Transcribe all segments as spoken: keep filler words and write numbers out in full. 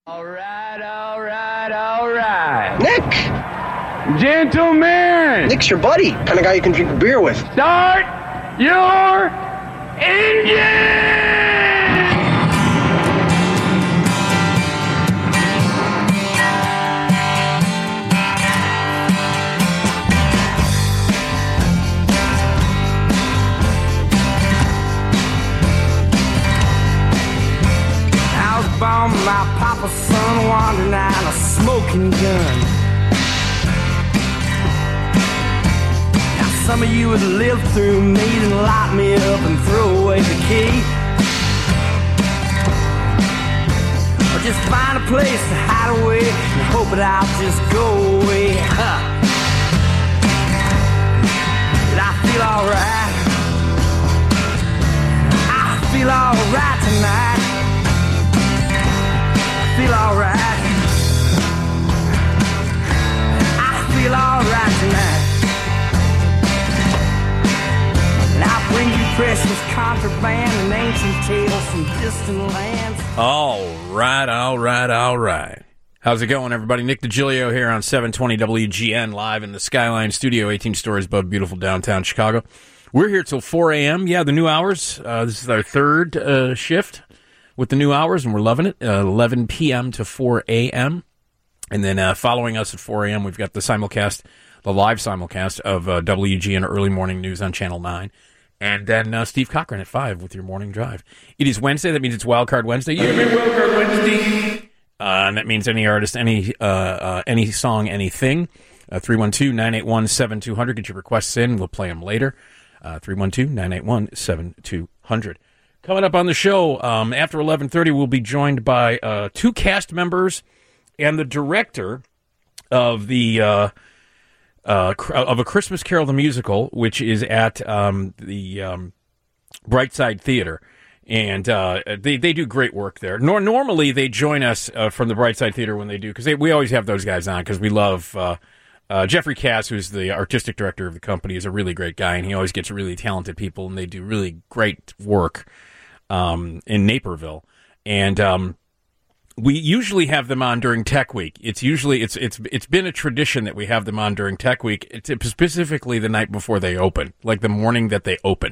All right, all right, all right. Nick! Gentlemen! Nick's your buddy. Kind of guy you can drink beer with. Start your engine! I was born with my papa's son, wandering out a smoking gun. Some of you would live through me and lock me up and throw away the key. Or just find a place to hide away and hope that I'll just go away. Huh. But I feel alright. I feel alright tonight. I feel alright. I feel alright tonight. And I bring you precious contraband and ancient tales from distant lands. All right, all right, all right. How's it going, everybody? Nick DiGilio here on seven twenty W G N, live in the Skyline Studio, eighteen stories above beautiful downtown Chicago. We're here till four a.m. Yeah, the new hours. Uh, this is our third uh, shift with the new hours, and we're loving it. Uh, eleven p.m. to four a.m. And then uh, following us at four a.m., we've got the simulcast, the live simulcast of uh, W G N Early Morning News on Channel nine. And then uh, Steve Cochran at five with your morning drive. It is Wednesday. That means it's Wildcard Wednesday. You mean Wildcard Wednesday? Uh, and that means any artist, any uh, uh, any song, anything. Uh, three one two, nine eight one, seven two zero zero. Get your requests in. We'll play them later. Uh, three one two, nine eight one, seven two zero zero. Coming up on the show, um, after eleven thirty, we'll be joined by uh, two cast members and the director of the... Uh, Uh, of A Christmas Carol the Musical, which is at um, the um, Brightside Theater. And uh, they, they do great work there. Nor- normally, they join us uh, from the Brightside Theater when they do, because we always have those guys on, because we love uh, uh, Jeffrey Cass, who's the artistic director of the company, is a really great guy, and he always gets really talented people, and they do really great work um, in Naperville. And... Um, We usually have them on during Tech Week. It's usually it's it's it's been a tradition that we have them on during Tech Week, it's specifically the night before they open, like the morning that they open.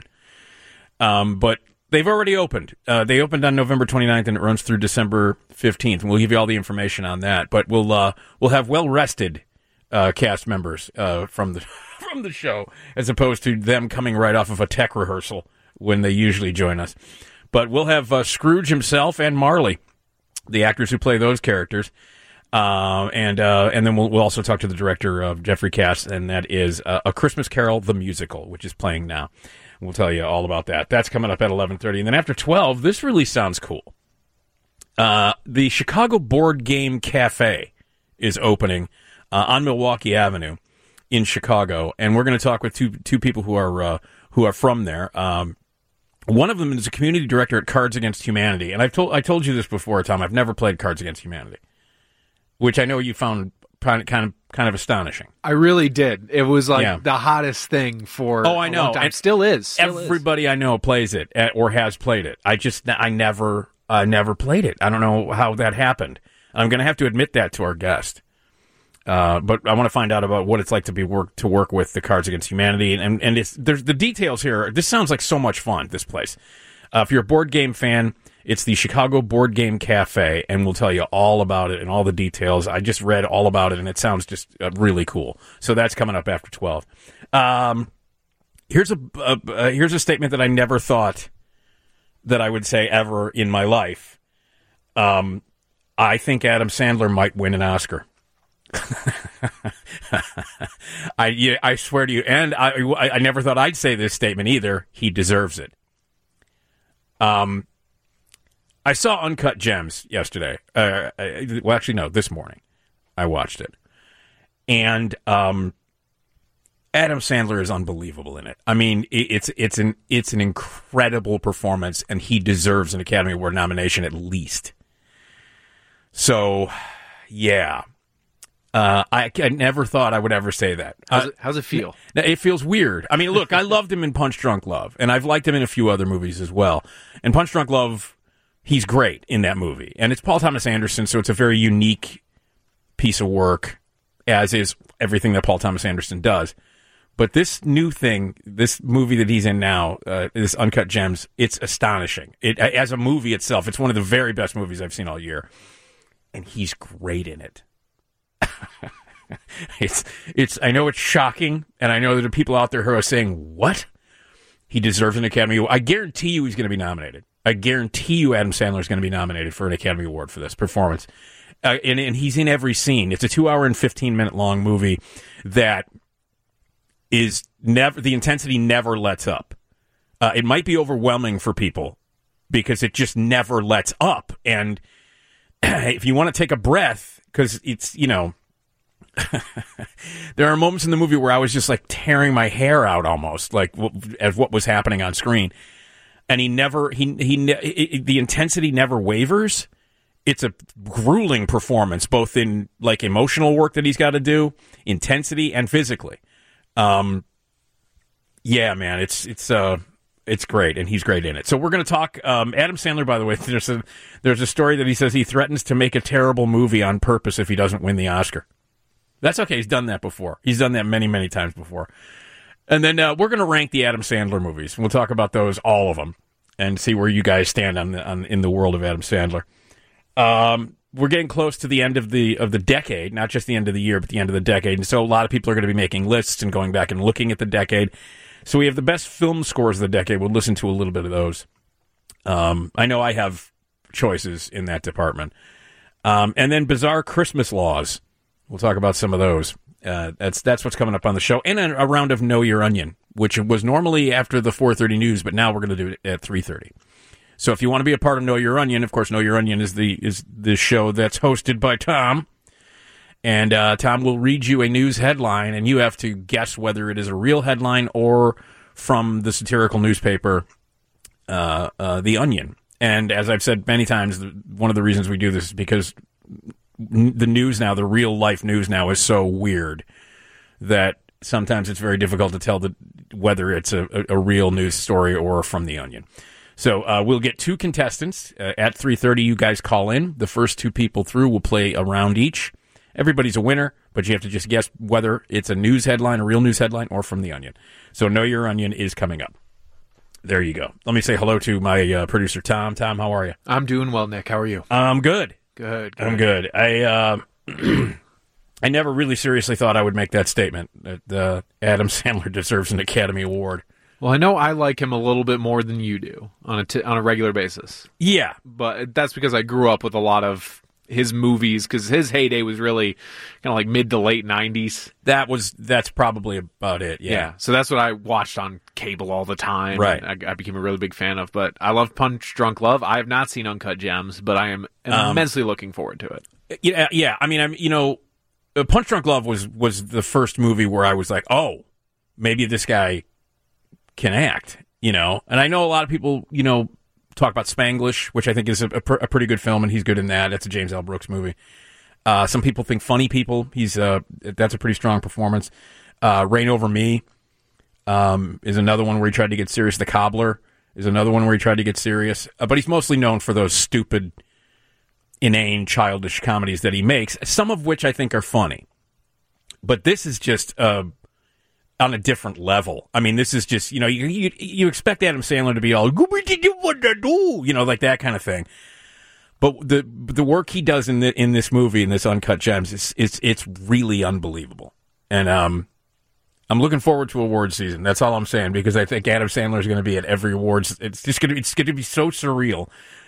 Um, but they've already opened. Uh, they opened on November twenty-ninth, and it runs through December fifteenth. And we'll give you all the information on that. But we'll uh, we'll have well rested uh, cast members uh, from the from the show, as opposed to them coming right off of a tech rehearsal when they usually join us. But we'll have uh, Scrooge himself and Marley, the actors who play those characters, uh, and uh, and then we'll, we'll also talk to the director of Jeffrey Cass, and that is uh, A Christmas Carol the Musical, which is playing now. We'll tell you all about that. That's coming up at eleven thirty, and then after twelve, this really sounds cool. Uh, the Chicago Board Game Cafe is opening uh, on Milwaukee Avenue in Chicago, and we're going to talk with two two people who are uh, who are from there. Um, One of them is a community director at Cards Against Humanity, and I've told I told you this before, Tom. I've never played Cards Against Humanity, which I know you found kind of kind of, kind of astonishing. I really did. It was like yeah. the hottest thing for oh, I know. a long time. It still is. Still everybody is. I know plays it or has played it. I just I never I never played it. I don't know how that happened. I'm going to have to admit that to our guest. Uh, but I want to find out about what it's like to be work to work with the Cards Against Humanity, and and it's there's the details here. This sounds like so much fun. This place, uh, if you're a board game fan, it's the Chicago Board Game Cafe, and we'll tell you all about it and all the details. I just read all about it, and it sounds just uh, really cool. So that's coming up after twelve. Um, here's a uh, uh, here's a statement that I never thought that I would say ever in my life. Um, I think Adam Sandler might win an Oscar. I yeah, I swear to you, and I I never thought I'd say this statement either. He deserves it. Um, I saw Uncut Gems yesterday. Uh, well, actually, no, this morning I watched it, and um, Adam Sandler is unbelievable in it. I mean, it, it's it's an it's an incredible performance, and he deserves an Academy Award nomination at least. So, yeah. Uh, I, I never thought I would ever say that. How's uh, it, how's it feel? It feels weird. I mean, look, I loved him in Punch Drunk Love, and I've liked him in a few other movies as well. And Punch Drunk Love he's great in that movie. And it's Paul Thomas Anderson, so it's a very unique piece of work, as is everything that Paul Thomas Anderson does. But this new thing, this movie that he's in now, uh, this Uncut Gems, it's astonishing. It, as a movie itself, it's one of the very best movies I've seen all year. And he's great in it. it's, it's. I know it's shocking, and I know there are people out there who are saying, what? He deserves an Academy Award. I guarantee you he's going to be nominated. I guarantee you Adam Sandler is going to be nominated for an Academy Award for this performance. Uh, and, and he's in every scene. It's a two hour and fifteen minute long movie that is never, the intensity never lets up. Uh, it might be overwhelming for people because it just never lets up. And if you want to take a breath, because it's, you know, there are moments in the movie where I was just like tearing my hair out almost, like as what was happening on screen. And he never, he, he, it, the intensity never wavers. It's a grueling performance, both in like emotional work that he's got to do, intensity, and physically. Um, yeah, man, it's it's uh, it's great, and he's great in it. So we're going to talk. Um, Adam Sandler, by the way, there's a there's a story that he says he threatens to make a terrible movie on purpose if he doesn't win the Oscar. That's okay. He's done that before. He's done that many, many times before. And then uh, we're going to rank the Adam Sandler movies. We'll talk about those, all of them, and see where you guys stand on, the, on in the world of Adam Sandler. Um, we're getting close to the end of the of the decade, not just the end of the year, but the end of the decade. And so a lot of people are going to be making lists and going back and looking at the decade. So we have the best film scores of the decade. We'll listen to a little bit of those. Um, I know I have choices in that department. Um, and then bizarre Christmas laws. We'll talk about some of those. Uh, that's that's what's coming up on the show. And a, a round of Know Your Onion, which was normally after the four thirty news, but now we're going to do it at three thirty. So if you want to be a part of Know Your Onion, of course, Know Your Onion is the is the show that's hosted by Tom. And uh, Tom will read you a news headline, and you have to guess whether it is a real headline or from the satirical newspaper, uh, uh, The Onion. And as I've said many times, one of the reasons we do this is because the news now, the real-life news now, is so weird that sometimes it's very difficult to tell the, whether it's a, a, a real news story or from The Onion. So uh, we'll get two contestants. Uh, at three thirty, you guys call in. The first two people through will play a round each. Everybody's a winner, but you have to just guess whether it's a news headline, a real news headline, or from The Onion. So Know Your Onion is coming up. There you go. Let me say hello to my uh, producer, Tom. Tom, how are you? I'm doing well, Nick. How are you? I'm good. Good. good. I'm good. I uh, I never really seriously thought I would make that statement, that uh, Adam Sandler deserves an Academy Award. Well, I know I like him a little bit more than you do on a t- on a regular basis. Yeah. But that's because I grew up with a lot of his movies, because his heyday was really kind of like mid to late nineties. That was that's probably about it. Yeah. yeah. So that's what I watched on cable all the time. Right. I, I became a really big fan of. But I love Punch Drunk Love. I have not seen Uncut Gems, but I am Um, immensely looking forward to it. Yeah. Yeah. I mean, I'm you know, uh, Punch Drunk Love was was the first movie where I was like, oh, maybe this guy can act. You know, and I know a lot of people, you know, talk about Spanglish, which I think is a, a, pr- a pretty good film, and he's good in that. That's a James L. Brooks movie. Uh, some people think Funny People. He's uh, that's a pretty strong performance. Uh, Reign Over Me um, is another one where he tried to get serious. The Cobbler is another one where he tried to get serious. Uh, but he's mostly known for those stupid, inane, childish comedies that he makes, some of which I think are funny. But this is just uh, on a different level. I mean, this is just, you know, you you, you expect Adam Sandler to be all, you know, like that kind of thing. But the the work he does in the, in this movie, in this Uncut Gems, is it's it's really unbelievable. And um, I'm looking forward to awards season. That's all I'm saying, because I think Adam Sandler is going to be at every awards. It's just going to it's going to be so surreal,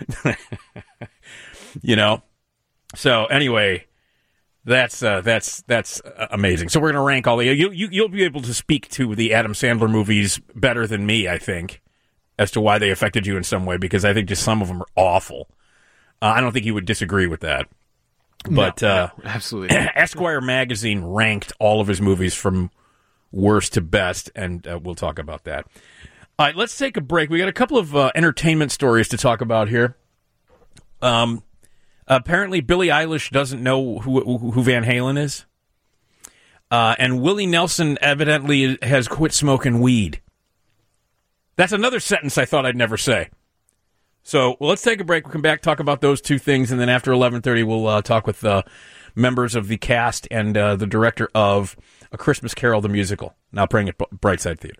you know. So anyway. That's uh, that's that's amazing. So we're going to rank all the you, you you'll be able to speak to the Adam Sandler movies better than me, I think, as to why they affected you in some way, because I think just some of them are awful. Uh, I don't think you would disagree with that. But no, uh, no, absolutely, Esquire magazine ranked all of his movies from worst to best, and uh, we'll talk about that. All right, let's take a break. We got a couple of uh, entertainment stories to talk about here. Um. Apparently, Billie Eilish doesn't know who who Van Halen is. Uh, and Willie Nelson evidently has quit smoking weed. That's another sentence I thought I'd never say. So well, let's take a break. We'll come back, talk about those two things, and then after eleven thirty, we'll uh, talk with uh, members of the cast and uh, the director of A Christmas Carol, the musical, now playing at Brightside Theater.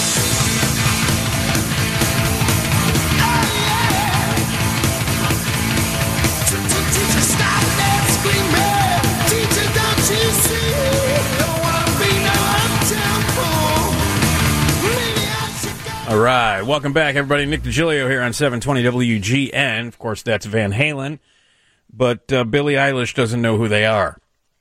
All right, welcome back, everybody. Nick DiGilio here on seven twenty W G N. Of course, that's Van Halen, but uh, Billie Eilish doesn't know who they are.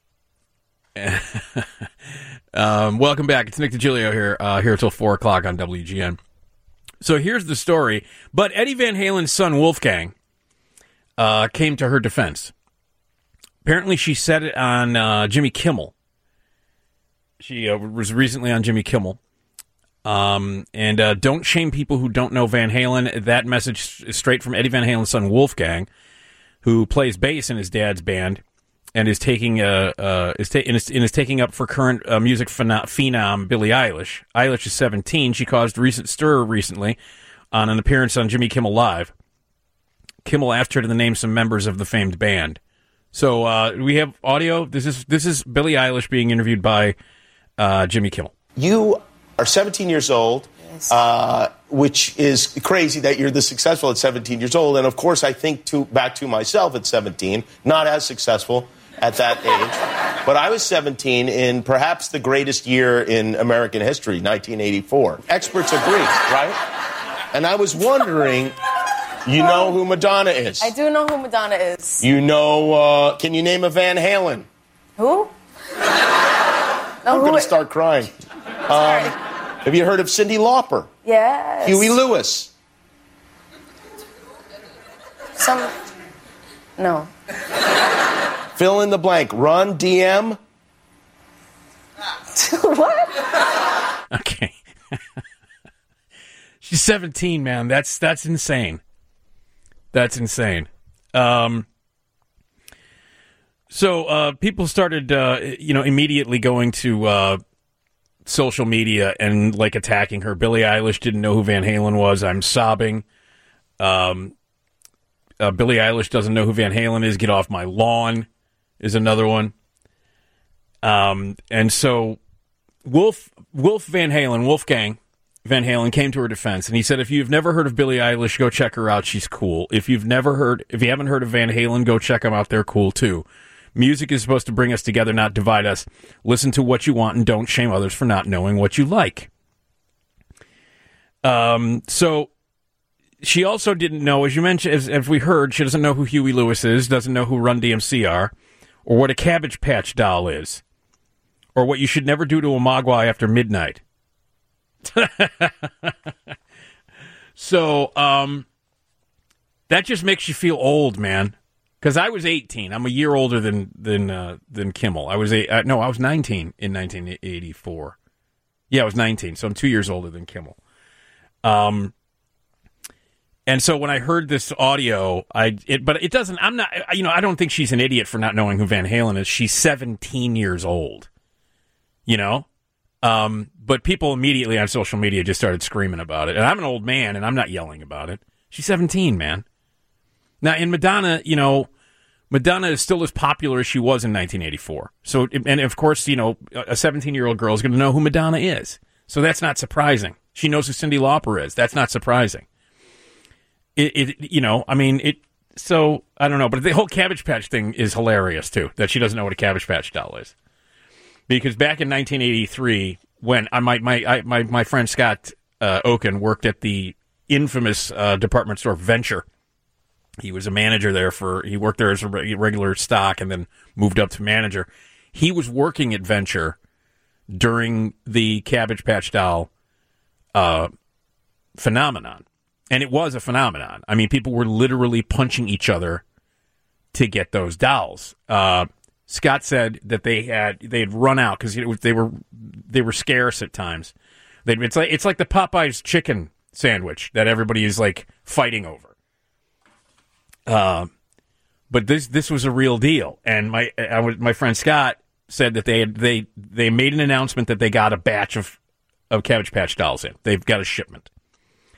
um, welcome back. It's Nick DiGilio here, uh, here till four o'clock on W G N. So here's the story. But Eddie Van Halen's son, Wolfgang, uh, came to her defense. Apparently, she said it on uh, Jimmy Kimmel. She uh, was recently on Jimmy Kimmel. Um, and uh, don't shame people who don't know Van Halen. That message is straight from Eddie Van Halen's son, Wolfgang, who plays bass in his dad's band and is taking uh, uh is, ta- and is, and is taking up for current uh, music phenom, phenom Billie Eilish. Eilish is seventeen. She caused recent stir recently on an appearance on Jimmy Kimmel Live. Kimmel asked her to name some members of the famed band. So uh, we have audio. This is this is Billie Eilish being interviewed by uh, Jimmy Kimmel. You are seventeen years old, yes. uh, which is crazy that you're this successful at seventeen years old. And, of course, I think to, back to myself at seventeen, not as successful at that age. But I was seventeen in perhaps the greatest year in American history, nineteen eighty-four. Experts agree, right? And I was wondering, you know who Madonna is? I do know who Madonna is. You know, uh, can you name a Van Halen? Who? No, I'm going to start crying. Sorry. Um, have you heard of Cyndi Lauper? Yes. Huey Lewis? Some... No. Fill in the blank. Run, D M? What? Okay. She's seventeen, man. That's that's insane. That's insane. Um, so uh, people started, uh, you know, immediately going to uh, social media and like attacking her. Billie Eilish didn't know who Van Halen was. I'm sobbing. Um, uh, Billie Eilish doesn't know who Van Halen is. Get off my lawn is another one. Um, and so Wolf Wolf Van Halen, Wolfgang Van Halen came to her defense, and he said, if you've never heard of Billie Eilish, go check her out. She's cool. If you've never heard, if you haven't heard of Van Halen, go check them out. They're cool too. Music is supposed to bring us together, not divide us. Listen to what you want and don't shame others for not knowing what you like. Um, so she also didn't know, as you mentioned, as, as we heard, she doesn't know who Huey Lewis is, doesn't know who Run D M C are, or what a Cabbage Patch doll is, or what you should never do to a Mogwai after midnight. So, um, that just makes you feel old, man. Because I was eighteen. I'm a year older than than uh, than Kimmel. I was eight, uh, no, I was nineteen in nineteen eighty-four. Yeah, I was nineteen, so I'm two years older than Kimmel. Um, and so when I heard this audio, I it, but it doesn't. I'm not. You know, I don't think she's an idiot for not knowing who Van Halen is. She's seventeen years old. You know. Um, but people immediately on social media just started screaming about it. And I'm an old man, and I'm not yelling about it. She's seventeen, man. Now, in Madonna, you know, Madonna is still as popular as she was in nineteen eighty-four. So, and of course, you know, a seventeen-year-old girl is going to know who Madonna is. So that's not surprising. She knows who Cyndi Lauper is. That's not surprising. It, it you know, I mean, it, so, I don't know. But the whole Cabbage Patch thing is hilarious, too, that she doesn't know what a Cabbage Patch doll is. Because back in nineteen eighty-three, when I, my my I, my my friend Scott uh, Oken worked at the infamous uh, department store Venture, he was a manager there for. He worked there as a regular stock and then moved up to manager. He was working at Venture during the Cabbage Patch doll uh, phenomenon, and it was a phenomenon. I mean, people were literally punching each other to get those dolls. Uh, Scott said that they had they had run out because they were they were scarce at times. They'd, it's like it's like the Popeyes chicken sandwich that everybody is like fighting over. Uh, but this this was a real deal, and my I was, my friend Scott said that they had, they they made an announcement that they got a batch of of Cabbage Patch dolls in. They've got a shipment,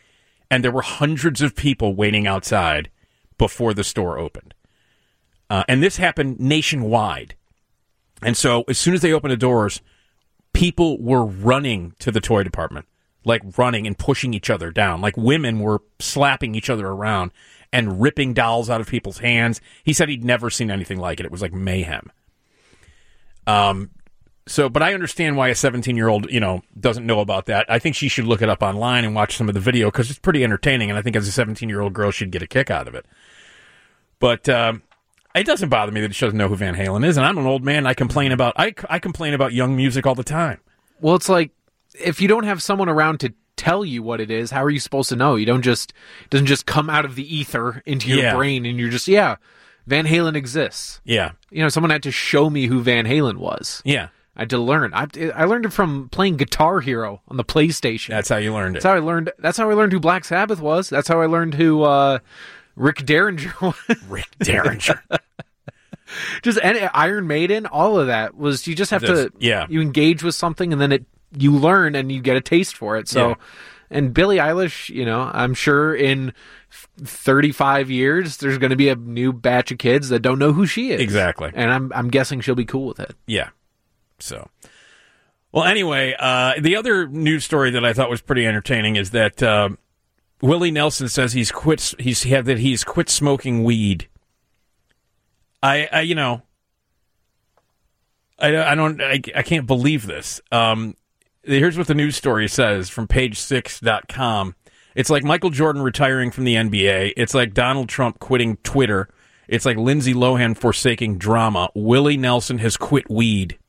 and there were hundreds of people waiting outside before the store opened. Uh, and this happened nationwide. And so as soon as they opened the doors, people were running to the toy department, like running and pushing each other down. Like women were slapping each other around and ripping dolls out of people's hands. He said he'd never seen anything like it. It was like mayhem. Um, so, but I understand why a seventeen-year-old, you know, doesn't know about that. I think she should look it up online and watch some of the video because it's pretty entertaining, and I think as a seventeen-year-old girl, she'd get a kick out of it. But um, it doesn't bother me that she doesn't know who Van Halen is, and I'm an old man. I complain about I, I complain about young music all the time. Well, it's like if you don't have someone around to tell you what it is, how are you supposed to know? You don't just it doesn't just come out of the ether into your Yeah. brain, and you're just yeah, Van Halen exists. Yeah, You know, someone had to show me who Van Halen was. yeah, I had to learn. I I learned it from playing Guitar Hero on the PlayStation. that's how you learned it. That's how I learned. That's how I learned who Black Sabbath was. That's how I learned who uh, Rick Derringer was. Rick Derringer. Just and Iron Maiden, all of that was you just have Just- to yeah. you engage with something and then it you learn and you get a taste for it. So Yeah. and Billie Eilish, you know, I'm sure in thirty-five years there's going to be a new batch of kids that don't know who she is. Exactly. And I'm I'm guessing she'll be cool with it. Yeah. So, well, anyway, uh, the other news story that I thought was pretty entertaining is that uh, Willie Nelson says he's quit. He's had that he's quit smoking weed. I, I you know, I, I don't, I, I can't believe this. Um, here's what the news story says from page six dot com. It's like Michael Jordan retiring from the N B A. It's like Donald Trump quitting Twitter. It's like Lindsay Lohan forsaking drama. Willie Nelson has quit weed.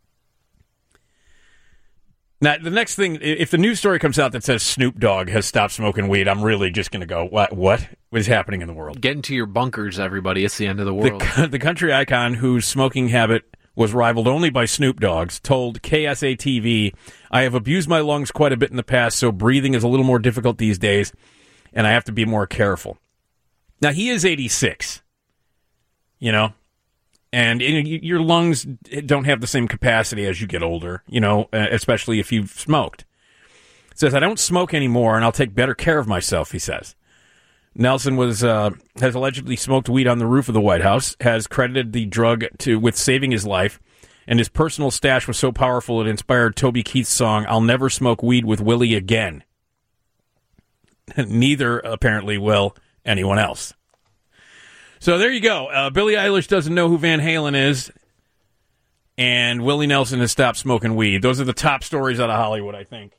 Now, the next thing, if the news story comes out that says Snoop Dogg has stopped smoking weed, I'm really just going to go, what What is happening in the world? Get into your bunkers, everybody. It's the end of the world. The, the country icon, whose smoking habit was rivaled only by Snoop Dogg's, told K S A T V, I have abused my lungs quite a bit in the past, so breathing is a little more difficult these days, and I have to be more careful. Now, he is eighty-six, you know, and your lungs don't have the same capacity as you get older, you know, especially if you've smoked. It says, I don't smoke anymore, and I'll take better care of myself, he says. Nelson was uh, has allegedly smoked weed on the roof of the White House, has credited the drug to with saving his life, and his personal stash was so powerful it inspired Toby Keith's song, I'll Never Smoke Weed with Willie Again. Neither, apparently, will anyone else. So there you go. Uh, Billie Eilish doesn't know who Van Halen is, and Willie Nelson has stopped smoking weed. Those are the top stories out of Hollywood, I think.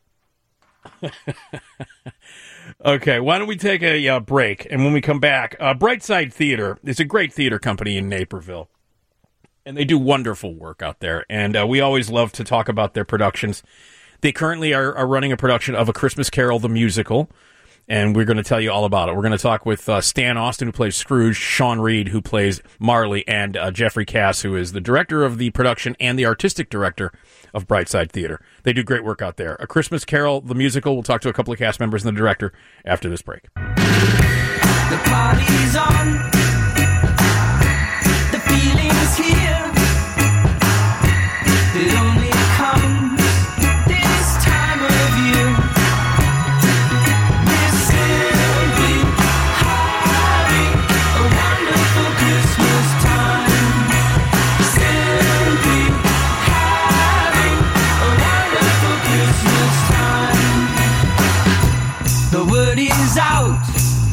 Okay, why don't we take a uh, break, and when we come back, uh, Brightside Theater is a great theater company in Naperville, and they do wonderful work out there, and uh, we always love to talk about their productions. They currently are, are running a production of A Christmas Carol, the musical, and we're going to tell you all about it. We're going to talk with uh, Stan Austin, who plays Scrooge, Sean Reed, who plays Marley, and uh, Jeffrey Cass, who is the director of the production and the artistic director of Brightside Theater. They do great work out there. A Christmas Carol, the musical. We'll talk to a couple of cast members and the director after this break. The party's on. The feeling's here. It only comes this time of year. We're simply having a wonderful Christmas time. Simply having a wonderful Christmas time. The word is out.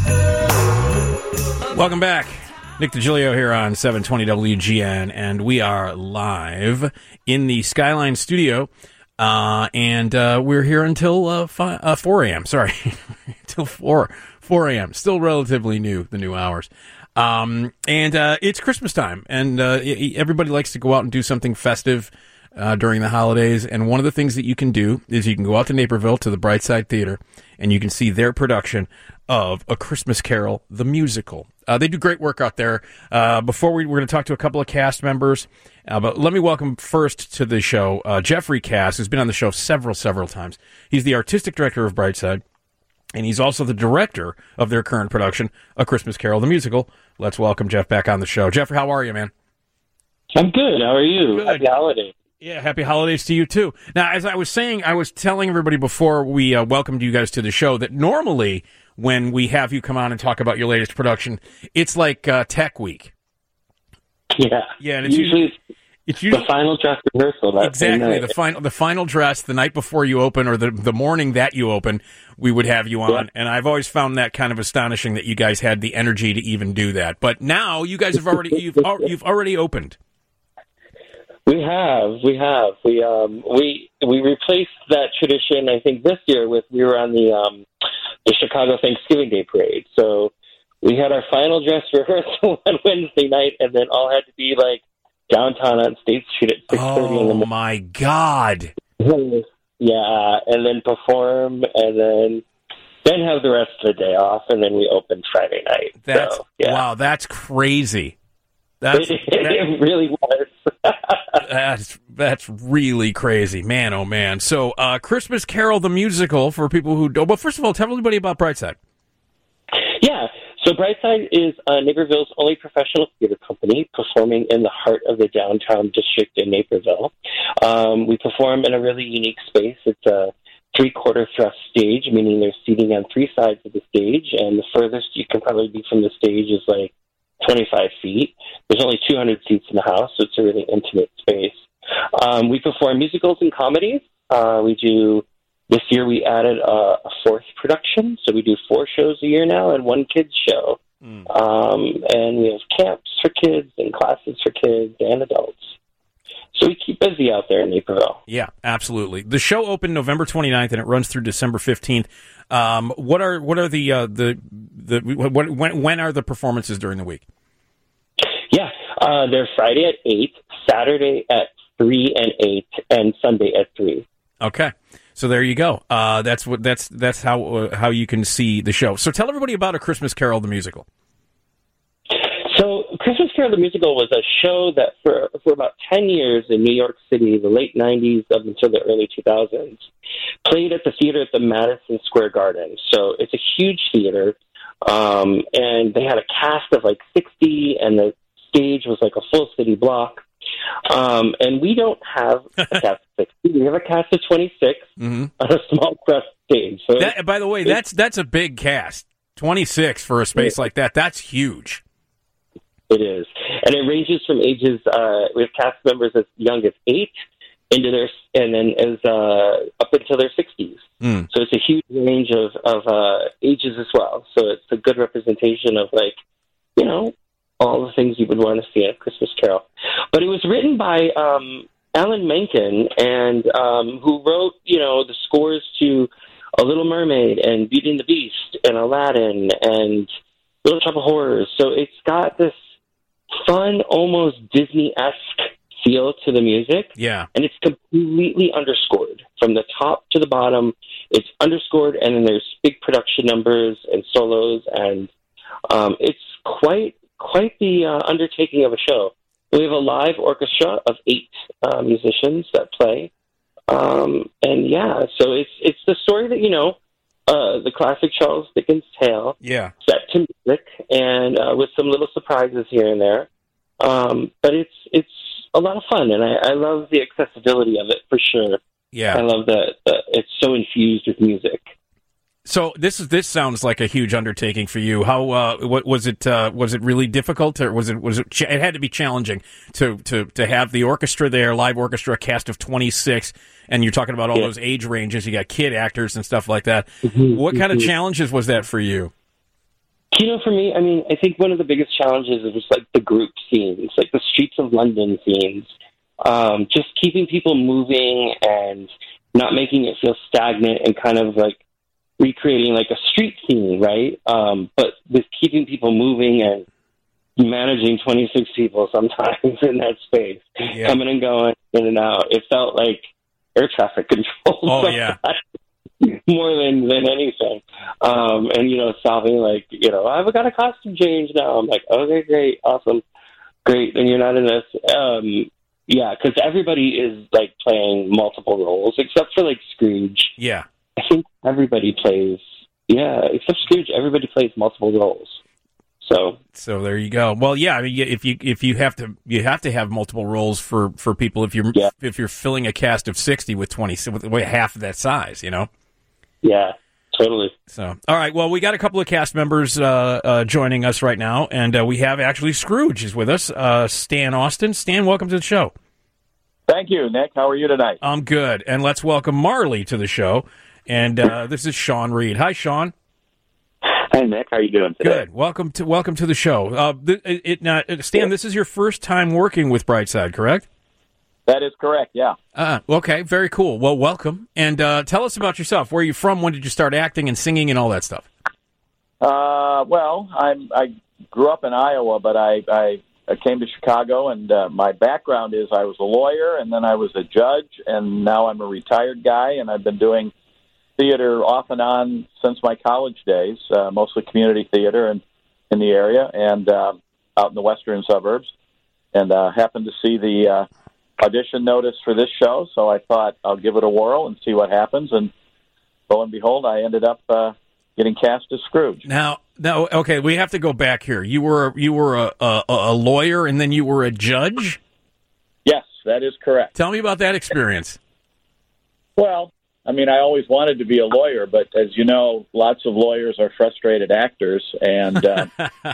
Welcome back. Nick DiGilio here on seven twenty W G N, and we are live in the Skyline studio, uh, and uh, we're here until uh, five, uh, four a.m. Sorry, until four a.m. Still relatively new, the new hours. Um, and uh, it's Christmas time, and uh, everybody likes to go out and do something festive uh, during the holidays, and one of the things that you can do is you can go out to Naperville to the Brightside Theater, and you can see their production of A Christmas Carol, the musical. Uh, they do great work out there. Uh, before we, we're going to talk to a couple of cast members, uh, but let me welcome first to the show uh, Jeffrey Cass, who's been on the show several, several times. He's the artistic director of Brightside, and he's also the director of their current production, A Christmas Carol, the musical. Let's welcome Jeff back on the show. Jeffrey, how are you, man? I'm good. How are you? Good. Happy holidays. Yeah, happy holidays to you, too. Now, as I was saying, I was telling everybody before we uh, welcomed you guys to the show that normally when we have you come on and talk about your latest production. It's like uh, Tech Week. Yeah. Yeah, and it's usually, usually, it's usually the final dress rehearsal. That exactly the final the final dress the night before you open, or the the morning that you open. We would have you on, yeah. And I've always found that kind of astonishing that you guys had the energy to even do that. But now you guys have already you've you've already opened. We have, we have, we um, we we replaced that tradition. I think this year with we were on the um, the Chicago Thanksgiving Day Parade, so we had our final dress rehearsal on Wednesday night, and then all had to be like downtown on State Street at six thirty oh, in the morning. Oh my God! Yeah, and then perform, and then then have the rest of the day off, and then we open Friday night. That's so, yeah. Wow, that's crazy. That's it, that, it really was. that's that's really crazy, man. Oh man. So, uh, Christmas Carol the musical for people who don't. Well, first of all, tell everybody about Brightside. Yeah. So Brightside is uh, Naperville's only professional theater company performing in the heart of the downtown district in Naperville. Um, we perform in a really unique space. It's a three-quarter thrust stage, meaning there's seating on three sides of the stage, and the furthest you can probably be from the stage is like twenty-five feet. There's only two hundred seats in the house, so it's a really intimate space. Um, we perform musicals and comedies. Uh, we do, this year we added a, a fourth production, so we do four shows a year now and one kids show. Mm. Um, and we have camps for kids and classes for kids and adults. So we keep busy out there in Naperville. Yeah, absolutely. The show opened November twenty-ninth and it runs through December fifteenth. Um, what are what are the uh, the the what, when when are the performances during the week? Yeah, uh, they're Friday at eight, Saturday at three and eight, and Sunday at three. Okay, so there you go. Uh, that's what that's that's how uh, how you can see the show. So tell everybody about A Christmas Carol the musical. So Christmas Carol the musical was a show that for for about ten years in New York City, the late nineties up until the early two thousands, played at the theater at the Madison Square Garden. So it's a huge theater, um, and they had a cast of like sixty, and the stage was like a full city block. Um, and we don't have a cast of sixty. We have a cast of twenty-six mm-hmm. on a small press stage. So that, by the way, that's that's a big cast. twenty-six for a space like that. That's huge. It is. And it ranges from ages, uh, we have cast members as young as eight into their, and then as, uh, up until their sixties. Mm. So it's a huge range of, of, uh, ages as well. So it's a good representation of like, you know, all the things you would want to see at Christmas Carol. But it was written by, um, Alan Menken, and, um, who wrote, you know, the scores to A Little Mermaid and Beauty and the Beast and Aladdin and Little Shop of Horrors. So it's got this fun, almost Disney-esque feel to the music. Yeah. And it's completely underscored. From the top to the bottom, it's underscored, and then there's big production numbers and solos, and um, it's quite quite the uh, undertaking of a show. We have a live orchestra of eight uh, musicians that play. Um, and, yeah, so it's it's the story that, you know, Uh, the classic Charles Dickens tale, yeah, set to music, and uh, with some little surprises here and there. Um, but it's it's a lot of fun, and I, I love the accessibility of it for sure. Yeah, I love that uh, it's so infused with music. So this is this sounds like a huge undertaking for you. How uh, what was it? Uh, was it really difficult, or was it was it? Ch- it had to be challenging to to to have the orchestra there, live orchestra, a cast of twenty-six, and you're talking about all yeah. those age ranges. You got kid actors and stuff like that. Mm-hmm, what kind mm-hmm. of challenges was that for you? You know, for me, I mean, I think one of the biggest challenges was like the group scenes, like the streets of London scenes, um, just keeping people moving and not making it feel stagnant, and kind of like recreating like a street scene, right? Um, but with keeping people moving and managing twenty-six people sometimes in that space, yeah. coming and going, in and out. It felt like air traffic control. Oh, yeah. More than, than anything. Um, and, you know, stopping like, you know, I've got a costume change now. I'm like, okay, great, awesome, great. And you're not in this. Um, yeah, because everybody is like playing multiple roles, except for like Scrooge. Yeah. I think everybody plays, yeah, except Scrooge, everybody plays multiple roles. So, so there you go. Well, yeah, I mean, if you if you have to you have to have multiple roles for, for people if you're yeah. if you're filling a cast of sixty with twenty with half of that size, you know. Yeah, Totally. So, all right. Well, we got a couple of cast members uh, uh, joining us right now, and uh, we have actually Scrooge is with us. Uh, Stan Austin. Stan, welcome to the show. Thank you, Nick. How are you tonight? I'm good. And let's welcome Marley to the show. And uh, this is Sean Reed. Hi, Sean. Hi, Nick. How are you doing today? Good. Welcome to welcome to the show. Uh, it, it, now, Stan, this is your first time working with Brightside, correct? That is correct. Yeah. Uh, okay. Very cool. Well, welcome. And uh, tell us about yourself. Where are you from? When did you start acting and singing and all that stuff? Uh, well, I'm. I grew up in Iowa, but I I, I came to Chicago, and uh, my background is I was a lawyer, and then I was a judge, and now I'm a retired guy, and I've been doing theater off and on since my college days, uh, mostly community theater and in the area and uh, out in the western suburbs, and uh, happened to see the uh, audition notice for this show, so I thought I'll give it a whirl and see what happens, and lo and behold, I ended up uh, getting cast as Scrooge. Now, now, okay, we have to go back here. You were you were a, a, a lawyer, and then you were a judge? Yes, that is correct. Tell me about that experience. Well, I mean, I always wanted to be a lawyer, but as you know, lots of lawyers are frustrated actors, and uh,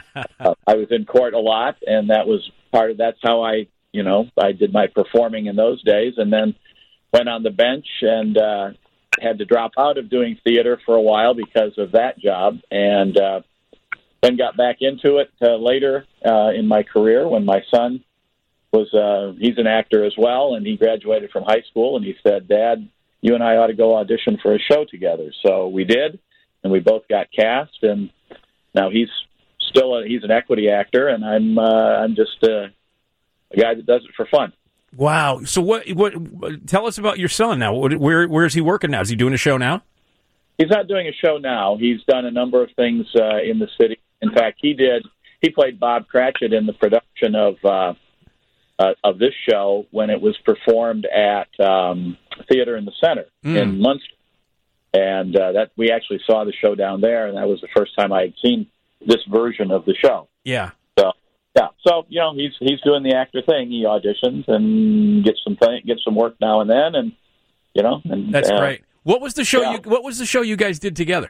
I was in court a lot, and that was part of, that's how I, you know, I did my performing in those days, and then went on the bench and uh, had to drop out of doing theater for a while because of that job, and uh, then got back into it uh, later uh, in my career when my son was, uh, he's an actor as well, and he graduated from high school, and he said, Dad, you and I ought to go audition for a show together. So we did, and we both got cast, and now he's still a, he's an equity actor, and I'm uh, I'm just uh, a guy that does it for fun. Wow. So what? What? Tell us about your son now. Where Where is he working now? Is he doing a show now? He's not doing a show now. He's done a number of things uh, in the city. In fact, he did. He played Bob Cratchit in the production of uh, uh, of this show when it was performed at um, Theater in the Center mm. in Munster, and uh, that we actually saw the show down there, and that was the first time I had seen this version of the show. Yeah. So yeah. So you know, he's he's doing the actor thing. He auditions and gets some th- gets some work now and then, and you know, and that's uh, great. What was the show? Yeah. You, what was the show you guys did together?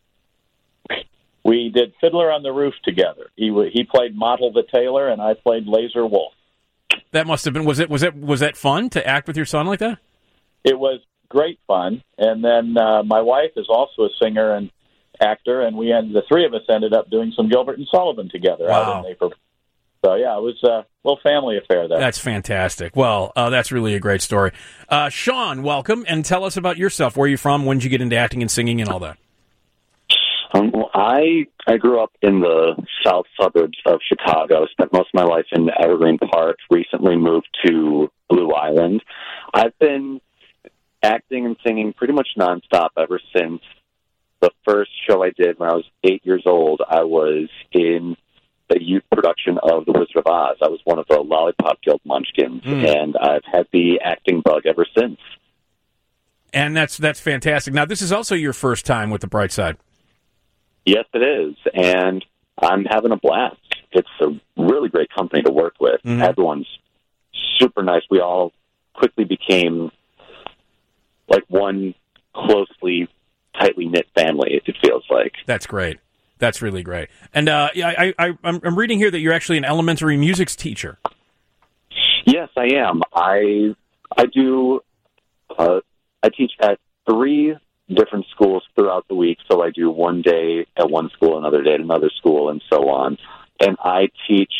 We did Fiddler on the Roof together. He w- he played Model the Tailor, and I played Laser Wolf. That must have been was it was it was that fun to act with your son like that? It was great fun, and then uh, my wife is also a singer and actor, and we ended, the three of us ended up doing some Gilbert and Sullivan together Wow. out in Naperville. So yeah, it was a little family affair there. That's fantastic. Well, uh, that's really a great story. Uh, Sean, welcome, and tell us about yourself. Where are you from? When did you get into acting and singing and all that? Um, well, I I grew up in the south suburbs of Chicago. Spent most of my life in Evergreen Park. Recently moved to Blue Island. I've been acting and singing pretty much nonstop ever since the first show I did when I was eight years old. I was in the youth production of The Wizard of Oz. I was one of the Lollipop Guild Munchkins, mm. and I've had the acting bug ever since. And that's that's fantastic. Now, this is also your first time with the Bright Side. Yes, it is, and I'm having a blast. It's a really great company to work with. Mm-hmm. Everyone's super nice. We all quickly became like one closely, tightly knit family, it feels like. That's great. That's really great. And uh, I, I, I'm, I'm reading here that you're actually an elementary music teacher. Yes, I am. I I do. Uh, I teach at three different schools throughout the week. So I do one day at one school, another day at another school, and so on. And I teach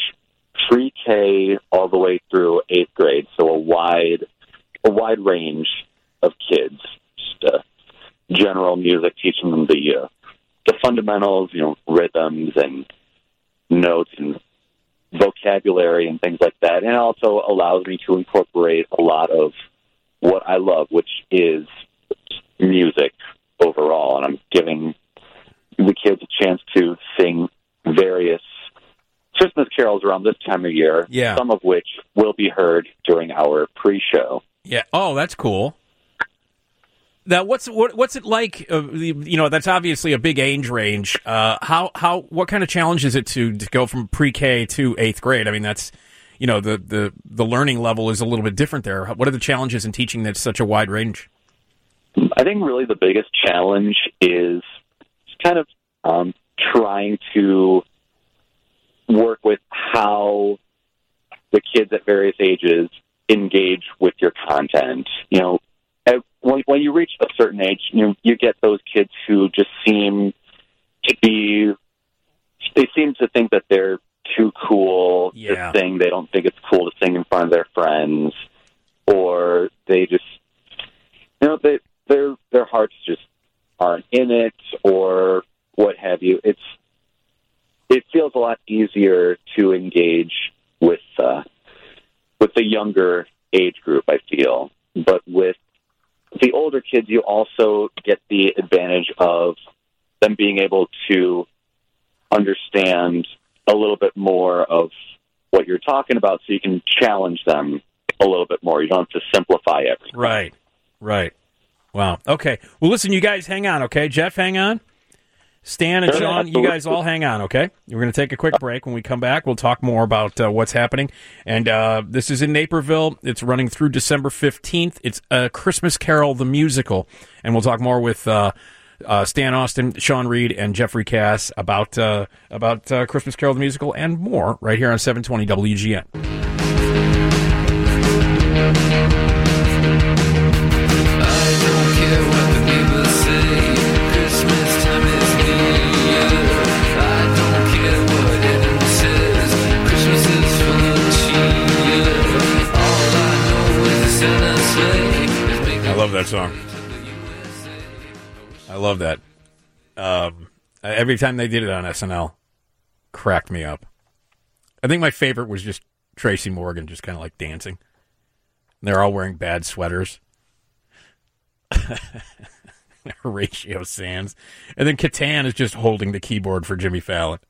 pre-K all the way through eighth grade. So a wide, a wide range of kids. Just uh, general music, teaching them the uh, the fundamentals, you know, rhythms and notes and vocabulary and things like that. And it also allows me to incorporate a lot of what I love, which is music overall. And I'm giving the kids a chance to sing various Christmas carols around this time of year, yeah. some of which will be heard during our pre-show. Yeah. Oh, that's cool. Now, what's what, what's it like? Uh, you know, that's obviously a big age range. Uh, how how what kind of challenge is it to, to go from pre-K to eighth grade? I mean, that's you know the, the the learning level is a little bit different there. What are the challenges in teaching that's such a wide range? I think really the biggest challenge is kind of um, trying to work with how the kids at various ages engage with your content. You know, when, when you reach a certain age, you know, you get those kids who just seem to be, they seem to think that they're too cool Yeah. to sing. They don't think it's cool to sing in front of their friends, or they just, you know, they, their their hearts just aren't in it, or what have you. It's it feels a lot easier to engage with uh, with the younger age group, I feel. But with the older kids, you also get the advantage of them being able to understand a little bit more of what you're talking about, so you can challenge them a little bit more. You don't have to simplify everything. Right, right. Wow. Okay. Well, listen, you guys hang on, okay? Jeff, hang on. Stan and Sure, Sean, you absolutely. guys all hang on, okay? We're going to take a quick break. When we come back, we'll talk more about uh, what's happening. And uh, this is in Naperville. It's running through December fifteenth. It's a Christmas Carol, the musical. And we'll talk more with uh, uh, Stan Austin, Sean Reed, and Jeffrey Cass about, uh, about uh, Christmas Carol, the musical, and more right here on seven twenty W G N. I love that song. I love that. Um, every time they did it on S N L, cracked me up. I think my favorite was just Tracy Morgan, just kind of like dancing. They're all wearing bad sweaters. Horatio Sands. And then Catan is just holding the keyboard for Jimmy Fallon.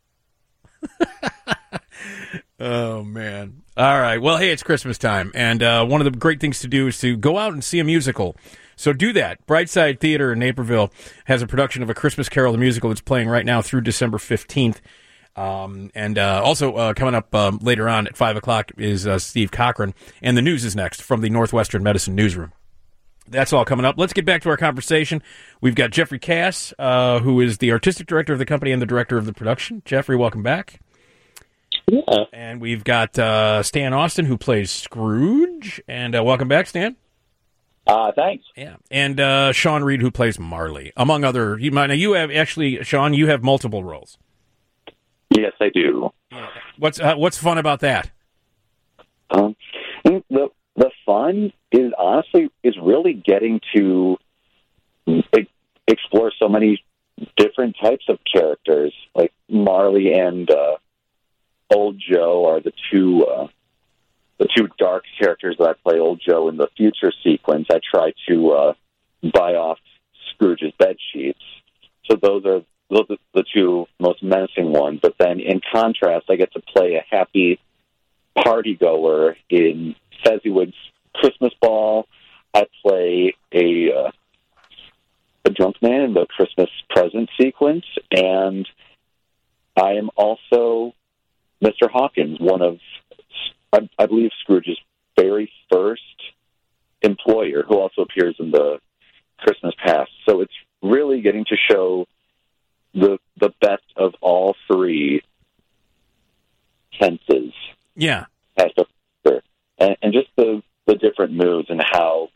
Oh, man. All right. Well, hey, it's Christmas time. And uh, one of the great things to do is to go out and see a musical. So do that. Brightside Theater in Naperville has a production of A Christmas Carol, the musical. It's playing right now through December fifteenth. Um, and uh, also uh, coming up um, later on at five o'clock is uh, Steve Cochran. And the news is next from the Northwestern Medicine Newsroom. That's all coming up. Let's get back to our conversation. We've got Jeffrey Cass, uh, who is the artistic director of the company and the director of the production. Jeffrey, welcome back. Yeah. And we've got uh, Stan Austin, who plays Scrooge. And uh, welcome back, Stan. Uh, thanks. Yeah. And uh, Sean Reed, who plays Marley, among other. You, now, you have actually, Sean, you have multiple roles. Yes, I do. What's uh, what's fun about that? Um, the the fun is honestly is really getting to e- explore so many different types of characters. Like Marley and uh, Old Joe are the two uh, the two dark characters that I play. Old Joe in the future sequence, I try to uh, buy off Scrooge's bed sheets. So those are those are the two most menacing ones. But then, in contrast, I get to play a happy party goer in Fezziwig's Christmas Ball. I play a uh, a drunk man in the Christmas present sequence, and I am also Mister Hawkins, one of, I, I believe, Scrooge's very first employer, who also appears in the Christmas Past. So it's really getting to show the the best of all three senses. Yeah. As a, and, and just the, the different moods and how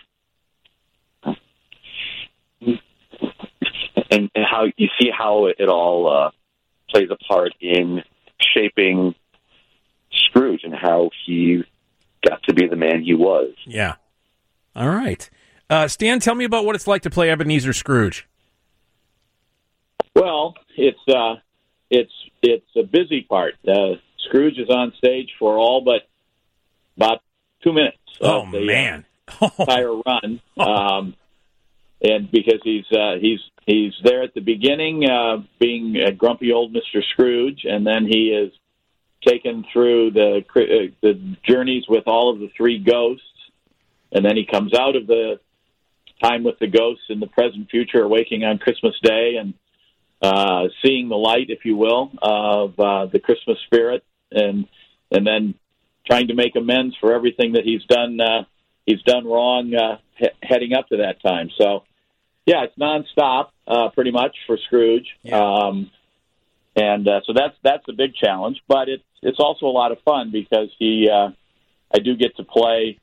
and, and how you see how it, it all uh, plays a part in shaping Scrooge and how he got to be the man he was. Yeah. All right. Uh, Stan, tell me about what it's like to play Ebenezer Scrooge. Well, it's uh, it's it's a busy part. Uh, Scrooge is on stage for all but about two minutes. Oh, of the, man. Uh, entire run, um, and because he's uh, he's he's there at the beginning, uh, being a grumpy old Mister Scrooge, and then he is taken through the uh, the journeys with all of the three ghosts, and then he comes out of the time with the ghosts in the present, future, waking on Christmas Day, and uh, seeing the light, if you will, of uh, the Christmas spirit, and and then trying to make amends for everything that he's done uh, he's done wrong uh, he- heading up to that time. So, yeah, it's nonstop, uh, pretty much for Scrooge. Yeah. Um, and uh, so that's that's a big challenge, but it's it's also a lot of fun because he uh, I do get to play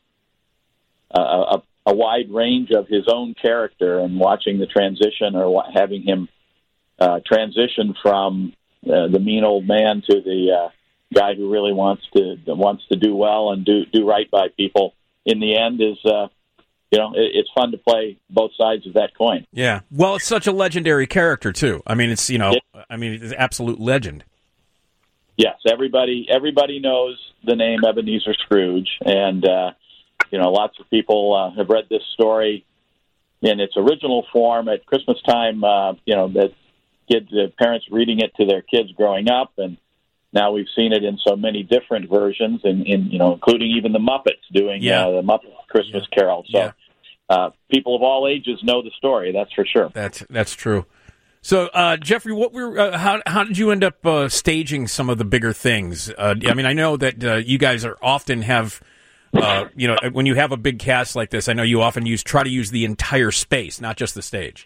a, a, a wide range of his own character, and watching the transition or wa- having him uh, transition from uh, the mean old man to the uh, guy who really wants to wants to do well and do do right by people in the end is. Uh, You know, it, it's fun to play both sides of that coin. Yeah. Well, it's such a legendary character, too. I mean, it's, you know, Yeah. I mean, it's an absolute legend. Yes, everybody everybody knows the name Ebenezer Scrooge, and, uh, you know, lots of people uh, have read this story in its original form at Christmas time, uh, you know, that kids, uh, parents reading it to their kids growing up, and now we've seen it in so many different versions, and in, you know, including even the Muppets doing Yeah. uh, the Muppet Christmas Yeah. Carol. So. Yeah. Uh, people of all ages know the story. That's for sure. That's that's true. So, uh, Jeffrey, what were uh, how how did you end up uh, staging some of the bigger things? Uh, I mean, I know that uh, you guys are often have, uh, you know, when you have a big cast like this, I know you often use try to use the entire space, not just the stage.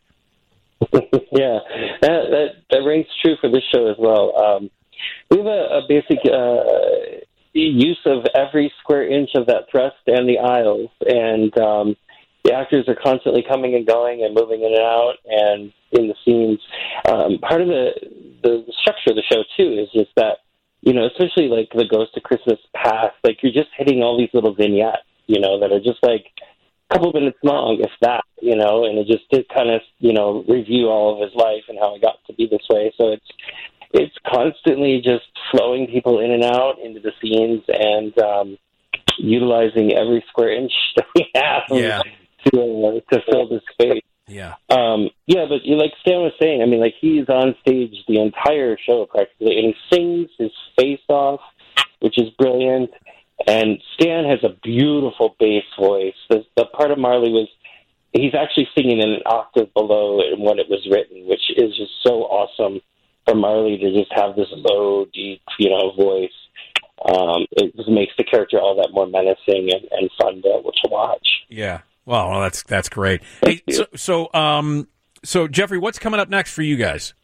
Yeah, that, that that rings true for this show as well. Um, we have a, a basic uh, use of every square inch of that thrust and the aisles, and um, the actors are constantly coming and going and moving in and out and in the scenes. Um, part of the, the structure of the show, too, is just that, you know, especially like the Ghost of Christmas Past, like you're just hitting all these little vignettes, you know, that are just like a couple minutes long, if that, you know, and it just did kind of, you know, review all of his life and how he got to be this way. So it's, it's constantly just flowing people in and out into the scenes and um, utilizing every square inch that we have. Yeah. To, uh, to fill the space. Yeah. Um, yeah, but like Stan was saying, I mean, like he's on stage the entire show practically, and he sings his face off, which is brilliant. And Stan has a beautiful bass voice. The, the part of Marley was he's actually singing in an octave below what it was written, which is just so awesome for Marley to just have this low, deep, you know, voice. Um, it just makes the character all that more menacing and, and fun to, to watch. Yeah. Well, well, that's that's great. Hey, so so um so Jeffrey, what's coming up next for you guys?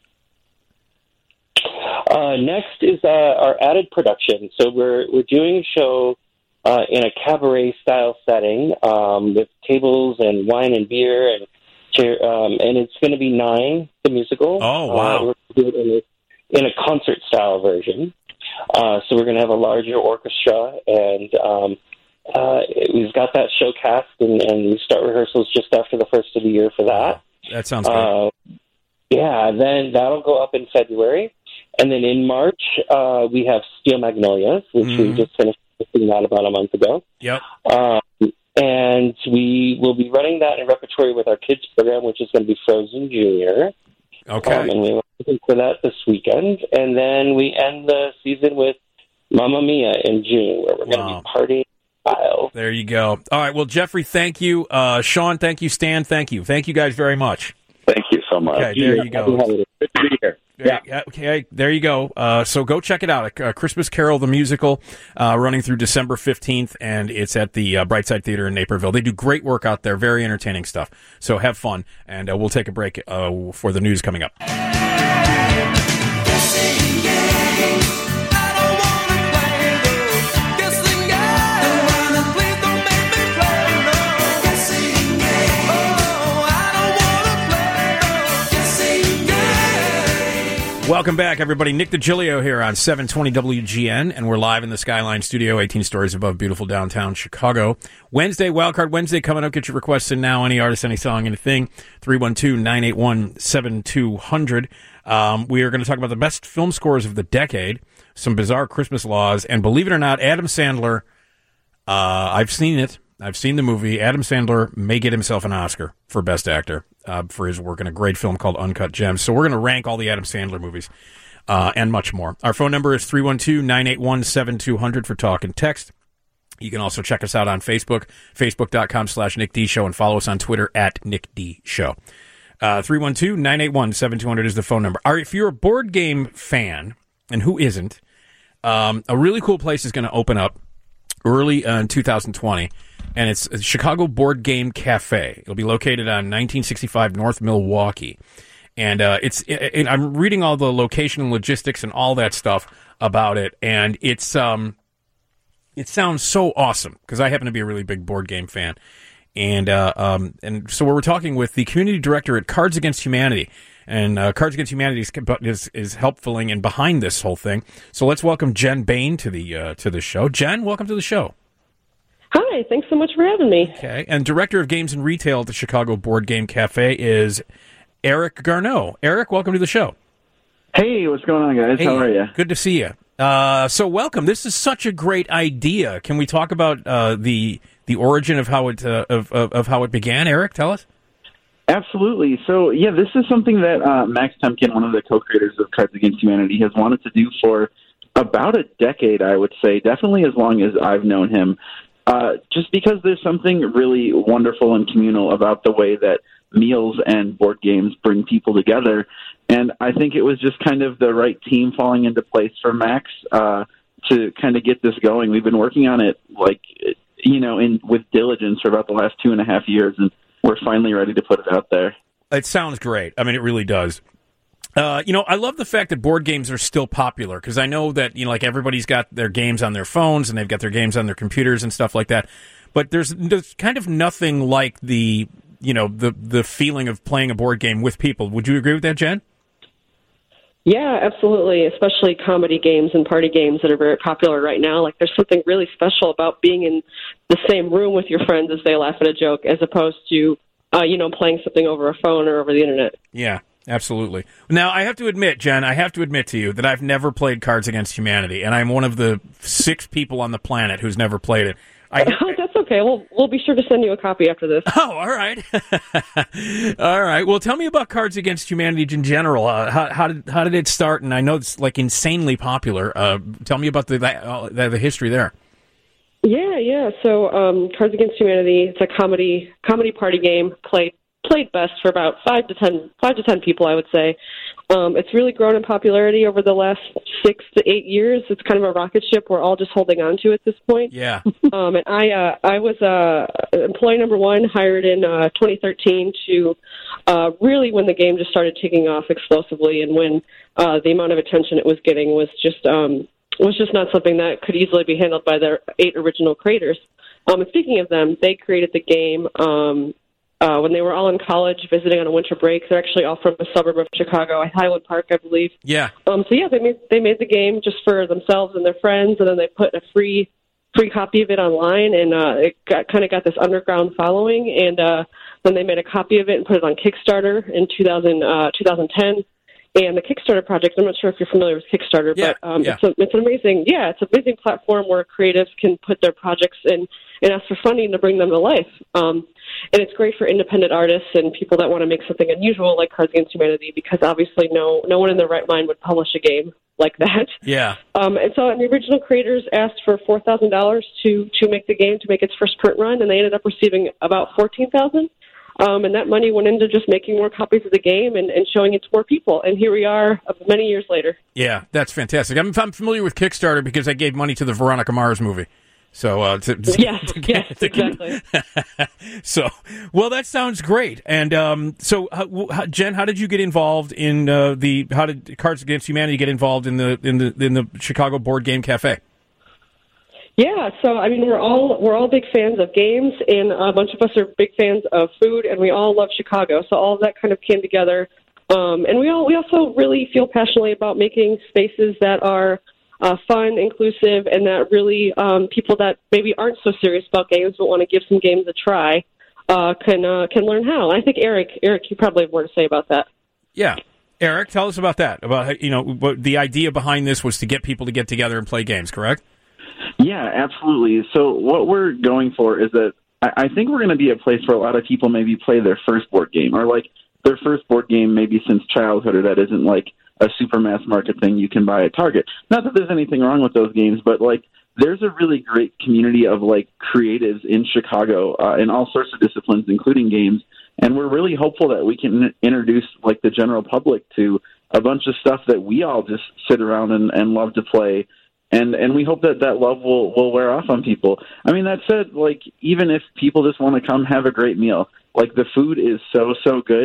Uh, next is uh, our added production. So we're we're doing a show uh, in a cabaret style setting um, with tables and wine and beer and chair, um, and it's going to be Nine, the musical. Oh, wow! Uh, we're doing it in a, in a concert style version. Uh, so we're going to have a larger orchestra and. Um, Uh, we've got that show cast, and, and we start rehearsals just after the first of the year for that. That sounds good. Uh, yeah, then that'll go up in February. And then in March, uh, we have Steel Magnolias, which Mm-hmm. we just finished seeing that about a month ago. Yep. Um, and we will be running that in repertory with our kids program, which is going to be Frozen Junior. Okay. Um, and we're looking for that this weekend. And then we end the season with Mamma Mia in June, where we're going to Wow. be partying. Style. There you go. All right. Well, Jeffrey, thank you. Uh, Sean, thank you. Stan, thank you. Thank you guys very much. Thank you so much. Okay, there you go. Good to be here. There, yeah. Okay, there you go. Uh, so go check it out. A Christmas Carol, the musical, uh, running through December fifteenth, and it's at the uh, Brightside Theater in Naperville. They do great work out there, very entertaining stuff. So have fun, and uh, we'll take a break uh, for the news coming up. Welcome back, everybody. Nick DiGilio here on seven twenty W G N, and we're live in the Skyline Studio, eighteen stories above beautiful downtown Chicago. Wednesday, Wildcard Wednesday coming up. Get your requests in now. Any artist, any song, anything. three one two, nine eight one, seven two zero zero. Um, we are going to talk about the best film scores of the decade, some bizarre Christmas laws, and believe it or not, Adam Sandler, uh, I've seen it. I've seen the movie. Adam Sandler may get himself an Oscar for Best Actor uh, for his work in a great film called Uncut Gems. So we're going to rank all the Adam Sandler movies uh, and much more. Our phone number is three one two, nine eight one, seven two zero zero for talk and text. You can also check us out on Facebook, facebook.com slash Nick D Show, and follow us on Twitter at Nick D Show. Uh, three one two, nine eight one, seven two zero zero is the phone number. All right, if you're a board game fan, and who isn't, um, a really cool place is going to open up early uh, in two thousand twenty. And it's Chicago Board Game Cafe. It'll be located on nineteen sixty-five North Milwaukee. And uh, it's it, I'm reading all the location and logistics and all that stuff about it, and it's um, it sounds so awesome because I happen to be a really big board game fan, and uh, um, and so we're talking with the community director at Cards Against Humanity, and uh, Cards Against Humanity is, is is helpfulling and behind this whole thing. So let's welcome Jen Bain to the uh, to the show. Jen, welcome to the show. Hi, thanks so much for having me. Okay, and director of games and retail at the Chicago Board Game Cafe is Eric Garneau. Eric, welcome to the show. Hey, what's going on, guys? Hey, how are you? Good to see you. Uh, so, welcome. This is such a great idea. Can we talk about uh, the the origin of how it uh, of, of of how it began? Eric, tell us. Absolutely. So, yeah, this is something that uh, Max Temkin, one of the co-creators of Cards Against Humanity, has wanted to do for about a decade. I would say, definitely as long as I've known him. Uh, just because there's something really wonderful and communal about the way that meals and board games bring people together. And I think it was just kind of the right team falling into place for Max uh, to kind of get this going. We've been working on it, like, you know, in with diligence for about the last two and a half years, and we're finally ready to put it out there. It sounds great. I mean, it really does. Uh, you know, I love the fact that board games are still popular because I know that, you know, like everybody's got their games on their phones and they've got their games on their computers and stuff like that. But there's, there's kind of nothing like the, you know, the, the feeling of playing a board game with people. Would you agree with that, Jen? Yeah, absolutely, especially comedy games and party games that are very popular right now. Like, there's something really special about being in the same room with your friends as they laugh at a joke as opposed to, uh, you know, playing something over a phone or over the internet. Yeah. Absolutely. Now, I have to admit, Jen, I have to admit to you that I've never played Cards Against Humanity, and I'm one of the six people on the planet who's never played it. I, oh, that's okay. We'll, we'll be sure to send you a copy after this. Oh, all right. All right. Well, tell me about Cards Against Humanity in general. Uh, how, how did how did it start? And I know it's like insanely popular. Uh, tell me about the, uh, the the history there. Yeah, yeah. So, um, Cards Against Humanity, it's a comedy comedy party game played played best for about five to ten five to ten people, I would say. Um, it's really grown in popularity over the last six to eight years. It's kind of a rocket ship we're all just holding on to at this point. Yeah. um, and I uh, I was uh, employee number one, hired in uh, twenty thirteen to uh, really when the game just started taking off explosively, and when uh, the amount of attention it was getting was just um, was just not something that could easily be handled by their eight original creators. Um, and speaking of them, they created the game. Um, Uh, when they were all in college visiting on a winter break. They're actually all from a suburb of Chicago, Highland Park, I believe. Yeah. Um, so, yeah, they made they made the game just for themselves and their friends, and then they put a free free copy of it online, and uh, it got, kind of got this underground following. And uh, then they made a copy of it and put it on Kickstarter in two thousand, uh, twenty ten. And the Kickstarter project, I'm not sure if you're familiar with Kickstarter, yeah, but um, yeah. it's, a, it's an amazing, yeah, it's an amazing platform where creatives can put their projects in and ask for funding to bring them to life. Um, and it's great for independent artists and people that want to make something unusual like Cards Against Humanity, because obviously no no one in their right mind would publish a game like that. Yeah. Um, and so the original creators asked for four thousand dollars to to make the game, to make its first print run, and they ended up receiving about fourteen thousand dollars. Um, and that money went into just making more copies of the game and, and showing it to more people. And here we are uh, many years later. Yeah, that's fantastic. I'm, I'm familiar with Kickstarter because I gave money to the Veronica Mars movie. So, uh, to, to, yes, to, yes, to, exactly. So, well, that sounds great. And um, so, how, how, Jen, how did you get involved in uh, the? How did Cards Against Humanity get involved in the in the in the Chicago Board Game Cafe? Yeah, so I mean, we're all we're all big fans of games, and a bunch of us are big fans of food, and we all love Chicago. So all of that kind of came together, um, and we all we also really feel passionately about making spaces that are uh, fun, inclusive, and that really um, people that maybe aren't so serious about games but want to give some games a try uh, can uh, can learn how. And I think Eric, Eric, you probably have more to say about that. Yeah, Eric, tell us about that. About you know, what the idea behind this was to get people to get together and play games, correct? Yeah, absolutely. So what we're going for is that I, I think we're going to be a place where a lot of people maybe play their first board game, or like their first board game maybe since childhood, or that isn't like a super mass market thing you can buy at Target. Not that there's anything wrong with those games, but like there's a really great community of like creatives in Chicago uh, in all sorts of disciplines, including games. And we're really hopeful that we can introduce like the general public to a bunch of stuff that we all just sit around and, and love to play. And and we hope that that love will, will wear off on people. I mean, that said, like, even if people just want to come have a great meal, like, the food is so, so good.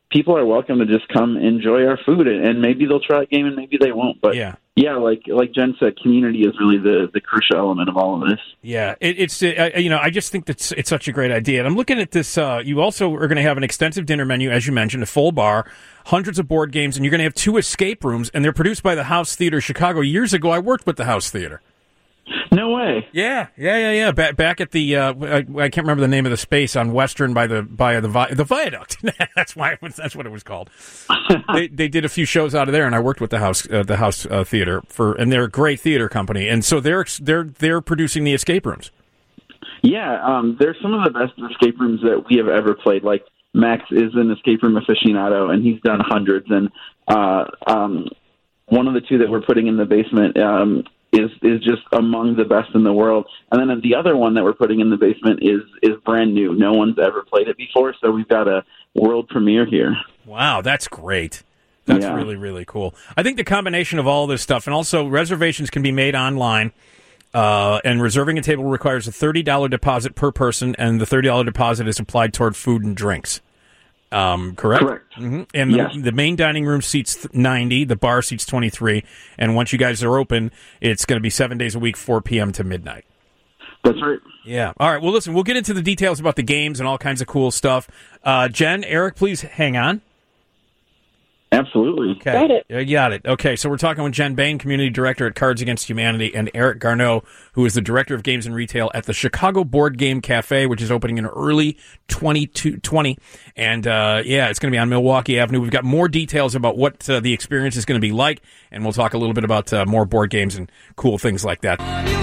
people are welcome to just come enjoy our food, and, and maybe they'll try a game and maybe they won't. But yeah, yeah, like like Jen said, community is really the, the crucial element of all of this. Yeah, it, it's uh, you know I just think that's it's such a great idea. And I'm looking at this. Uh, you also are going to have an extensive dinner menu, as you mentioned, a full bar, hundreds of board games, and you're going to have two escape rooms. And they're produced by the House Theater Chicago. Years ago, I worked with the House Theater. No way. Yeah, yeah, yeah, yeah. Back back at the uh, I, I can't remember the name of the space on Western by the by the vi- the Viaduct. that's why it was, that's what it was called. they they did a few shows out of there, and I worked with the House uh, the House uh, Theater for, and they're a great theater company, and so they're they're they're producing the escape rooms. Yeah, um, they're some of the best escape rooms that we have ever played. Like Max is an escape room aficionado, and he's done hundreds. And uh, um, one of the two that we're putting in the basement. Um, is is just among the best in the world. And then the other one that we're putting in the basement is is brand new. No one's ever played it before, so we've got a world premiere here. Wow, that's great. That's yeah. really, really cool. I think the combination of all this stuff, and also reservations can be made online, uh, and reserving a table requires a thirty dollars deposit per person, and the thirty dollars deposit is applied toward food and drinks. Um, correct? Correct. Mm-hmm. And the, yes. the main dining room seats ninety, the bar seats twenty-three, and once you guys are open, it's going to be seven days a week, four p.m. to midnight. That's right. Yeah. All right, well, listen, we'll get into the details about the games and all kinds of cool stuff. Uh, Jen, Eric, please hang on. Absolutely. Okay. Got it. You got it. Okay, so we're talking with Jen Bain, Community Director at Cards Against Humanity, and Eric Garneau, who is the Director of Games and Retail at the Chicago Board Game Cafe, which is opening in early twenty twenty. And, uh, yeah, it's going to be on Milwaukee Avenue. We've got more details about what uh, the experience is going to be like, and we'll talk a little bit about uh, more board games and cool things like that.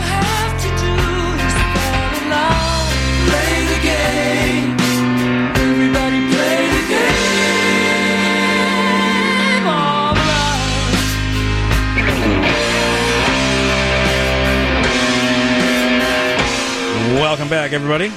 Welcome back, everybody.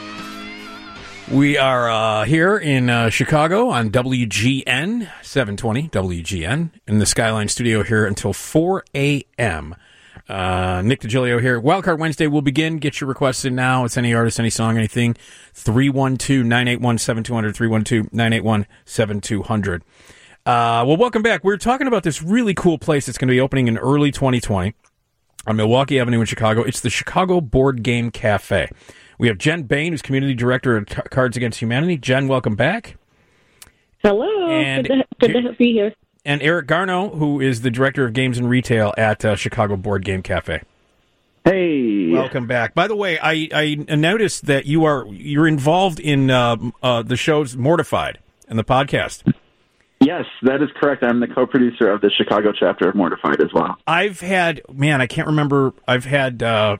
We are uh, here in uh, Chicago on W G N, seven twenty W G N, in the Skyline studio here until four a.m. Uh, Nick DiGilio here. Wildcard Wednesday will begin. Get your requests in now. It's any artist, any song, anything. three one two, nine eight one, seven two zero zero, three one two, nine eight one, seven two zero zero. Uh, well, welcome back. We're talking about this really cool place that's going to be opening in early twenty twenty. On Milwaukee Avenue in Chicago. It's the Chicago Board Game Cafe. We have Jen Bain, who's Community Director at Cards Against Humanity. Jen, welcome back. Hello. And good to, good to be here. And Eric Garneau, who is the Director of Games and Retail at uh, Chicago Board Game Cafe. Hey. Welcome back. By the way, I, I noticed that you are you're involved in uh, uh, the shows Mortified and the podcast. Yes, that is correct. I'm the co-producer of the Chicago chapter of Mortified as well. I've had, man, I can't remember. I've had, uh,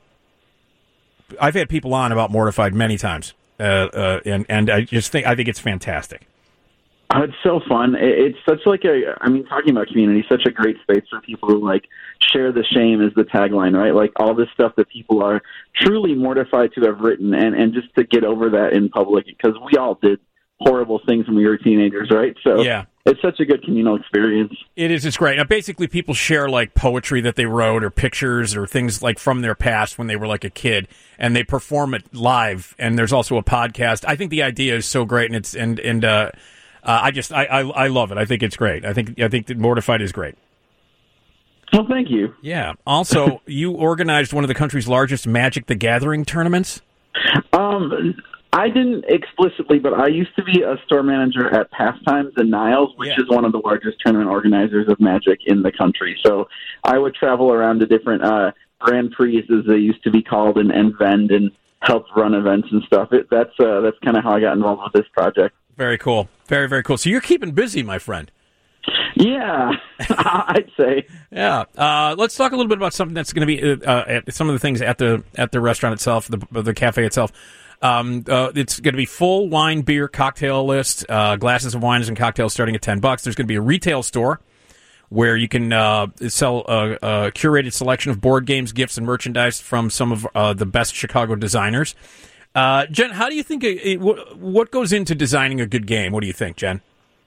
I've had people on about Mortified many times, uh, uh, and and I just think I think it's fantastic. Oh, it's so fun. It's such like a, I mean, talking about community, such a great space for people to like share the shame is the tagline, right? Like all this stuff that people are truly mortified to have written, and and just to get over that in public, because we all did horrible things when we were teenagers, right? So yeah. It's such a good communal experience. It is. It's great. Now, basically, people share like poetry that they wrote or pictures or things like from their past when they were like a kid, and they perform it live. And there's also a podcast. I think the idea is so great, and it's and and uh, uh, I just I, I I love it. I think it's great. I think I think that Mortified is great. Well, thank you. Yeah. Also, you organized one of the country's largest Magic the Gathering tournaments. Um. I didn't explicitly, but I used to be a store manager at Pastimes in Niles, which yeah. is one of the largest tournament organizers of Magic in the country. So I would travel around to different uh, Grand Prix, as they used to be called, and, and vend and help run events and stuff. It, that's uh, that's kind of how I got involved with this project. Very cool. Very, very cool. So you're keeping busy, my friend. Yeah, I'd say. Yeah. Uh, let's talk a little bit about something that's going to be uh, at some of the things at the at the restaurant itself, the the cafe itself. Um, uh, it's going to be full wine, beer, cocktail list, uh, glasses of wines and cocktails starting at ten bucks. There's going to be a retail store where you can uh, sell a, a curated selection of board games, gifts, and merchandise from some of uh, the best Chicago designers. Uh, Jen, how do you think it, it, what goes into designing a good game? What do you think, Jen?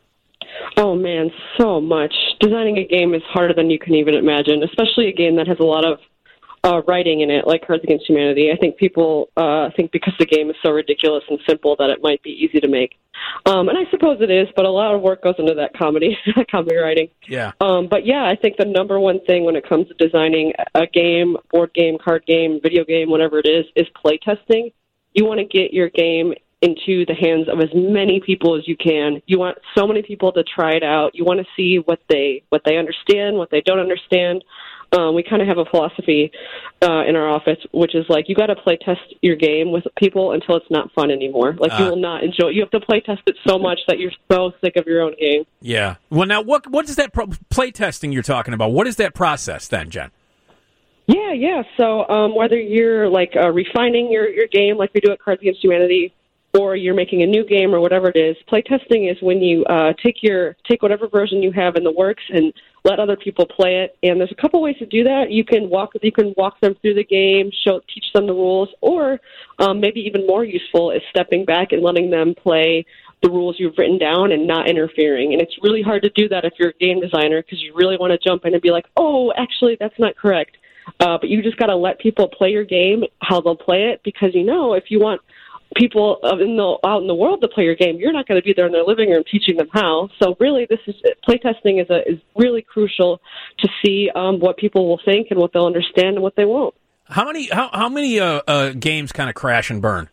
Oh, man, so much. Designing a game is harder than you can even imagine, especially a game that has a lot of uh, writing in it, like Cards Against Humanity. I think people uh, think because the game is so ridiculous and simple that it might be easy to make. Um, and I suppose it is, but a lot of work goes into that comedy, comedy writing. Yeah. Um, but yeah, I think the number one thing when it comes to designing a game, board game, card game, video game, whatever it is, is play testing. You want to get your game into the hands of as many people as you can. You want so many people to try it out. You want to see what they what they understand, what they don't understand. Um, we kind of have a philosophy uh, in our office, which is like you got to play test your game with people until it's not fun anymore. Like uh, you will not enjoy. You have to play test it so much that you're so sick of your own game. Yeah. Well, now what what is that pro- play testing you're talking about? What is that process then, Jen? Yeah, yeah. So um, whether you're like uh, refining your, your game, like we do at Cards Against Humanity, or you're making a new game or whatever it is, playtesting is when you uh, take your take whatever version you have in the works and let other people play it. And there's a couple ways to do that. You can walk you can walk them through the game, show teach them the rules, or um, maybe even more useful is stepping back and letting them play the rules you've written down and not interfering. And it's really hard to do that if you're a game designer because you really want to jump in and be like, oh, actually, that's not correct. Uh, but you just got to let people play your game how they'll play it because, you know, if you want people in the, out in the world to play your game, you're not going to be there in their living room teaching them how. So really, this is playtesting is a, is really crucial to see um, what people will think and what they'll understand and what they won't. How many how how many uh, uh, games kind of crash and burn?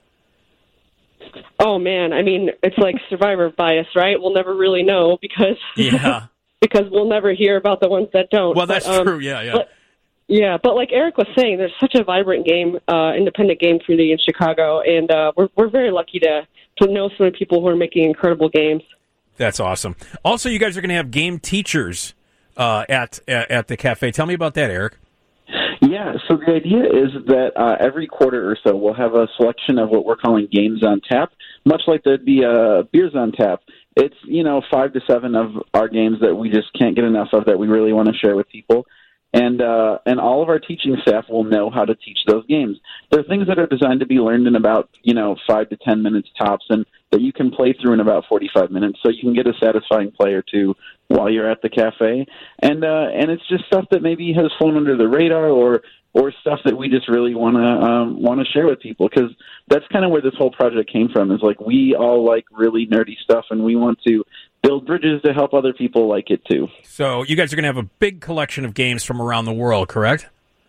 Oh man, I mean it's like survivor bias, right? We'll never really know because yeah because we'll never hear about the ones that don't. Well, that's but, um, true. Yeah, yeah. But, Yeah, but like Eric was saying, there's such a vibrant game, uh, independent game community in Chicago, and uh, we're we're very lucky to to know so many people who are making incredible games. That's awesome. Also, you guys are going to have game teachers uh, at, at at the cafe. Tell me about that, Eric. Yeah, so the idea is that uh, every quarter or so we'll have a selection of what we're calling games on tap, much like there'd be uh, beers on tap. It's, you know, five to seven of our games that we just can't get enough of that we really want to share with people. And uh, and all of our teaching staff will know how to teach those games. They're things that are designed to be learned in about, you know, five to ten minutes tops, and that you can play through in about forty-five minutes, so you can get a satisfying play or two while you're at the cafe. And uh, and it's just stuff that maybe has flown under the radar, or or stuff that we just really want to um, want to share with people, because that's kind of where this whole project came from. Is like we all like really nerdy stuff, and we want to build bridges to help other people like it too. So you guys are going to have a big collection of games from around the world, correct?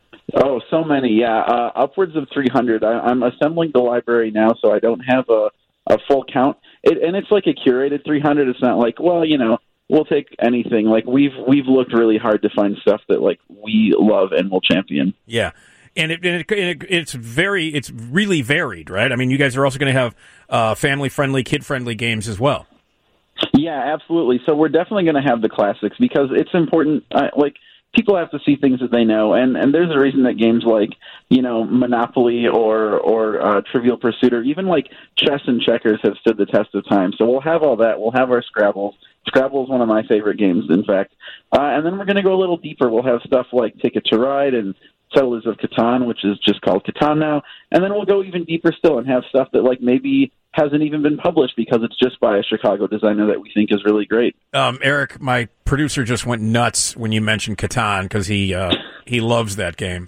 Oh, so many, yeah. Uh, upwards of three hundred. I, I'm assembling the library now, so I don't have a, a full count. It, and it's like a curated three hundred. It's not like, well, you know, we'll take anything. Like we've we've looked really hard to find stuff that like we love and will champion. Yeah. And, it, and, it, and it, it's very, it's really varied, right? I mean, you guys are also going to have uh, family-friendly, kid-friendly games as well. Yeah, absolutely. So we're definitely going to have the classics because it's important. Uh, like people have to see things that they know, and, and there's a reason that games like, you know, Monopoly or or uh, Trivial Pursuit or even like chess and checkers have stood the test of time. So we'll have all that. We'll have our Scrabble. Scrabble is one of my favorite games, in fact. Uh, and then we're going to go a little deeper. We'll have stuff like Ticket to Ride and Settlers of Catan, which is just called Catan now. And then we'll go even deeper still and have stuff that like maybe hasn't even been published because it's just by a Chicago designer that we think is really great. Um, Eric, my producer, just went nuts when you mentioned Catan because he uh, he loves that game.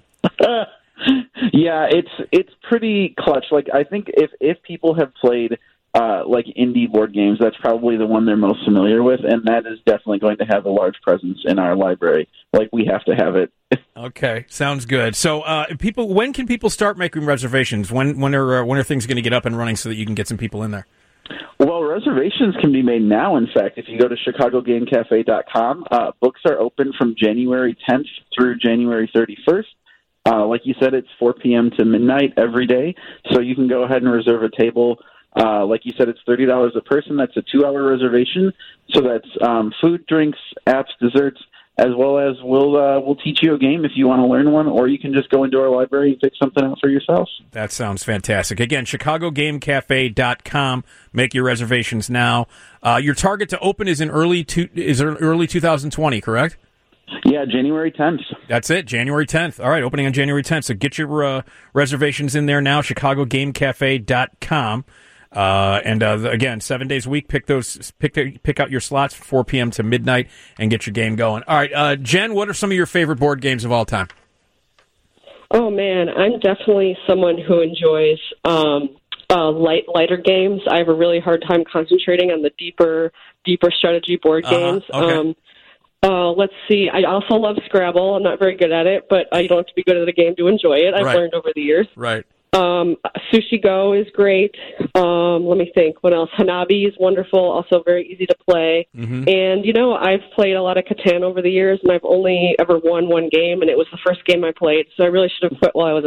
Yeah, it's it's pretty clutch. Like I think if if people have played uh, like indie board games, that's probably the one they're most familiar with, and that is definitely going to have a large presence in our library. Like we have to have it. Okay, sounds good. So, uh, people, when can people start making reservations? When when are uh, when are things going to get up and running so that you can get some people in there? Well, reservations can be made now. In fact, if you go to chicago game cafe dot com, uh, books are open from January tenth through January thirty-first. Uh, like you said, it's four p.m. to midnight every day, so you can go ahead and reserve a table. Uh, like you said, it's thirty dollars a person. That's a two-hour reservation. So that's um, food, drinks, apps, desserts, as well as we'll uh, we'll teach you a game if you want to learn one, or you can just go into our library and pick something out for yourself. That sounds fantastic. Again, chicago game cafe dot com. Make your reservations now. Uh, your target to open is in early two, is early two thousand twenty, correct? Yeah, January tenth. That's it, January tenth. All right, opening on January tenth. So get your uh, reservations in there now, chicago game cafe dot com. Uh, and uh, again, seven days a week. Pick those, pick the, pick out your slots from four p.m. to midnight, and get your game going. All right, uh, Jen, what are some of your favorite board games of all time? Oh man, I'm definitely someone who enjoys um, uh, light, lighter games. I have a really hard time concentrating on the deeper, deeper strategy board Uh-huh. games. Okay. Um, uh, let's see. I also love Scrabble. I'm not very good at it, but uh, you don't have to be good at the game to enjoy it. I've Right. learned over the years. Right. Um, Sushi Go is great. Um, let me think. What else? Hanabi is wonderful. Also very easy to play. Mhm. And, you know, I've played a lot of Catan over the years, and I've only ever won one game, and it was the first game I played, so I really should have quit while I was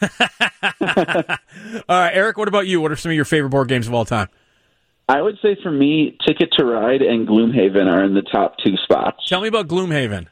ahead. All right, Eric, what about you? What are some of your favorite board games of all time? I would say for me, Ticket to Ride and Gloomhaven are in the top two spots. Tell me about Gloomhaven.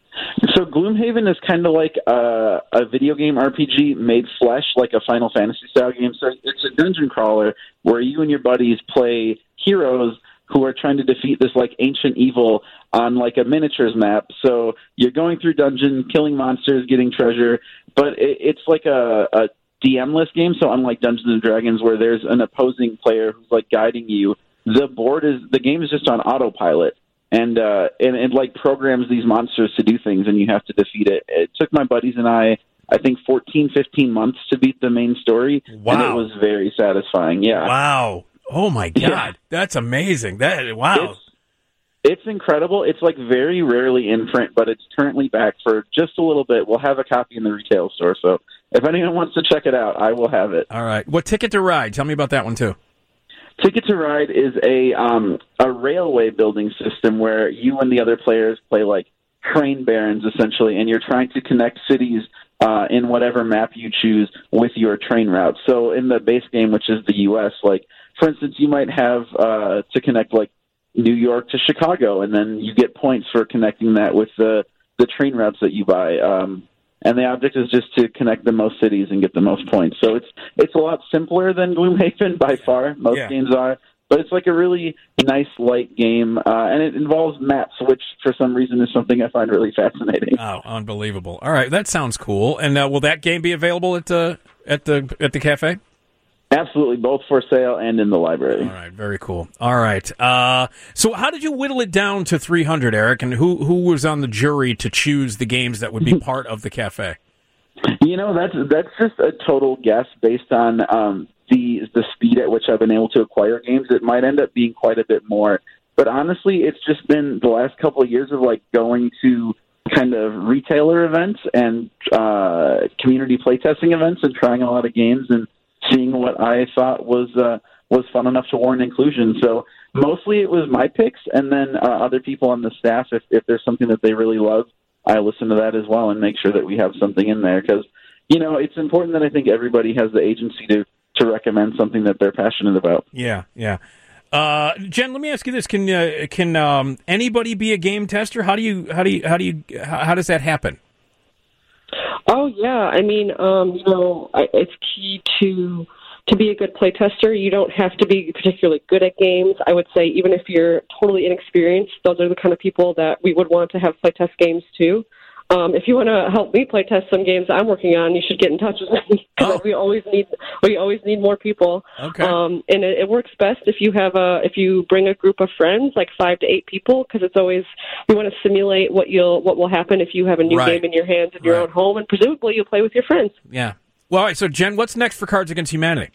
So Gloomhaven is kind of like a, a video game R P G made flesh, like a Final Fantasy style game. So it's a dungeon crawler where you and your buddies play heroes who are trying to defeat this like ancient evil on like a miniatures map. So you're going through dungeon, killing monsters, getting treasure, but it, it's like a, a D M-less game. So unlike Dungeons and Dragons, where there's an opposing player who's like guiding you, the board is the game is just on autopilot. And, uh, and it like programs these monsters to do things, and you have to defeat it. It took my buddies and I, I think, fourteen, fifteen months to beat the main story, Wow. and it was very satisfying. Yeah, Wow. Oh my God, Yeah. that's amazing. That wow. It's, it's incredible. It's like very rarely in print, but it's currently back for just a little bit. We'll have a copy in the retail store, so if anyone wants to check it out, I will have it. All right. What Ticket to Ride? Tell me about that one too. Ticket to Ride is a um, a railway building system where you and the other players play like train barons, essentially, and you're trying to connect cities uh, in whatever map you choose with your train route. So in the base game, which is the U S, like, for instance, you might have uh, to connect like New York to Chicago, and then you get points for connecting that with the, the train routes that you buy. Um, and the object is just to connect the most cities and get the most points. So it's it's a lot simpler than Gloomhaven by far. Most Yeah. games are. But it's like a really nice, light game, uh, and it involves maps, which for some reason is something I find really fascinating. Oh, unbelievable! All right, that sounds cool. And uh, will that game be available at the at the at the cafe? Absolutely, both for sale and in the library. All right, very cool. All right, uh, so how did you whittle it down to three hundred, Eric? And who who was on the jury to choose the games that would be part of the cafe? You know, that's that's just a total guess based on um, the the speed at which I've been able to acquire games. It might end up being quite a bit more, but honestly, it's just been the last couple of years of like going to kind of retailer events and uh, community playtesting events and trying a lot of games and seeing what I thought was uh, was fun enough to warrant inclusion. So mostly it was my picks, and then uh, other people on the staff, if if there's something that they really love, I listen to that as well and make sure that we have something in there because, you know, it's important that I think everybody has the agency to, to recommend something that they're passionate about. Yeah, yeah. Uh, Jen, let me ask you this: Can uh, can um, anybody be a game tester? How do you how do you how do you how, how does that happen? Oh yeah, I mean, um, you know, I, it's key to to be a good play tester. You don't have to be particularly good at games. I would say even if you're totally inexperienced, those are the kind of people that we would want to have play test games too. Um, if you want to help me play test some games I'm working on, you should get in touch with me because Oh. we always need we always need more people. Okay. Um, and it, it works best if you have a if you bring a group of friends, like five to eight people, because it's always you want to simulate what you'll what will happen if you have a new Right. game in your hands in your Right. own home, and presumably you'll play with your friends. Yeah. Well, all right, so Jen, what's next for Cards Against Humanity?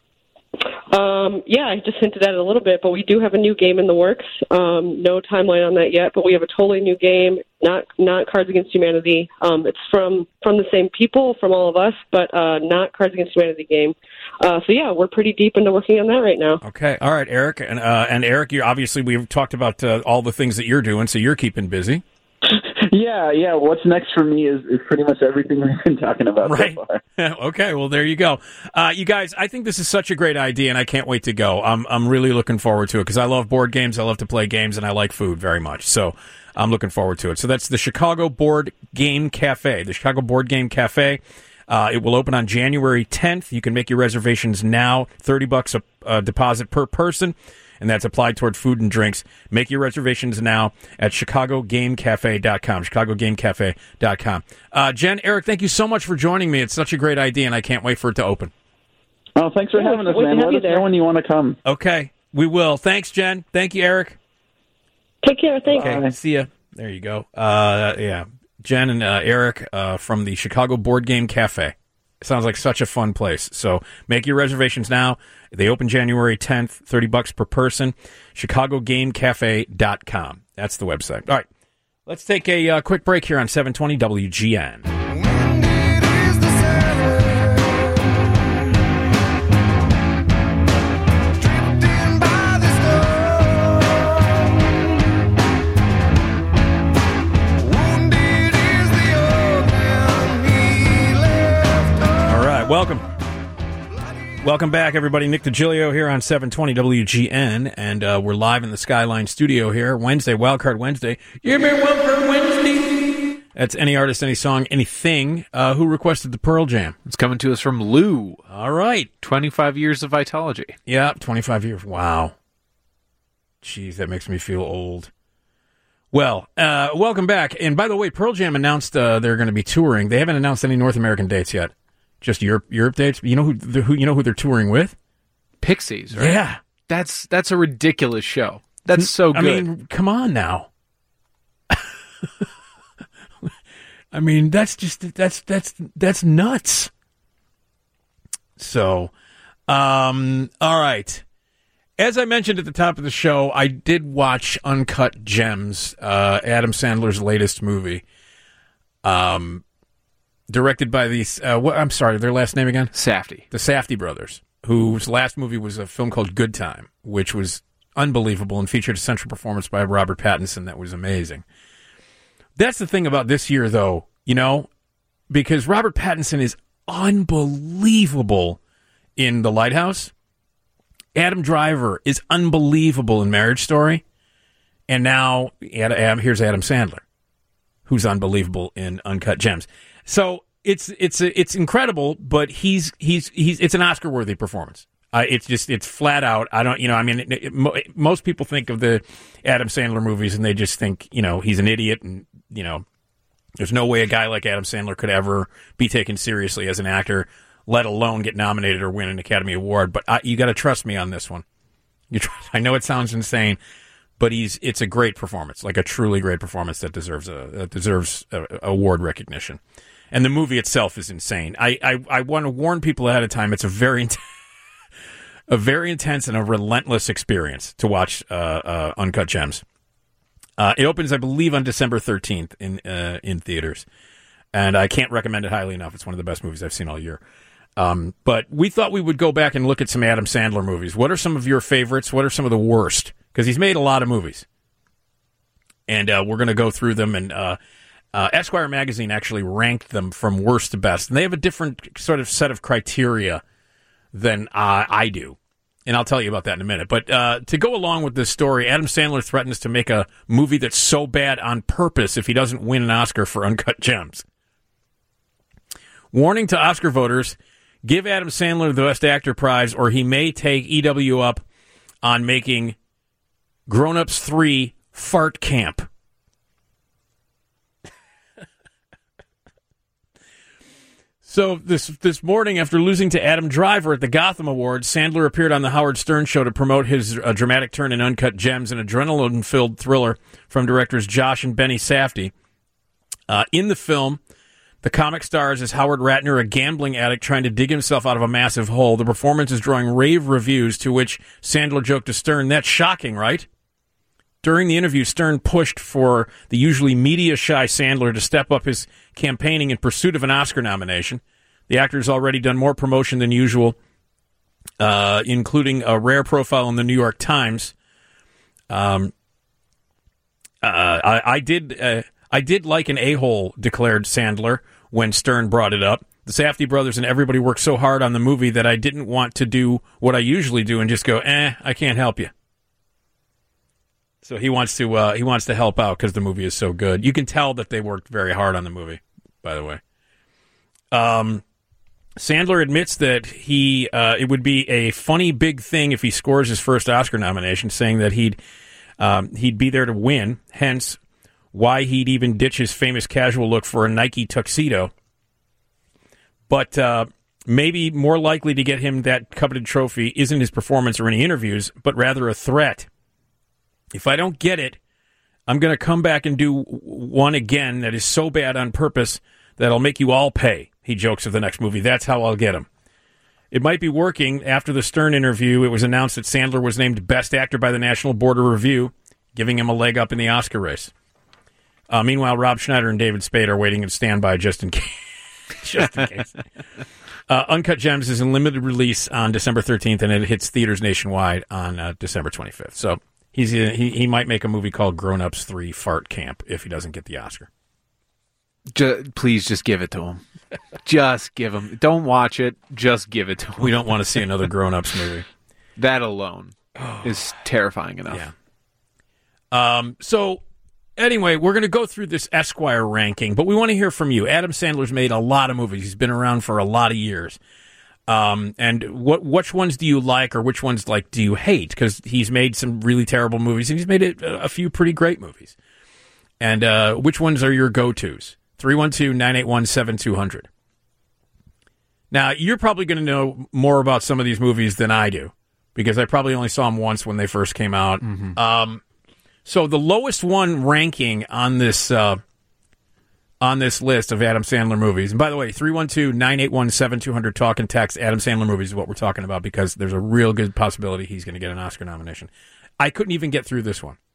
Um, yeah, I just hinted at it a little bit, but we do have a new game in the works. Um, no timeline on that yet, but we have a totally new game, not not Cards Against Humanity. Um, it's from, from the same people, from all of us, but uh, not Cards Against Humanity game. Uh, so yeah, we're pretty deep into working on that right now. Okay. All right, Eric. And, uh, and Eric, you obviously we've talked about uh, all the things that you're doing, so you're keeping busy. Yeah, yeah. What's next for me is, is pretty much everything we've been talking about Right. so far. Okay, well, there you go. Uh, you guys, I think this is such a great idea, and I can't wait to go. I'm I'm really looking forward to it because I love board games, I love to play games, and I like food very much. So I'm looking forward to it. So that's the Chicago Board Game Cafe, the Chicago Board Game Cafe. Uh, it will open on January tenth. You can make your reservations now, thirty bucks a, a deposit per person, and that's applied toward food and drinks. Make your reservations now at chicago game cafe dot com, chicago game cafe dot com. Uh, Jen, Eric, thank you so much for joining me. It's such a great idea, and I can't wait for it to open. Oh, thanks for Yeah, having us, wait to man. have Let you us there. know when you want to come. Okay, we will. Thanks, Jen. Thank you, Eric. Take care. Thanks. Okay, see ya. There you go. Uh, yeah, Jen and uh, Eric uh, from the Chicago Board Game Cafe. It sounds like such a fun place. So make your reservations now. They open January tenth, thirty bucks per person. chicago game cafe dot com. That's the website. All right. Let's take a uh, quick break here on seven twenty W G N. Welcome. Welcome back, everybody. Nick DiGilio here on seven twenty W G N, and uh, we're live in the Skyline studio here. Wednesday, Wildcard Wednesday. Yeah, man, Wildcard Wednesday. That's any artist, any song, anything. Uh, who requested the Pearl Jam? It's coming to us from Lou. All right. twenty-five years of Vitology. Yeah, twenty-five years. Wow. Jeez, that makes me feel old. Well, uh, welcome back. And by the way, Pearl Jam announced uh, they're going to be touring. They haven't announced any North American dates yet. Just Europe, Europe dates. You know who, the, who? You know who they're touring with? Pixies, right? Yeah, that's that's a ridiculous show. That's so good. I mean, come on now. I mean, that's just that's that's that's nuts. So, um, all right. As I mentioned at the top of the show, I did watch Uncut Gems, uh, Adam Sandler's latest movie. Um. Directed by these, uh, what, I'm sorry, their last name again? Safdie. The Safdie brothers, whose last movie was a film called Good Time, which was unbelievable and featured a central performance by Robert Pattinson that was amazing. That's the thing about this year, though, you know, because Robert Pattinson is unbelievable in The Lighthouse. Adam Driver is unbelievable in Marriage Story. And now Adam, here's Adam Sandler, who's unbelievable in Uncut Gems. So it's it's it's incredible, but he's he's he's it's an Oscar-worthy performance. Uh, it's just it's flat out. I don't you know I mean it, it, mo- most people think of the Adam Sandler movies and they just think you know he's an idiot and you know there's no way a guy like Adam Sandler could ever be taken seriously as an actor, let alone get nominated or win an Academy Award. But I, you got to trust me on this one. You trust, I know it sounds insane, but he's it's a great performance, like a truly great performance that deserves a that deserves a, a award recognition. And the movie itself is insane. I, I, I want to warn people ahead of time. It's a very a very intense and a relentless experience to watch uh, uh, Uncut Gems. Uh, it opens, I believe, on December thirteenth in uh, in theaters, and I can't recommend it highly enough. It's one of the best movies I've seen all year. Um, but we thought we would go back and look at some Adam Sandler movies. What are some of your favorites? What are some of the worst? Because he's made a lot of movies, and uh, we're going to go through them and. Uh, Uh, Esquire magazine actually ranked them from worst to best, and they have a different sort of set of criteria than uh, I do, and I'll tell you about that in a minute. But uh, to go along with this story, Adam Sandler threatens to make a movie that's so bad on purpose if he doesn't win an Oscar for Uncut Gems. Warning to Oscar voters, give Adam Sandler the Best Actor prize, or he may take E W up on making Grown Ups three Fart Camp. So this this morning, after losing to Adam Driver at the Gotham Awards, Sandler appeared on the Howard Stern Show to promote his uh, dramatic turn in Uncut Gems, an adrenaline-filled thriller from directors Josh and Benny Safdie. Uh, in the film, the comic stars as Howard Ratner, a gambling addict trying to dig himself out of a massive hole. The performance is drawing rave reviews, to which Sandler joked to Stern, "That's shocking, right?" During the interview, Stern pushed for the usually media-shy Sandler to step up his campaigning in pursuit of an Oscar nomination. The actor has already done more promotion than usual, uh, including a rare profile in the New York Times. Um, uh, I, I did uh, I did like an a-hole, declared Sandler when Stern brought it up. The Safdie brothers and everybody worked so hard on the movie that I didn't want to do what I usually do and just go, eh, I can't help you. So he wants to uh, he wants to help out because the movie is so good. You can tell that they worked very hard on the movie, by the way. Um, Sandler admits that he uh, it would be a funny big thing if he scores his first Oscar nomination, saying that he'd um, he'd be there to win. Hence, why he'd even ditch his famous casual look for a Nike tuxedo. But uh, maybe more likely to get him that coveted trophy isn't his performance or any interviews, but rather a threat. If I don't get it, I'm going to come back and do one again that is so bad on purpose that I'll make you all pay, he jokes of the next movie. That's how I'll get him. It might be working. After the Stern interview, it was announced that Sandler was named Best Actor by the National Board of Review, giving him a leg up in the Oscar race. Uh, meanwhile, Rob Schneider and David Spade are waiting in standby just in case. just in case. Uh, Uncut Gems is in limited release on December thirteenth, and it hits theaters nationwide on uh, December twenty-fifth. So he's uh, he, he might make a movie called Grown Ups three Fart Camp if he doesn't get the Oscar. Just, please just give it to him. Just give him. Don't watch it. Just give it to him. We don't want to see another Grown Ups movie. That alone is terrifying enough. Yeah. Um. So anyway, we're going to go through this Esquire ranking, but we want to hear from you. Adam Sandler's made a lot of movies. He's been around for a lot of years. Um. And what which ones do you like, or which ones like do you hate? Because he's made some really terrible movies, and he's made a, a few pretty great movies. And uh, which ones are your go-tos? three one two, nine eight one, seven two zero zero. Now, you're probably going to know more about some of these movies than I do, because I probably only saw them once when they first came out. Mm-hmm. Um, so the lowest one ranking on this uh, on this list of Adam Sandler movies, and by the way, three one two, nine eight one, seven two zero zero, talk and text Adam Sandler movies is what we're talking about, because there's a real good possibility he's going to get an Oscar nomination. I couldn't even get through this one.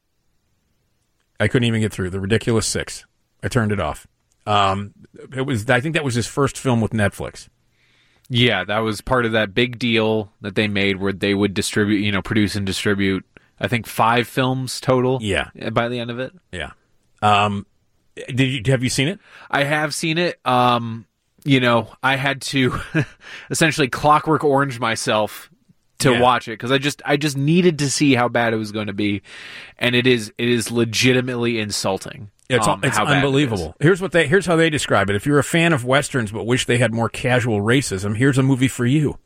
I couldn't even get through The Ridiculous Six. I turned it off. Um, it was, I think that was his first film with Netflix. Yeah, that was part of that big deal that they made where they would distribute, you know, produce and distribute, I think, five films total. Yeah. By the end of it. Yeah. Um, did you, have you seen it? I have seen it. Um, you know, I had to essentially Clockwork Orange myself to Yeah. watch it, because I just, I just needed to see how bad it was going to be. And it is, it is legitimately insulting. It's, um, it's how bad it unbelievable. is. Here's what they here's how they describe it. If you're a fan of westerns but wish they had more casual racism, here's a movie for you.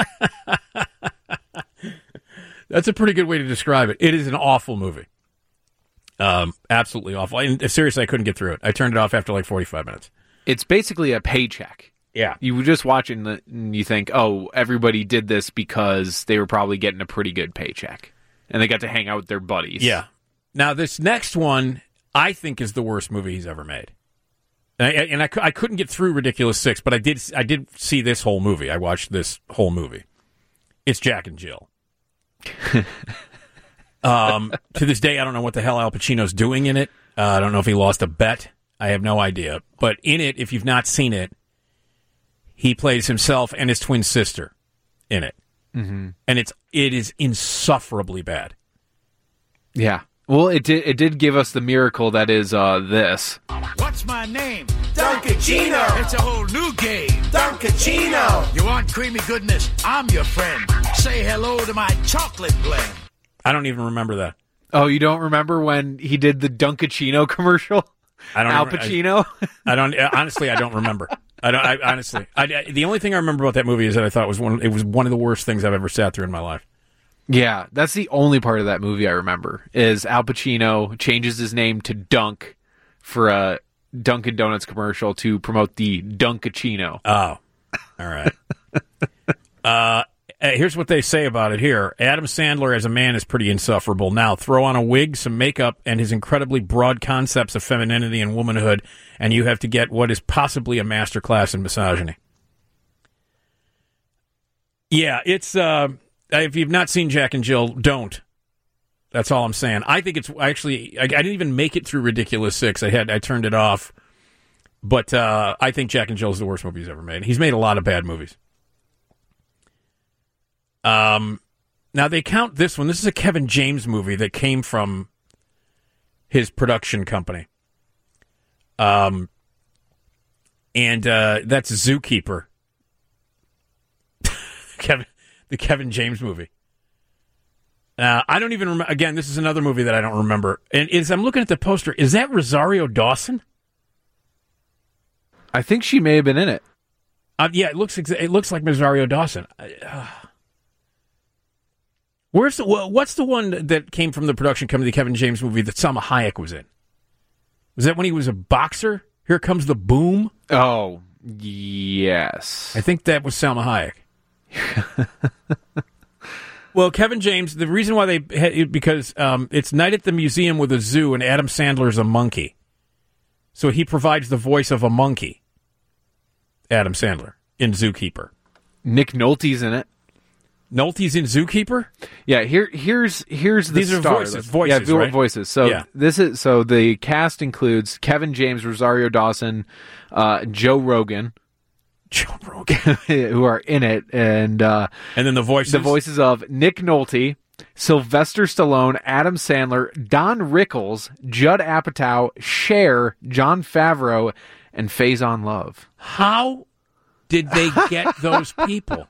That's a pretty good way to describe it. It is an awful movie. Um, absolutely awful. And seriously, I couldn't get through it. I turned it off after like forty-five minutes. It's basically a paycheck. Yeah. You were just watching the, and you think, oh, everybody did this because they were probably getting a pretty good paycheck, and they got to hang out with their buddies. Yeah. Now this next one, I think, is the worst movie he's ever made. And I, and I, I couldn't get through Ridiculous Six, but I did I did see this whole movie. I watched this whole movie. It's Jack and Jill. um, to this day, I don't know what the hell Al Pacino's doing in it. Uh, I don't know if he lost a bet. I have no idea. But in it, if you've not seen it, he plays himself and his twin sister in it. Mm-hmm. And it's it is insufferably bad. Yeah. Well, it did. It did give us the miracle that is uh, this. What's my name? Dunkachino. It's a whole new game. Dunkachino. You want creamy goodness? I'm your friend. Say hello to my chocolate blend. I don't even remember that. Oh, you don't remember when he did the Dunkachino commercial? I don't. Al remember- Pacino. I, I don't. Honestly, I don't remember. I don't. I, honestly, I, I- the only thing I remember about that movie is that I thought it was one. It was one of the worst things I've ever sat through in my life. Yeah, that's the only part of that movie I remember, is Al Pacino changes his name to Dunk for a Dunkin' Donuts commercial to promote the Dunkachino. Oh, all right. uh, here's what they say about it here. Adam Sandler as a man is pretty insufferable. Now, throw on a wig, some makeup, and his incredibly broad concepts of femininity and womanhood, and you have to get what is possibly a masterclass in misogyny. Yeah, it's... Uh, if you've not seen Jack and Jill, don't. That's all I'm saying. I think it's actually... I, I didn't even make it through Ridiculous Six. I had I turned it off. But uh, I think Jack and Jill is the worst movie he's ever made. He's made a lot of bad movies. Um, now, they count this one. This is a Kevin James movie that came from his production company. Um, and uh, that's Zookeeper. Kevin... The Kevin James movie. Uh, I don't even remember. Again, this is another movie that I don't remember. And as I'm looking at the poster, is that Rosario Dawson? I think she may have been in it. Uh, yeah, it looks exa- it looks like Rosario Dawson. Uh, where's the what's the one that came from the production company, the Kevin James movie that Salma Hayek was in? Was that when he was a boxer? Here Comes the Boom. Oh, yes. I think that was Salma Hayek. Well, Kevin James, the reason why they had, because um, it's Night at the Museum with a Zoo, and Adam Sandler's a monkey, so he provides the voice of a monkey. Adam Sandler in Zookeeper. Nick Nolte's in it. Nolte's in Zookeeper? Yeah, here here's here's the These are star voices, list. voices, yeah, right? voices. So Yeah. this is so the cast includes Kevin James, Rosario Dawson, uh, Joe Rogan, Joe Rogan, who are in it, and uh, and then the voices, the voices of Nick Nolte, Sylvester Stallone, Adam Sandler, Don Rickles, Judd Apatow, Cher, Jon Favreau, and Faison Love. How did they get those people?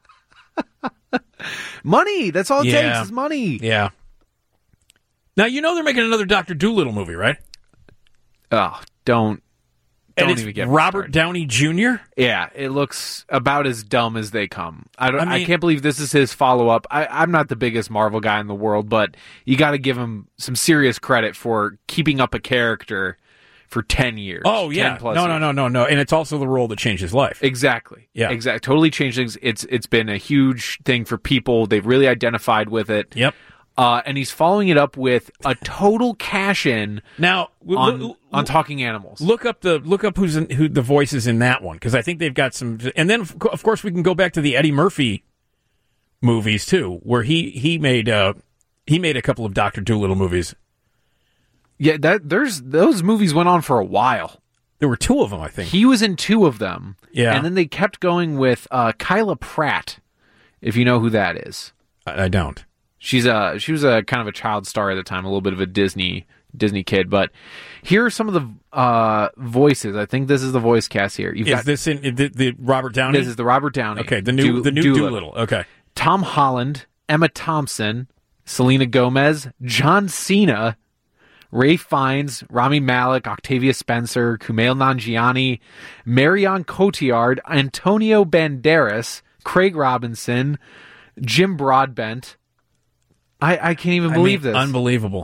Money. That's all it Yeah. takes is money. Yeah. Now, you know they're making another Doctor Dolittle movie, right? Oh, don't. And Don't it's even get me Robert started. Downey Junior? Yeah, it looks about as dumb as they come. I don't. I I, mean- can't believe this is his follow up. I'm not the biggest Marvel guy in the world, but you got to give him some serious credit for keeping up a character for ten years. Oh, yeah. ten plus No, no, years. no, no, no. And it's also the role that changed his life. Exactly. Yeah. Exactly. Totally changed things. It's it's been a huge thing for people. They've really identified with it. Yep. Uh, and he's following it up with a total cash in Now, w- on, w- on Talking Animals. Look up the look up who's in, who the voices in that one, because I think they've got some. And then, of co- of course, we can go back to the Eddie Murphy movies too, where he he made uh, he made a couple of Doctor Dolittle movies. Yeah, that there's those movies went on for a while. There were two of them, I think. He was in two of them. Yeah. And then they kept going with uh, Kyla Pratt, if you know who that is. I, I don't. She's a she was a kind of a child star at the time, a little bit of a Disney Disney kid. But here are some of the uh, voices. I think this is the voice cast here. You've Is got, this in the, the Robert Downey? This is the Robert Downey. Okay, the new Do- the new Doolittle. Doolittle. Okay. Tom Holland, Emma Thompson, Selena Gomez, John Cena, Ray Fiennes, Rami Malek, Octavia Spencer, Kumail Nanjiani, Marion Cotillard, Antonio Banderas, Craig Robinson, Jim Broadbent. I, I can't even I believe mean, this. Unbelievable.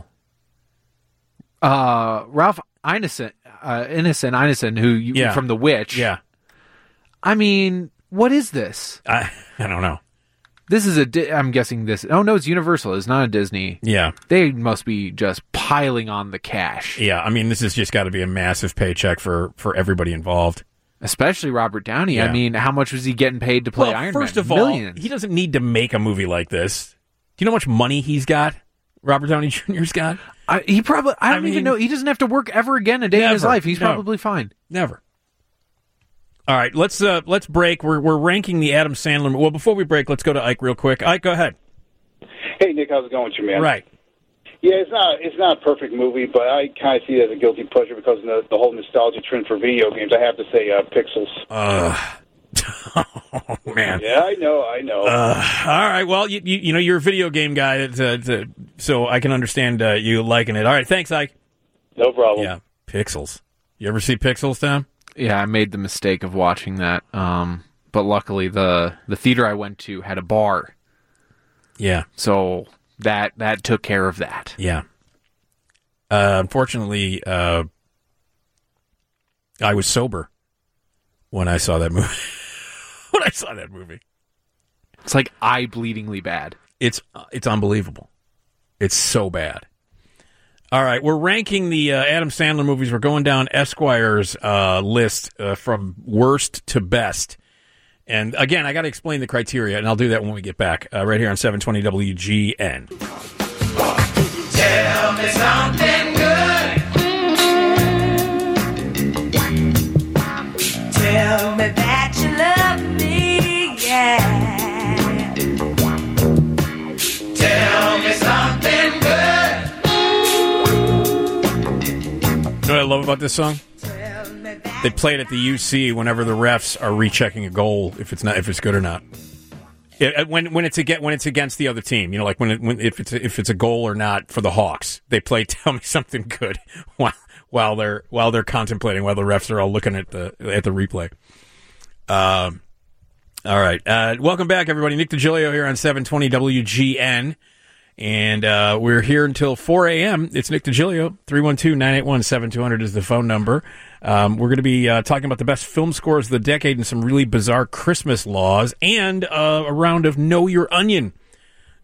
Uh, Ralph Ineson, uh, Innocent Ineson, who you, Yeah. from The Witch. Yeah. I mean, what is this? I I don't know. This is a. Di- I'm guessing this. Oh no, it's Universal. It's not a Disney. Yeah. They must be just piling on the cash. Yeah. I mean, this has just got to be a massive paycheck for for everybody involved. Especially Robert Downey. Yeah. I mean, how much was he getting paid to play well, Iron first Man? of all, Millions. he doesn't need to make a movie like this. Do you know how much money he's got? Robert Downey Junior's got. I, he probably. I don't I even mean- know. He doesn't have to work ever again a day in his Never. life. He's No. probably fine. Never. All right, let's uh, let's break. We're we're ranking the Adam Sandler. Well, before we break, let's go to Ike real quick. Ike, go ahead. Hey, Nick, how's it going with you, man? Right. Yeah, it's not it's not a perfect movie, but I kind of see it as a guilty pleasure because of the, the whole nostalgia trend for video games. I have to say, uh, Pixels. Uh, oh man. Yeah, I know, I know. Uh, all right. Well, you, you you know you're a video game guy, uh, to, so I can understand uh, you liking it. All right. Thanks, Ike. No problem. Yeah. Pixels. You ever see Pixels, Tom? Yeah, I made the mistake of watching that. Um, but luckily, the the theater I went to had a bar. Yeah. So that that took care of that. Yeah. Uh, unfortunately, uh, I was sober when I saw that movie. when I saw that movie, It's like eye-bleedingly bad. it's it's unbelievable. It's so bad. All right, we're ranking the uh, Adam Sandler movies. We're going down Esquire's uh, list uh, from worst to best. And again, I got to explain the criteria, and I'll do that when we get back. Uh, right here on seven twenty W G N. Tell me something good. Tell me that you love me, yeah. Tell me something good. You know what I love about this song? They play it at the U C whenever the refs are rechecking a goal, if it's not if it's good or not. It, when when it's against when it's against the other team, you know, like when it, when if it's if it's a goal or not for the Hawks, they play "Tell Me Something Good" while while they're while they're contemplating, while the refs are all looking at the at the replay. Um, all right, uh, welcome back, everybody. Nick DiGilio here on seven twenty W G N. And uh, we're here until four a.m. It's Nick DiGilio. three one two, nine eight one, seven two zero zero is the phone number. Um, we're going to be uh, talking about the best film scores of the decade and some really bizarre Christmas laws and uh, a round of Know Your Onion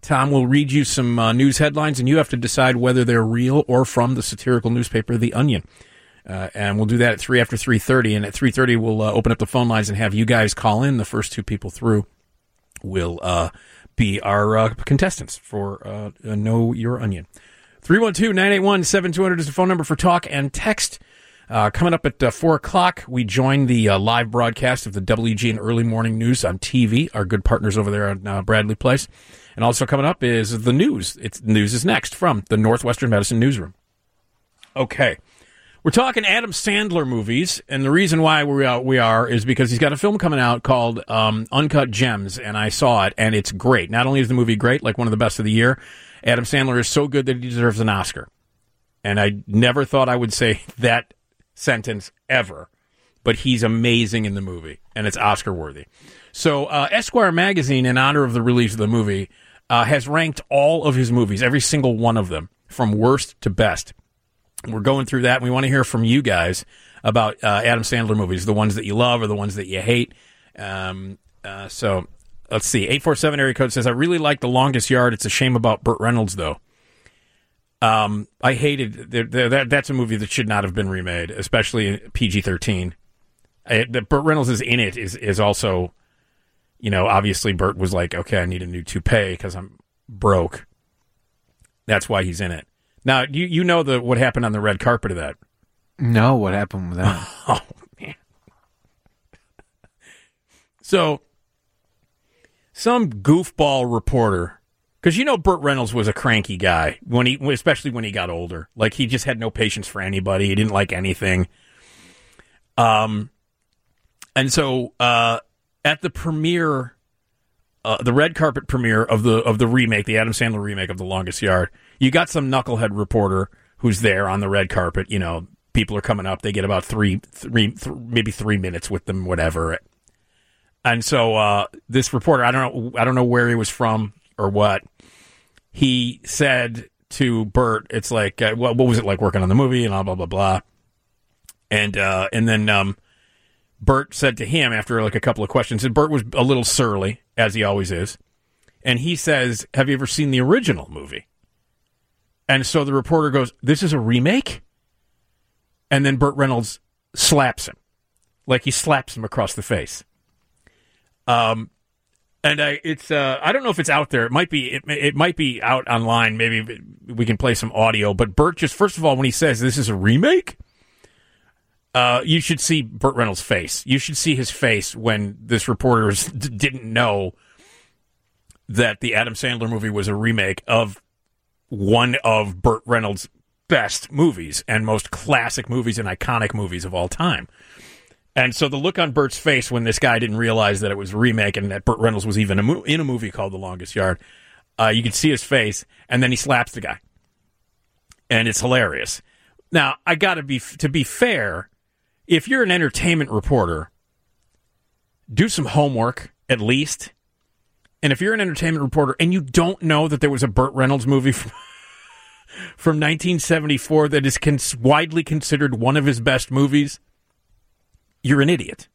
Tom will read you some uh, news headlines, and you have to decide whether they're real or from the satirical newspaper The Onion. Uh, and we'll do that at three after three thirty. And at three thirty, we'll uh, open up the phone lines and have you guys call in. The first two people through will uh, be our uh, contestants for uh, Know Your Onion. three one two, nine eight one, seven two zero zero is the phone number for talk and text. Uh, coming up at uh, four o'clock, we join the uh, live broadcast of the W G N Early Morning News on T V, our good partners over there on uh, Bradley Place. And also coming up is the news. It's news is next from the Northwestern Medicine Newsroom. Okay. We're talking Adam Sandler movies, and the reason why we are, we are is because he's got a film coming out called um, Uncut Gems, and I saw it, and it's great. Not only is the movie great, like one of the best of the year, Adam Sandler is so good that he deserves an Oscar. And I never thought I would say that sentence ever, but he's amazing in the movie, and it's Oscar-worthy. So uh, Esquire magazine, in honor of the release of the movie, uh, has ranked all of his movies, every single one of them, from worst to best. We're going through that, and we want to hear from you guys about uh, Adam Sandler movies, the ones that you love or the ones that you hate. Um, uh, so let's see. eight four seven area code says, I really like The Longest Yard. It's a shame about Burt Reynolds, though. Um, I hated the, the, that. That's a movie that should not have been remade, especially P G thirteen. I, that Burt Reynolds is in it is is also, you know, obviously Burt was like, okay, I need a new toupee because I'm broke. That's why he's in it. Now, you you know the what happened on the red carpet of that? No, what happened with that? Oh man! So, some goofball reporter. Because you know Burt Reynolds was a cranky guy, when he, especially when he got older. Like, he just had no patience for anybody. He didn't like anything. Um, and so uh, at the premiere, uh, the red carpet premiere of the of the remake, the Adam Sandler remake of The Longest Yard, you got some knucklehead reporter who's there on the red carpet. You know, people are coming up. They get about three, three, th- maybe three minutes with them, whatever. And so uh, this reporter, I don't know, I don't know where he was from or what. He said to Burt, it's like, uh, what, what was it like working on the movie and blah, blah, blah, blah. And uh, and then um, Burt said to him after like a couple of questions, and Burt was a little surly, as he always is. And he says, have you ever seen the original movie? And so the reporter goes, this is a remake? And then Burt Reynolds slaps him. Like he slaps him across the face. Um. And I, it's uh, I don't know if it's out there. It might be it, it might be out online. Maybe we can play some audio. But Burt just, first of all, when he says this is a remake, uh, you should see Burt Reynolds' face. You should see his face when this reporter was, didn't know that the Adam Sandler movie was a remake of one of Burt Reynolds' best movies and most classic movies and iconic movies of all time. And so the look on Burt's face when this guy didn't realize that it was a remake and that Burt Reynolds was even a mo- in a movie called The Longest Yard, uh, you could see his face, and then he slaps the guy. And it's hilarious. Now, I got to be, to be fair, if you're an entertainment reporter, do some homework, at least. And if you're an entertainment reporter and you don't know that there was a Burt Reynolds movie from, from nineteen seventy-four that is con- widely considered one of his best movies, you're an idiot.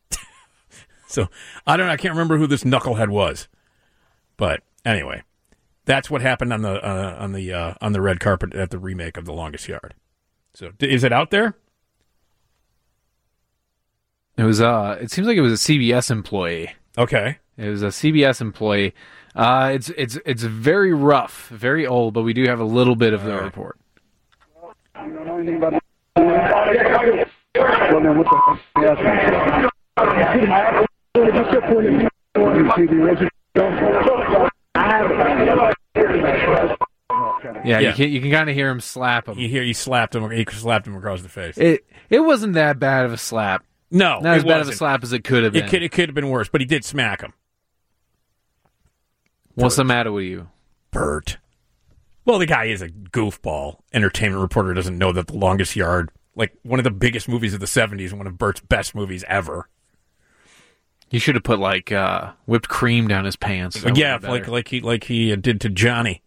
So, I don't know, I can't remember who this knucklehead was. But anyway, that's what happened on the uh, on the uh, on the red carpet at the remake of The Longest Yard. So, is it out there? It was uh it seems like it was a C B S employee. Okay. It was a C B S employee. Uh it's it's it's very rough, very old, but we do have a little bit of the report. I don't know anything about it. Well, then what the Yeah, yeah, you can you can kind of hear him slap him. You hear you slapped him. He slapped him across the face. It it wasn't that bad of a slap. No, not as it bad wasn't. of a slap as it could have been. It could it could have been worse, but he did smack him. What's the matter with you, Burt? Well, the guy is a goofball. Entertainment reporter doesn't know that The Longest Yard, like one of the biggest movies of the seventies, and one of Burt's best movies ever. He should have put like uh, whipped cream down his pants. That yeah, like like he like he did to Johnny.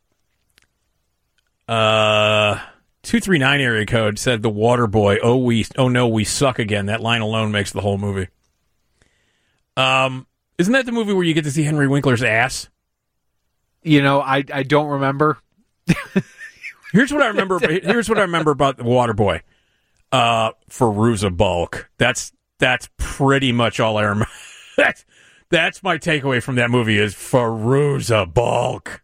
Uh, two three nine area code said The Water Boy. Oh we oh no we suck again. That line alone makes the whole movie. Um, isn't that the movie where you get to see Henry Winkler's ass? You know, I I don't remember. Here's what I remember. Here's what I remember about the Waterboy. Uh, Fairuza Balk. That's that's pretty much all I remember. that's that's my takeaway from that movie is Fairuza Balk.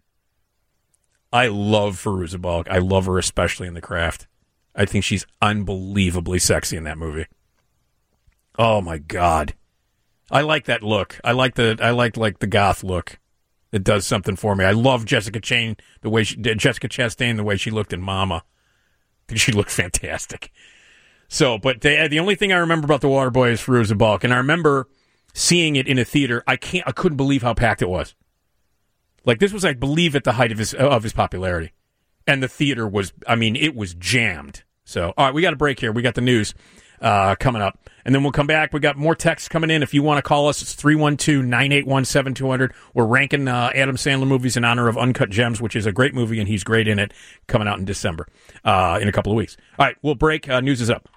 I love Fairuza Balk. I love her especially in The Craft. I think she's unbelievably sexy in that movie. Oh my God, I like that look. I like the I like like the goth look. It does something for me. I love Jessica Chastain, the way she did Jessica Chastain, the way she looked in Mama. I think she looked fantastic. So, but they, the only thing I remember about The Waterboy is Fairuza Balk, and I remember seeing it in a theater. I can't, I couldn't believe how packed it was. Like this was, I believe, at the height of his of his popularity, and the theater was. I mean, it was jammed. So, all right, we got a break here. We got the news uh, coming up. And then we'll come back. We got more texts coming in. If you want to call us, it's three one two, nine eight one, seven two zero zero. We're ranking uh, Adam Sandler movies in honor of Uncut Gems, which is a great movie, and he's great in it, coming out in December, uh, in a couple of weeks. All right, we'll break. Uh, news is up.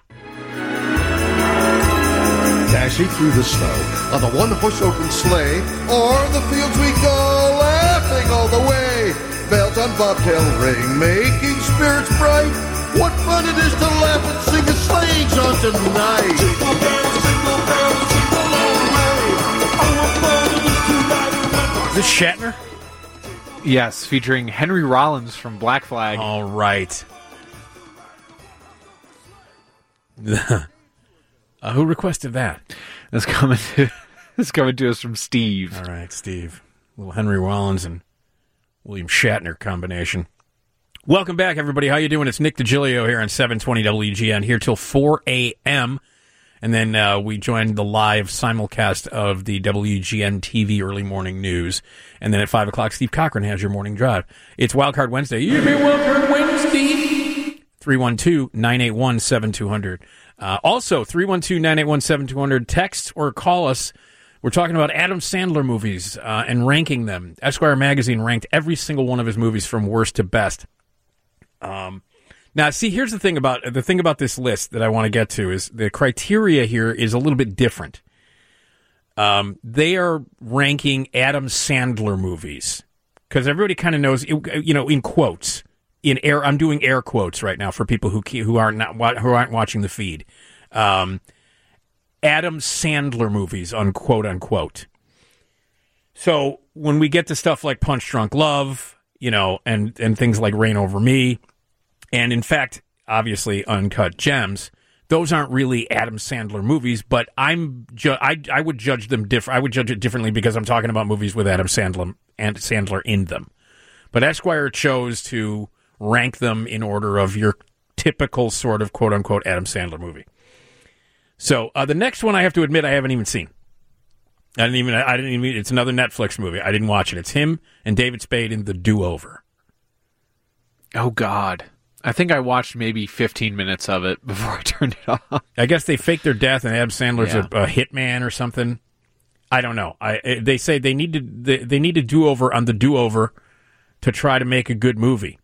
Dashing through the snow on the one-horse open sleigh, or the fields we go, laughing all the way. Bells on bobtail ring, making spirits bright. What fun it is to laugh and sing a sleighing song tonight. Jingle bells, jingle bells, jingle all the way. Oh, what fun it is to ride. Is this Shatner? Yes, featuring Henry Rollins from Black Flag. All right. uh, who requested that? That's coming to, that's coming to us from Steve. All right, Steve. Little Henry Rollins and William Shatner combination. Welcome back, everybody. How you doing? It's Nick DiGilio here on seven twenty W G N, here till four a.m. And then uh, we joined the live simulcast of the W G N T V early morning news. And then at five o'clock, Steve Cochran has your morning drive. It's Wildcard Wednesday. You mean Wildcard Wednesday? three one two, nine eight one, seven two zero zero. Uh, also, three one two, nine eight one, seven two zero zero. Text or call us. We're talking about Adam Sandler movies uh, and ranking them. Esquire Magazine ranked every single one of his movies from worst to best. Um, now, see, here's the thing about the thing about this list that I want to get to is the criteria here is a little bit different. Um, they are ranking Adam Sandler movies because everybody kind of knows, you know, in quotes, in air. I'm doing air quotes right now for people who who aren't not who aren't watching the feed. Um, Adam Sandler movies, unquote unquote. So when we get to stuff like Punch Drunk Love, you know, and and things like Reign Over Me. And in fact, obviously, Uncut Gems, those aren't really Adam Sandler movies, but I'm ju- I I would judge them different. I would judge it differently because I'm talking about movies with Adam Sandler and Sandler in them. But Esquire chose to rank them in order of your typical sort of quote unquote Adam Sandler movie. So uh, the next one, I have to admit, I haven't even seen. I didn't even. I didn't even. It's another Netflix movie. I didn't watch it. It's him and David Spade in The Do-Over. Oh God. I think I watched maybe fifteen minutes of it before I turned it off. I guess they faked their death, and Adam Sandler's Yeah. a, a hitman or something. I don't know. I they say they need to they, they need a do over on the do over to try to make a good movie.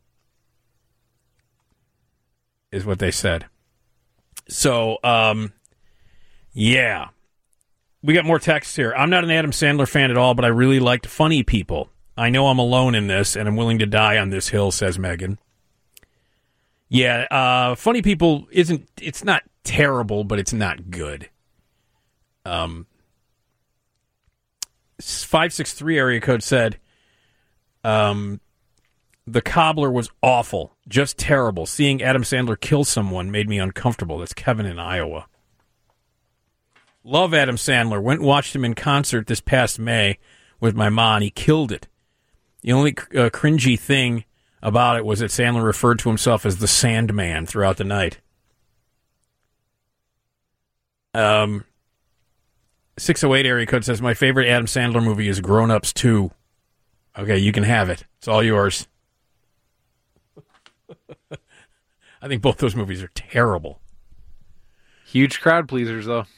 Is what they said. So, um, yeah, we got more texts here. I'm not an Adam Sandler fan at all, but I really liked Funny People. I know I'm alone in this, and I'm willing to die on this hill, says Megan. Yeah, uh, Funny People isn't, it's not terrible, but it's not good. Um, five six three area code said, um, The Cobbler was awful, just terrible. Seeing Adam Sandler kill someone made me uncomfortable. That's Kevin in Iowa. Love Adam Sandler. Went and watched him in concert this past May with my mom. He killed it. The only uh, cringy thing about it was that Sandler referred to himself as the Sandman throughout the night. Um, six oh eight area code says, my favorite Adam Sandler movie is Grown Ups two. Okay, you can have it. It's all yours. I think both those movies are terrible. Huge crowd pleasers, though.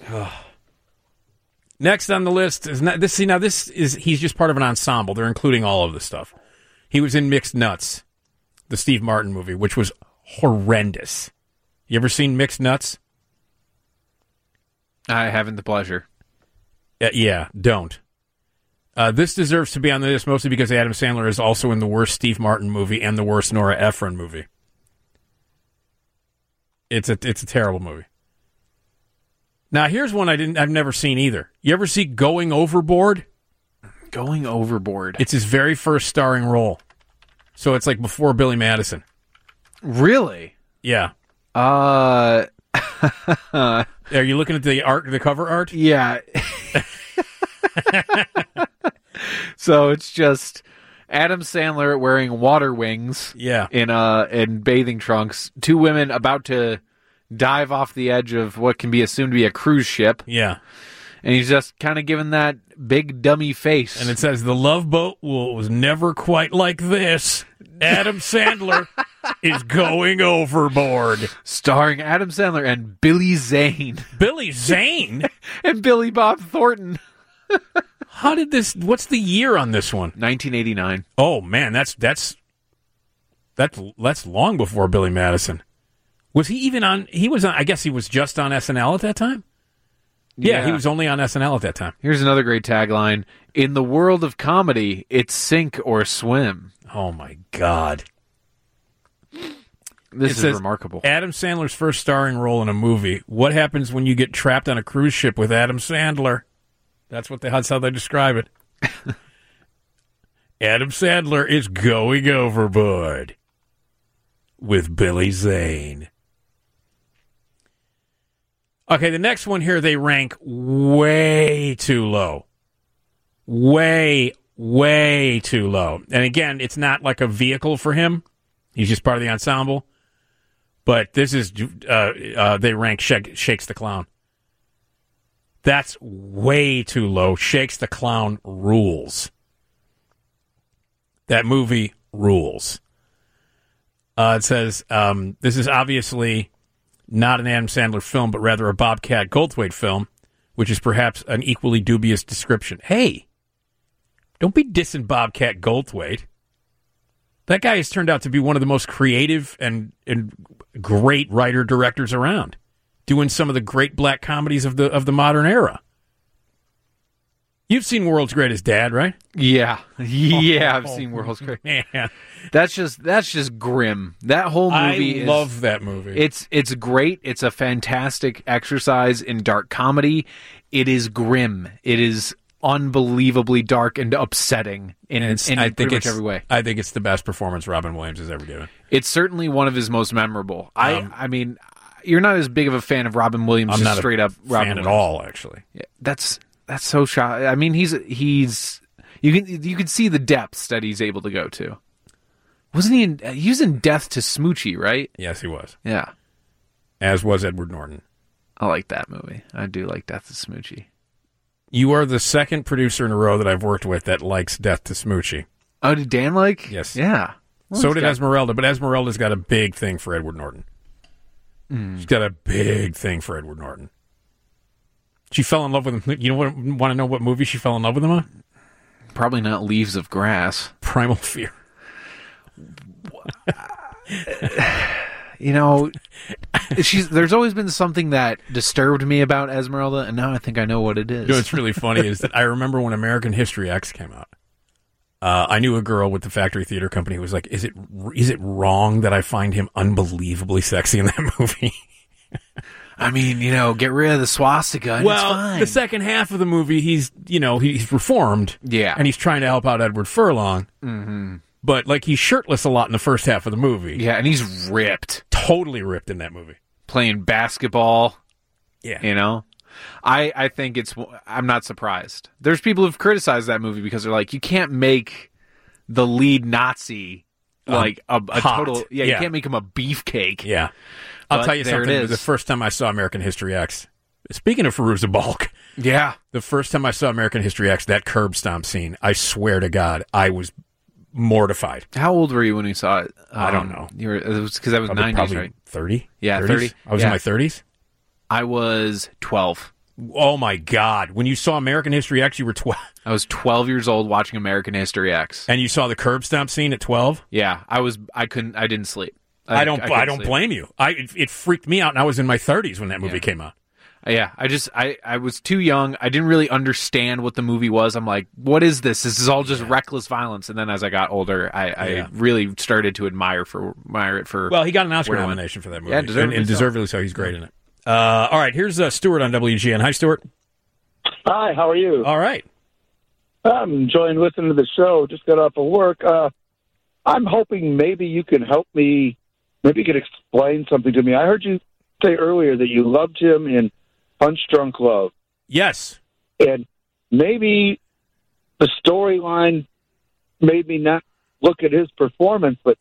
Next on the list is not, this. See, now this is he's just part of an ensemble. They're including all of this stuff. He was in Mixed Nuts, the Steve Martin movie, which was horrendous. You ever seen Mixed Nuts? I haven't the pleasure. Uh, yeah, don't. Uh, this deserves to be on the list mostly because Adam Sandler is also in the worst Steve Martin movie and the worst Nora Ephron movie. It's a it's a terrible movie. Now here's one I didn't I've never seen either. You ever see Going Overboard? Going Overboard. It's his very first starring role. So it's like before Billy Madison. Really? Yeah. Uh Are you looking at the art, the cover art? Yeah. So it's just Adam Sandler wearing water wings. Yeah. In uh in bathing trunks. Two women about to dive off the edge of what can be assumed to be a cruise ship. Yeah. And he's just kind of giving that big dummy face. And it says, the Love Boat will, was never quite like this. Adam Sandler is going overboard. Starring Adam Sandler and Billy Zane. Billy Zane? And Billy Bob Thornton. How did this, what's the year on this one? nineteen eighty-nine. Oh, man, that's, that's, that's, that's long before Billy Madison. Was he even on, he was on, I guess he was just on S N L at that time? Yeah, Yeah. he was only on S N L at that time. Here's another great tagline. In the world of comedy, it's sink or swim. Oh, my God. This It is says, remarkable. Adam Sandler's first starring role in a movie. What happens when you get trapped on a cruise ship with Adam Sandler? That's what they, that's how they describe it. Adam Sandler is going overboard with Billy Zane. Okay, the next one here they rank way too low. Way, way too low. And again, it's not like a vehicle for him. He's just part of the ensemble. But this is, uh, uh, they rank Shake, Shakes the Clown. That's way too low. Shakes the Clown rules. That movie rules. Uh, it says, um, this is obviously not an Adam Sandler film, but rather a Bobcat Goldthwait film, which is perhaps an equally dubious description. Hey, don't be dissing Bobcat Goldthwait. That guy has turned out to be one of the most creative and, and great writer-directors around, doing some of the great black comedies of the of the modern era. You've seen World's Greatest Dad, right? Yeah. Yeah, I've Oh, seen World's Greatest. Man. That's just that's just grim. That whole movie I is, love that movie. It's it's great. It's a fantastic exercise in dark comedy. It is grim. It is unbelievably dark and upsetting in, in, in I think pretty much it's, every way. I think it's the best performance Robin Williams has ever given. It's certainly one of his most memorable. I Um, I mean, you're not as big of a fan of Robin Williams, I'm just not straight a up fan Robin at Williams. all, actually. Yeah, that's that's so shocking. I mean, he's he's you can you can see the depths that he's able to go to. Wasn't he in, he was in Death to Smoochie, right? Yes, he was. Yeah. As was Edward Norton. I like that movie. I do like Death to Smoochie. You are the second producer in a row that I've worked with that likes Death to Smoochie. Oh, did Dan like? Yes. Yeah. Well, so he's did got- Esmeralda, but Esmeralda's got a big thing for Edward Norton. Mm. She's got a big thing for Edward Norton. She fell in love with him. You know what, want to know what movie she fell in love with him on? Probably not Leaves of Grass. Primal Fear. You know, she's there's always been something that disturbed me about Esmeralda, and now I think I know what it is. You know what's really funny is that I remember when American History X came out. Uh, I knew a girl with the Factory Theater Company who was like, "Is it is it wrong that I find him unbelievably sexy in that movie?" I mean, you know, get rid of the swastika. And it's Well, fine. the second half of the movie, he's you know he's reformed, Yeah. and he's trying to help out Edward Furlong. Mm-hmm. But like he's shirtless a lot in the first half of the movie. Yeah, and he's ripped, Totally ripped in that movie. playing basketball. Yeah. You know, I I think it's. I'm not surprised. There's people who've criticized that movie because they're like, you can't make the lead Nazi like Um, a, a hot. total. Yeah, Yeah. you can't make him a beefcake. Yeah. I'll But tell you there it something. is. The first time I saw American History X, speaking of Fairuza Balk, Yeah. the first time I saw American History X, that curb stomp scene, I swear to God, I was mortified. How old were you when you saw it? I don't Um, know. You were it was because I was Probably, nineties, probably right? thirty? Yeah, thirties? thirty. I was Yeah. in my thirties? I was twelve. Oh, my God. When you saw American History X, you were twelve. I was twelve years old watching American History X. And you saw the curb stomp scene at twelve? Yeah, I was. I couldn't. I didn't sleep. I, don't. I, couldn't don't sleep. blame you. I it, it freaked me out, and I was in my thirties when that movie Yeah. came out. Yeah, I just I, I was too young. I didn't really understand what the movie was. I'm like, what is this? This is all just yeah. reckless violence. And then as I got older, I, I yeah. really started to admire for admire it for. Well, he got an Oscar nomination for that movie, yeah, deservedly and, and deservedly so. He's great in it. Uh, all right, here's uh, Stuart on W G N. Hi, Stuart. Hi, how are you? All right. I'm enjoying listening to the show. Just got off of work. Uh, I'm hoping maybe you can help me. Maybe you could explain something to me. I heard you say earlier that you loved him in Punch Drunk Love. Yes. And maybe the storyline made me not look at his performance, but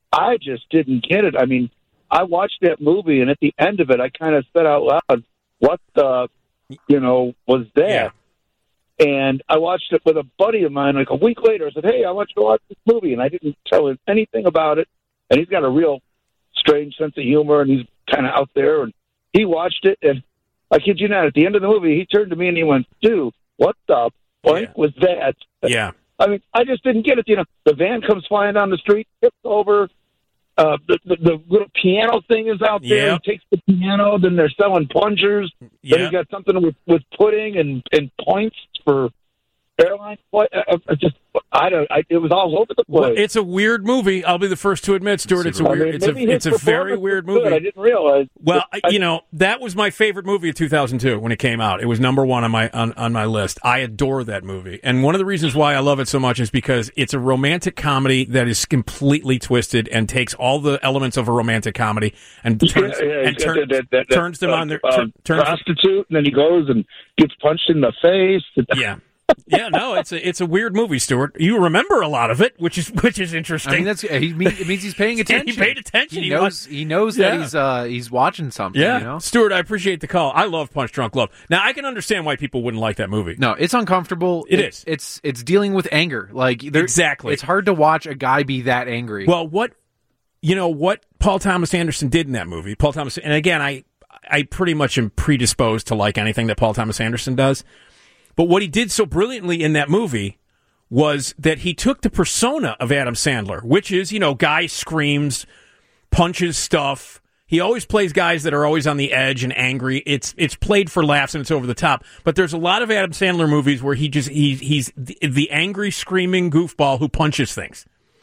I just didn't get it. I mean, I watched that movie, and at the end of it, I kind of said out loud, what the, you know, was that? Yeah. And I watched it with a buddy of mine like a week later. I said, hey, I want you to watch this movie. And I didn't tell him anything about it. And he's got a real strange sense of humor, and he's kind of out there. And he watched it, and I kid you not, at the end of the movie, he turned to me and he went, dude, what the blank yeah. was that? Yeah. I mean, I just didn't get it. You know, the van comes flying down the street, tips over. Uh, the, the the little piano thing is out there. Yep. He takes the piano. Then they're selling plungers. Yep. Then he got something with, with pudding and, and points for airline flight. I, I just, I don't. I, it was all over the place. Well, it's a weird movie. I'll be the first to admit, Stuart. It's a weird. I mean, it's a it's a very weird movie. Good. I didn't realize. Well, I, you know, that was my favorite movie of two thousand two when it came out. It was number one on my on, on my list. I adore that movie, and one of the reasons why I love it so much is because it's a romantic comedy that is completely twisted and takes all the elements of a romantic comedy and turns yeah, yeah, and turn, that, that, that, turns them uh, on their uh, turn, turns prostitute, and then he goes and gets punched in the face. Yeah. yeah, no, it's a it's a weird movie, Stuart. You remember a lot of it, which is which is interesting. I mean, that's he mean, it means he's paying attention. he paid attention. He, he knows was, he knows yeah. that he's uh, he's watching something. Yeah, you know? Stuart, I appreciate the call. I love Punch Drunk Love. Now, I can understand why people wouldn't like that movie. No, it's uncomfortable. It, it is. It's it's dealing with anger. Like exactly, it's hard to watch a guy be that angry. Well, what you know what Paul Thomas Anderson did in that movie. Paul Thomas, and again, I I pretty much am predisposed to like anything that Paul Thomas Anderson does. But what he did so brilliantly in that movie was that he took the persona of Adam Sandler, which is, you know, guy screams, punches stuff. He always plays guys that are always on the edge and angry. It's it's played for laughs and it's over the top. But there's a lot of Adam Sandler movies where he just he he's the, the angry, screaming goofball who punches things.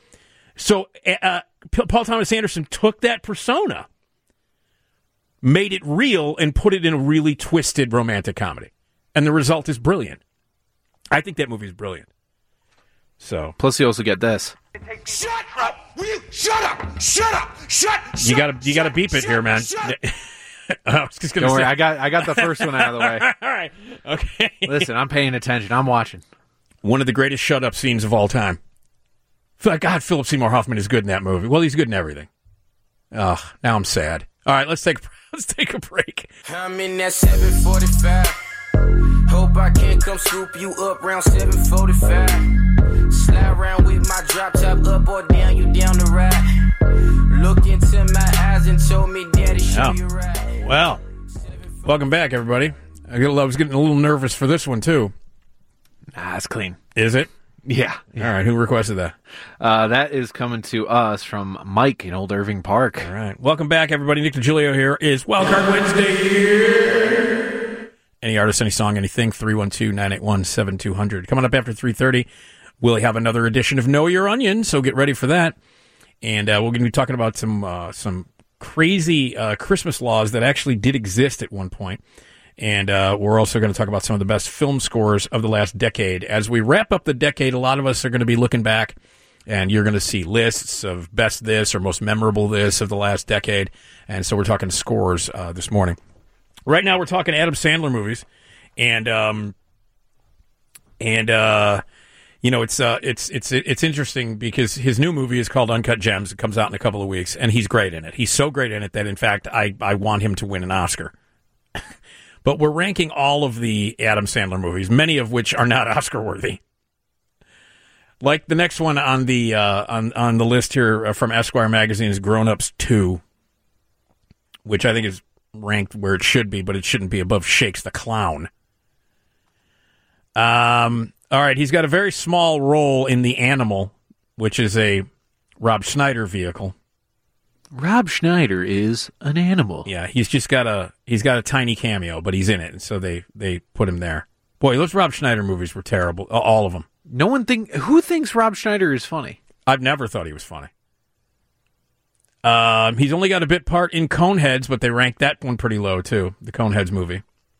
So uh, Paul Thomas Anderson took that persona, made it real, and put it in a really twisted romantic comedy. And the result is brilliant. I think that movie is brilliant. So, plus you also get this. Shut up! Will you shut up? Shut up! Shut! shut you gotta you gotta beep it shut, here, man. I was just gonna Don't say. worry, I got I got the first one out of the way. All right, okay. Listen, I'm paying attention. I'm watching. One of the greatest shut up scenes of all time. God, Philip Seymour Hoffman is good in that movie. Well, he's good in everything. Ugh, now I'm sad. All right, let's take let's take a break. I'm in that seven forty-five. Hope I can come swoop you up round seven forty-five. Slide around with my drop top up or down, you down the ride. Look into my eyes and told me, Daddy, show oh. you right. Well, welcome back, everybody. I was getting a little nervous for this one, too. Nah, it's clean. Is it? Yeah. yeah. All right, who requested that? Uh, that is coming to us from Mike in Old Irving Park. All right. Welcome back, everybody. Nick DiGilio here. Is Wildcard Wednesday. Any artist, any song, anything, three one two, nine eight one, seven two zero zero. Coming up after three thirty, we'll have another edition of Know Your Onion, so get ready for that. And uh, we're going to be talking about some uh, some crazy uh, Christmas laws that actually did exist at one point. And uh, we're also going to talk about some of the best film scores of the last decade. As we wrap up the decade, a lot of us are going to be looking back, and you're going to see lists of best this or most memorable this of the last decade. And so we're talking scores uh, this morning. Right now, we're talking Adam Sandler movies, and um, and uh, you know, it's uh, it's it's it's interesting because his new movie is called Uncut Gems. It comes out in a couple of weeks, and he's great in it. He's so great in it that, in fact, I I want him to win an Oscar. But we're ranking all of the Adam Sandler movies, many of which are not Oscar worthy. Like the next one on the uh, on on the list here from Esquire magazine is Grown Ups two, which I think is ranked where it should be, but it shouldn't be above Shakes the Clown. Um, all right, he's got a very small role in The Animal, which is a Rob Schneider vehicle. Rob Schneider is an animal. Yeah, he's just got a he's got a tiny cameo, but he's in it, and so they they put him there. Boy, those Rob Schneider movies were terrible, all of them. No one think who thinks Rob Schneider is funny. I've never thought he was funny. Um, he's only got a bit part in Coneheads, but they ranked that one pretty low too. The Coneheads movie,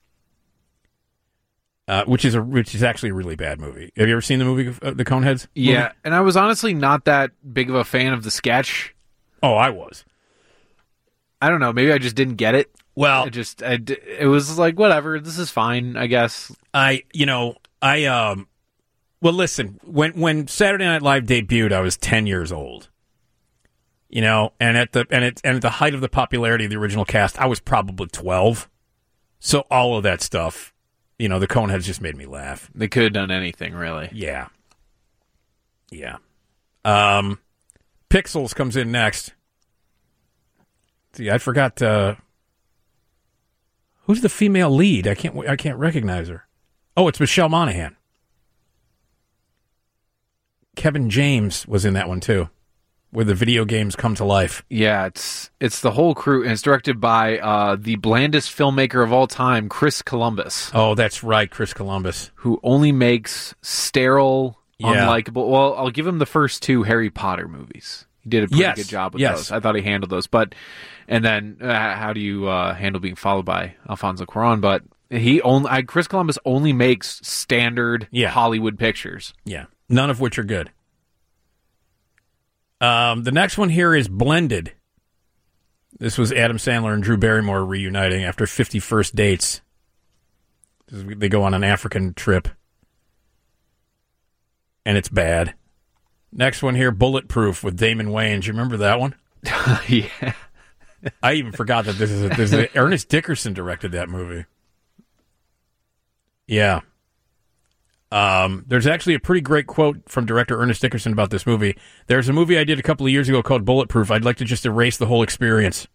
uh, which is a which is actually a really bad movie. Have you ever seen the movie, uh, the Coneheads? Yeah, movie? And I was honestly not that big of a fan of the sketch. Oh, I was. I don't know. Maybe I just didn't get it. Well, it just I, it was like whatever. This is fine, I guess. I you know I um well listen when when Saturday Night Live debuted, I was ten years old. You know, and at the and it and at the height of the popularity of the original cast, I was probably twelve. So all of that stuff, you know, the Coneheads just made me laugh. They could have done anything, really. Yeah, yeah. Um, Pixels comes in next. See, I forgot. Uh, who's the female lead? I can't. I can't recognize her. Oh, it's Michelle Monaghan. Kevin James was in that one too, where the video games come to life. Yeah, it's it's the whole crew, and it's directed by uh, the blandest filmmaker of all time, Chris Columbus. Oh, that's right, Chris Columbus, who only makes sterile, yeah. unlikable. Well, I'll give him the first two Harry Potter movies. He did a pretty yes. good job with yes. those. I thought he handled those, but and then uh, how do you uh, handle being followed by Alfonso Cuarón? But he only I, Chris Columbus only makes standard yeah. Hollywood pictures. Yeah, none of which are good. Um, the next one here is Blended. This was Adam Sandler and Drew Barrymore reuniting after fifty first dates. They go on an African trip. And it's bad. Next one here, Bulletproof with Damon Wayans. You remember that one? Yeah. I even forgot that this is a, this is a, Ernest Dickerson directed that movie. Yeah. Um, there's actually a pretty great quote from director Ernest Dickerson about this movie. There's a movie I did a couple of years ago called Bulletproof. I'd like to just erase the whole experience.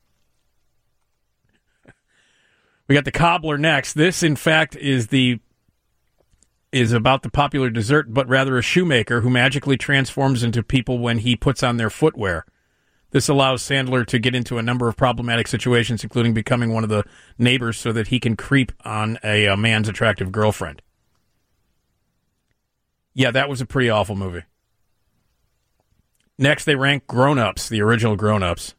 We got The Cobbler next. This, in fact, is the is about the popular dessert, but rather a shoemaker who magically transforms into people when he puts on their footwear. This allows Sandler to get into a number of problematic situations, including becoming one of the neighbors so that he can creep on a, a man's attractive girlfriend. Yeah, that was a pretty awful movie. Next, they rank Grown Ups, the original Grown Ups,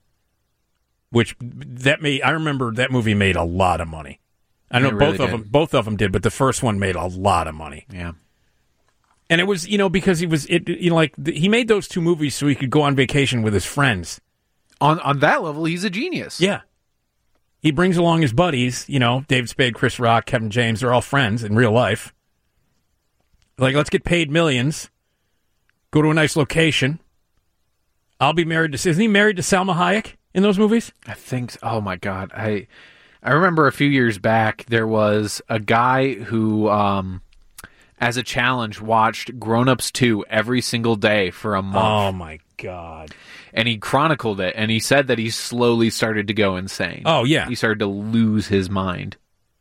which that made. I remember that movie made a lot of money. I know It both really of did. them. Both of them did, but the first one made a lot of money. Yeah, and it was you know because he was it you know like the, he made those two movies so he could go on vacation with his friends. On on that level, he's a genius. Yeah, he brings along his buddies. You know, David Spade, Chris Rock, Kevin James. They're all friends in real life. Like, let's get paid millions, go to a nice location. I'll be married to... Isn't he married to Salma Hayek in those movies? I think... So. Oh, my God. I I remember a few years back, there was a guy who, um, as a challenge, watched Grown Ups two every single day for a month. Oh, my God. And he chronicled it, and he said that he slowly started to go insane. Oh, yeah. He started to lose his mind.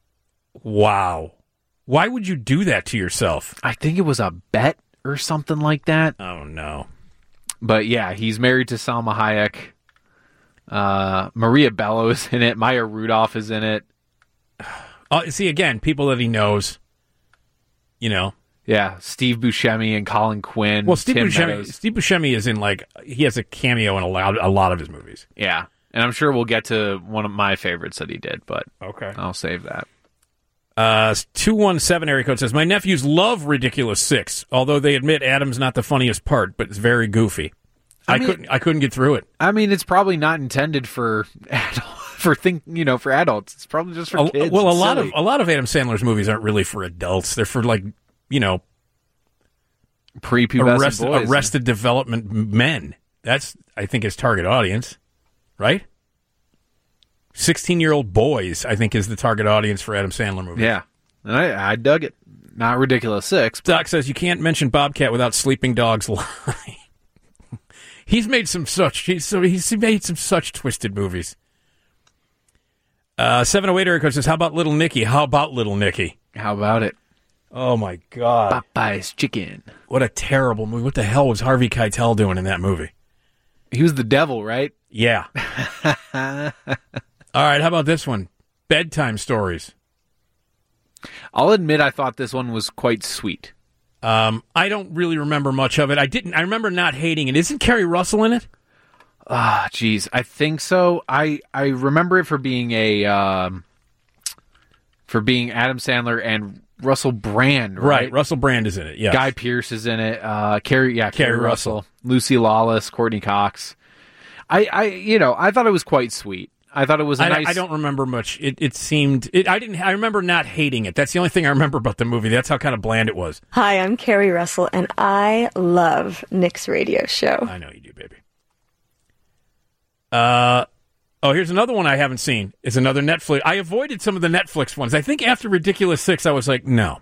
Wow. Why would you do that to yourself? I think it was a bet or something like that. Oh, no. But yeah, he's married to Salma Hayek. Uh, Maria Bello is in it. Maya Rudolph is in it. Oh, see, again, people that he knows, you know. Yeah, Steve Buscemi and Colin Quinn. Well, Steve Tim Buscemi, Meadows. Steve Buscemi is in, like, he has a cameo in a lot, a lot of his movies. Yeah, and I'm sure we'll get to one of my favorites that he did, but okay, I'll save that. Uh, two one seven area code says, my nephews love Ridiculous Six, although they admit Adam's not the funniest part, but it's very goofy. I, I mean, couldn't I couldn't get through it. I mean, it's probably not intended for adult, for think you know for adults. It's probably just for A- kids. well, a It's lot silly. of a lot of Adam Sandler's movies aren't really for adults. They're for, like, you know, prepubescent arrested, boys. arrested development men. That's, I think, his target audience, right? sixteen-year-old boys, I think, is the target audience for Adam Sandler movies. Yeah, and I, I dug it. Not Ridiculous Six. Doc says you can't mention Bobcat without Sleeping Dogs Lie. He's made some such he's so he's made some such twisted movies. Uh, seven oh eight area code says, how about Little Nicky? How about Little Nicky? How about it? Oh, my God. Popeye's Chicken. What a terrible movie. What the hell was Harvey Keitel doing in that movie? He was the devil, right? Yeah. All right, how about this one? Bedtime stories. I'll admit I thought this one was quite sweet. Um, I don't really remember much of it. I didn't. I remember not hating it. Isn't Kerry Russell in it? Ah, geez, I think so. I I remember it for being a um, for being Adam Sandler and Russell Brand, right? Right. Russell Brand is in it. Yeah. Guy Pearce is in it. Uh, Kerry, yeah, Kerry, Kerry Russell. Russell. Lucy Lawless, Courtney Cox. I, I, you know, I thought it was quite sweet. I thought it was a I, nice. I don't remember much. It, it seemed. It, I didn't. I remember not hating it. That's the only thing I remember about the movie. That's how kind of bland it was. Hi, I'm Kerry Russell, and I love Nick's radio show. I know you do, baby. Uh, oh, here's another one I haven't seen. It's another Netflix. I avoided some of the Netflix ones. I think after Ridiculous Six, I was like, no.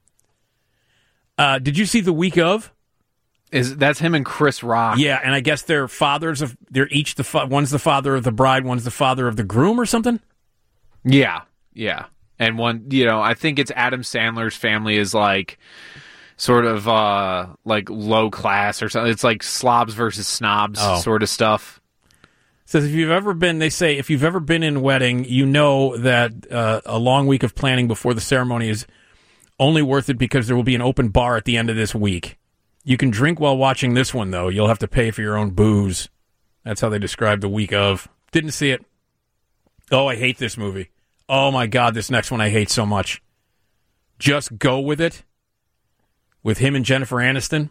Uh, did you see The Week Of? Is that's him and Chris Rock? Yeah, and I guess they're fathers of. They're each the fa- one's the father of the bride, one's the father of the groom, or something. Yeah, yeah. And one, you know, I think it's Adam Sandler's family is like sort of uh like low class or something. It's like slobs versus snobs Oh. sort of stuff. Says if you've ever been, they say if you've ever been in a wedding, you know that uh, a long week of planning before the ceremony is only worth it because there will be an open bar at the end of this week. You can drink while watching this one, though. You'll have to pay for your own booze. That's how they describe The Week Of. Didn't see it. Oh, I hate this movie. Oh, my God, this next one I hate so much. Just Go With It with him and Jennifer Aniston.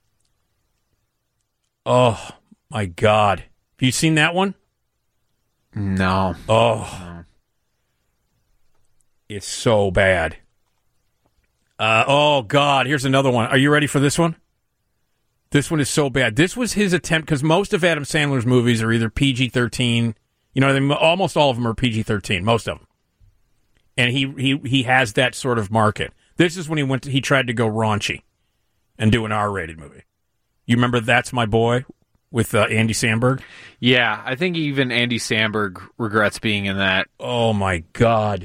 Oh, my God. Have you seen that one? No. Oh. No. It's so bad. Uh, oh, God. Here's another one. Are you ready for this one? This one is so bad. This was his attempt, because most of Adam Sandler's movies are either P G thirteen. You know, they, almost all of them are P G thirteen, most of them. And he, he, he has that sort of market. This is when he went to, he tried to go raunchy and do an R-rated movie. You remember That's My Boy with uh, Andy Samberg? Yeah, I think even Andy Samberg regrets being in that. Oh, my God.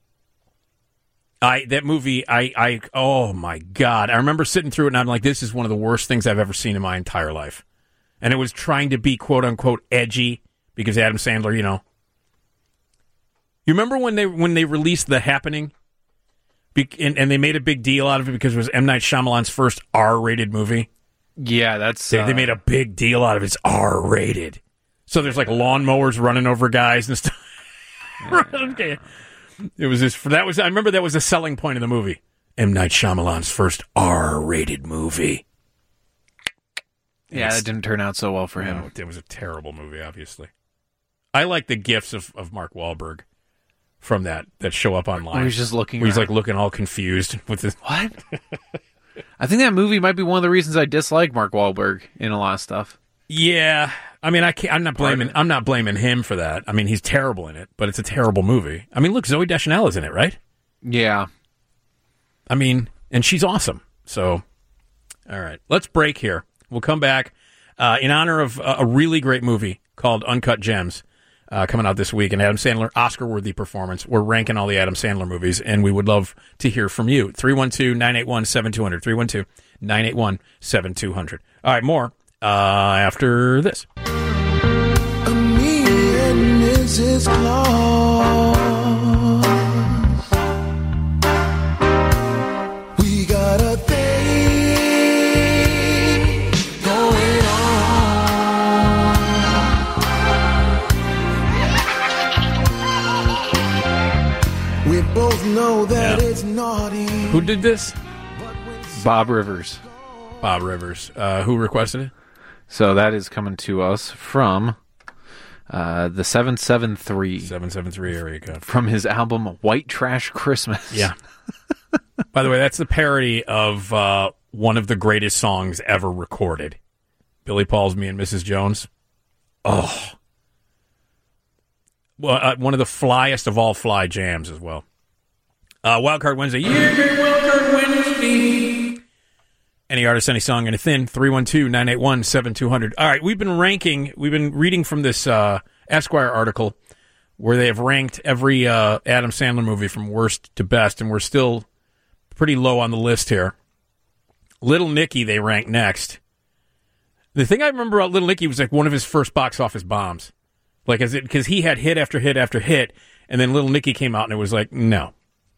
I that movie, I, I, oh, my God. I remember sitting through it, and I'm like, this is one of the worst things I've ever seen in my entire life. And it was trying to be, quote-unquote, edgy, because Adam Sandler, you know. You remember when they when they released The Happening? Be- and, and they made a big deal out of it because it was M. Night Shyamalan's first R-rated movie? Yeah, that's... They, uh, they made a big deal out of it. It's R-rated. So there's, like, lawnmowers running over guys and stuff. Okay. It was this. That was. I remember that was a selling point of the movie. M. Night Shyamalan's first R-rated movie. Yeah, that didn't turn out so well for him. No, it was a terrible movie, obviously. I like the gifs of, of Mark Wahlberg from that that show up online. Where he's just looking Where he's around. like looking all confused with this. What? I think that movie might be one of the reasons I dislike Mark Wahlberg in a lot of stuff. Yeah, I mean, I can't, I'm not blaming. I'm not blaming him for that. I mean, he's terrible in it, but it's a terrible movie. I mean, look, Zooey Deschanel is in it, right? Yeah. I mean, and she's awesome. So, all right, let's break here. We'll come back uh, in honor of uh, a really great movie called Uncut Gems uh, coming out this week, and Adam Sandler, Oscar-worthy performance. We're ranking all the Adam Sandler movies, and we would love to hear from you. three one two, nine eight one, seven two zero zero. three one two, nine eight one, seven two zero zero. All right, more uh, after this. Me and Missus Claus, we got a thing going on. We both know that Yeah. it's naughty. Who did this? Bob Rivers. Bob Rivers. Uh, who requested it? So that is coming to us from uh, the seven seven three. seven seven three area code. From his album White Trash Christmas. Yeah. By the way, that's the parody of uh, one of the greatest songs ever recorded. Billy Paul's Me and Missus Jones. Oh. Well, uh, one of the flyest of all fly jams as well. Uh, Wildcard Wednesday. Yeah, Wildcard Wednesday. Any artist, any song, anything. three one two, nine eight one, seven two zero zero. All right, we've been ranking, we've been reading from this uh, Esquire article where they have ranked every uh, Adam Sandler movie from worst to best, and we're still pretty low on the list here. Little Nicky they rank next. The thing I remember about Little Nicky was like one of his first box office bombs. Like, as it, because he had hit after hit after hit, and then Little Nicky came out and it was like, no.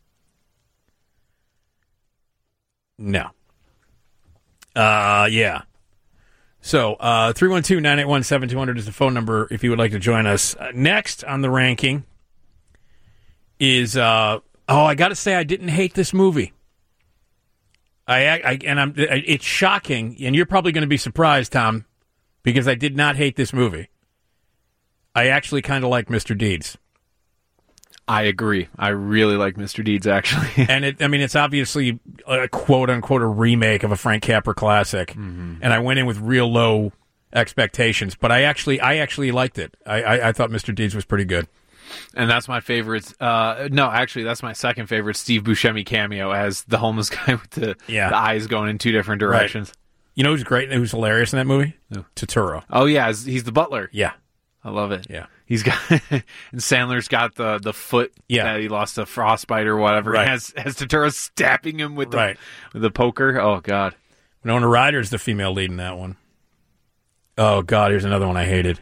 No. Uh, yeah. So, uh, three one two, nine eight one, seven two zero zero is the phone number if you would like to join us. Uh, next on the ranking is, uh, oh, I got to say, I didn't hate this movie. I, I and I'm, it's shocking, and you're probably going to be surprised, Tom, because I did not hate this movie. I actually kind of like Mister Deeds. I agree. I really like Mister Deeds, actually. And it, I mean, it's obviously a quote-unquote a remake of a Frank Capra classic. Mm-hmm. And I went in with real low expectations, but I actually I actually liked it. I, I, I thought Mister Deeds was pretty good. And that's my favorite. Uh, no, actually, that's my second favorite Steve Buscemi cameo as the homeless guy with the, Yeah. the eyes going in two different directions. Right. You know who's great and who's hilarious in that movie? Who? Turturro. Oh, yeah. He's he's the butler. Yeah. I love it. Yeah. He's got, and Sandler's got the, the foot Yeah. that he lost to frostbite or whatever. Right. Has, has Turturro stabbing him with the, Right. with the poker. Oh, God. Winona Ryder's the female lead in that one. Oh, God, here's another one I hated.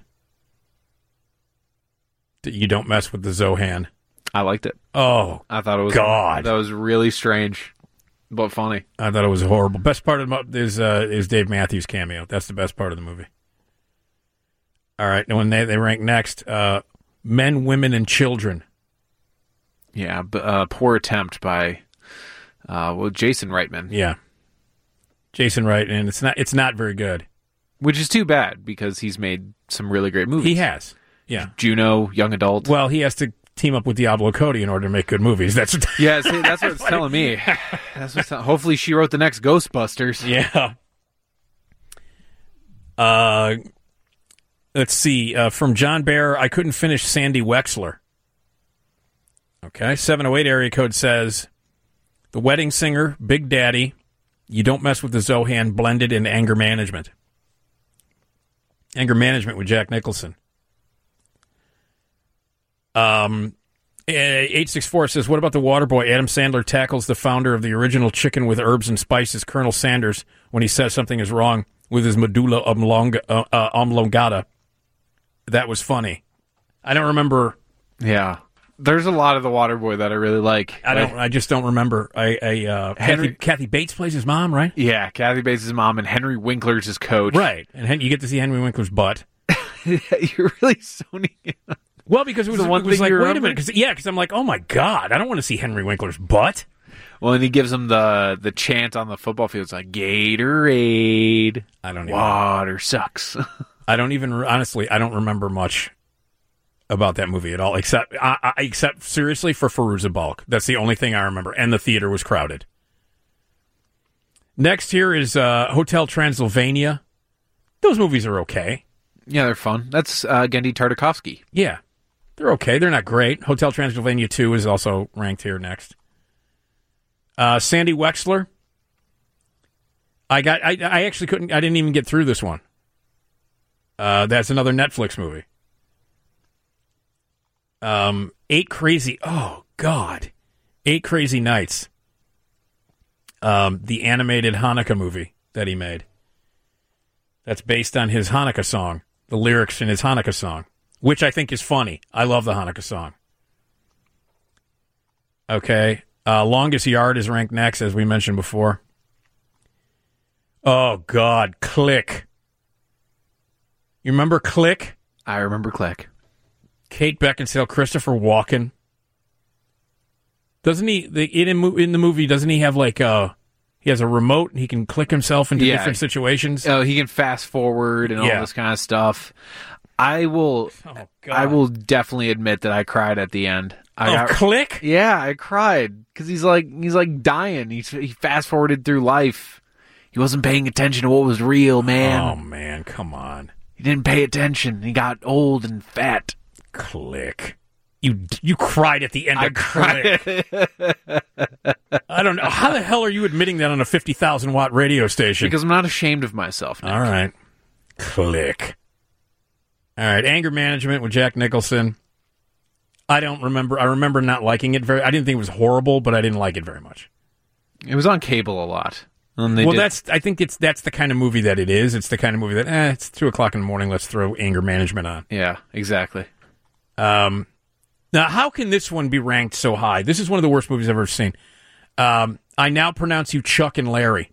You Don't Mess with the Zohan. I liked it. Oh, I thought it was God. That was really strange, but funny. I thought it was horrible. Best part of the mo- is uh, is Dave Matthews' cameo. That's the best part of the movie. All right, and when they they rank next, uh, Men, Women, and Children. Yeah, b- uh, poor attempt by uh, well Jason Reitman. Yeah, Jason Reitman, and it's not it's not very good, which is too bad because he's made some really great movies. He has, yeah. Juno, Young Adult. Well, he has to team up with Diablo Cody in order to make good movies. That's what yeah, see, that's what it's telling me. That's what's tell- hopefully she wrote the next Ghostbusters. Yeah. Uh, let's see. Uh, from John Bear, I couldn't finish Sandy Wexler. Okay, seven oh eight area code says, The Wedding Singer, Big Daddy, You Don't Mess with the Zohan, blended in Anger Management. Anger Management with Jack Nicholson. Um, eight six four says, what about the Waterboy? Adam Sandler tackles the founder of the original Chicken with Herbs and Spices, Colonel Sanders, when he says something is wrong with his medulla oblonga, uh, uh, oblongata. That was funny. I don't remember. Yeah. There's a lot of the Waterboy that I really like. I don't. I just don't remember. I, I uh, Henry- Kathy, Kathy Bates plays his mom, right? Yeah, Kathy Bates' mom and Henry Winkler's his coach. Right, and Hen- you get to see Henry Winkler's butt. You're really zoning in. Well, because it was, The one it was thing like, you wait a remember? minute, because yeah, because I'm like, oh my God, I don't want to see Henry Winkler's butt. Well, and he gives him the the chant on the football field. It's like Gatorade. I don't even Water sucks. I don't even honestly. I don't remember much about that movie at all, except I, I, except seriously for Fairuza Balk. That's the only thing I remember, and the theater was crowded. Next here is uh, Hotel Transylvania. Those movies are okay. Yeah, they're fun. That's uh, Genndy Tartakovsky. Yeah, they're okay. They're not great. Hotel Transylvania two is also ranked here next. Uh, Sandy Wexler. I got. I, I actually couldn't. I didn't even get through this one. Uh, that's another Netflix movie. Um, Eight Crazy. Oh God, Eight Crazy Nights. Um, the animated Hanukkah movie that he made. That's based on his Hanukkah song. The lyrics in his Hanukkah song, which I think is funny. I love the Hanukkah song. Okay. Uh, Longest Yard is ranked next, as we mentioned before. Oh, God. Click. You remember Click? I remember Click. Kate Beckinsale, Christopher Walken. Doesn't he, the, in, in the movie, doesn't he have like a, he has a remote and he can click himself into Yeah. different situations? Oh, he can fast forward and all Yeah. this kind of stuff. I will. Oh, God. I will definitely admit that I cried at the end. I Oh, Click? Yeah, I cried because he's like he's like dying. He's he fast forwarded through life. He wasn't paying attention to what was real, man. Oh, man, come on. He didn't pay attention. He got old and fat. Click. You you cried at the end I of Click. I don't know. How the hell are you admitting that on a fifty thousand watt radio station? Because I'm not ashamed of myself, Nick. All right. Click. All right. Anger Management with Jack Nicholson. I don't remember. I remember not liking it very. I didn't think it was horrible, but I didn't like it very much. It was on cable a lot. And they well, did- that's I think it's that's the kind of movie that it is. It's the kind of movie that eh, it's two o'clock in the morning. Let's throw anger management on. Yeah, exactly. Um, now, how can this one be ranked so high? This is one of the worst movies I've ever seen. Um, I Now Pronounce You Chuck and Larry.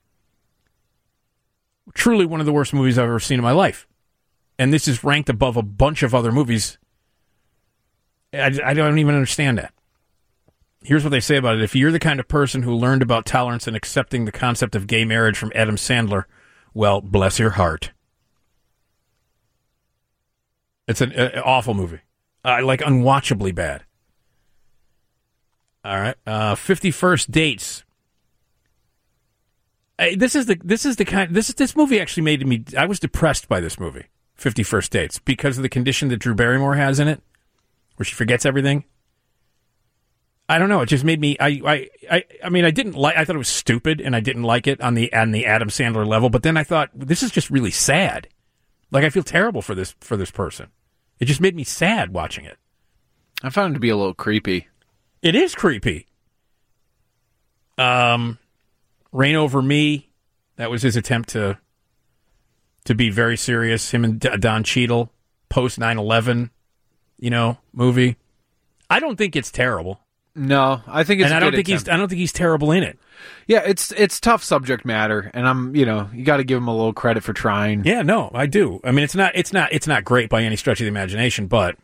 Truly one of the worst movies I've ever seen in my life. And this is ranked above a bunch of other movies. I, I don't even understand that. Here's what they say about it. If you're the kind of person who learned about tolerance and accepting the concept of gay marriage from Adam Sandler, well, bless your heart. It's an uh, awful movie. Uh, like, unwatchably bad. All right. Uh, fifty First Dates. Hey, this is the this is the kind this this movie actually made me. I was depressed by this movie, Fifty First Dates, because of the condition that Drew Barrymore has in it, where she forgets everything. I don't know. It just made me. I I I, I mean, I didn't like. I thought it was stupid, and I didn't like it on the on the Adam Sandler level. But then I thought, this is just really sad. Like, I feel terrible for this for this person. It just made me sad watching it. I found it to be a little creepy. It is creepy. Um, Reign Over Me. That was his attempt to to be very serious. Him and D- Don Cheadle, post nine eleven, you know, movie. I don't think it's terrible. No, I think it's. And a I don't good think attempt. he's. I don't think he's terrible in it. Yeah, it's it's tough subject matter, and I'm you know you got to give him a little credit for trying. Yeah, no, I do. I mean, it's not. It's not. It's not great by any stretch of the imagination, but.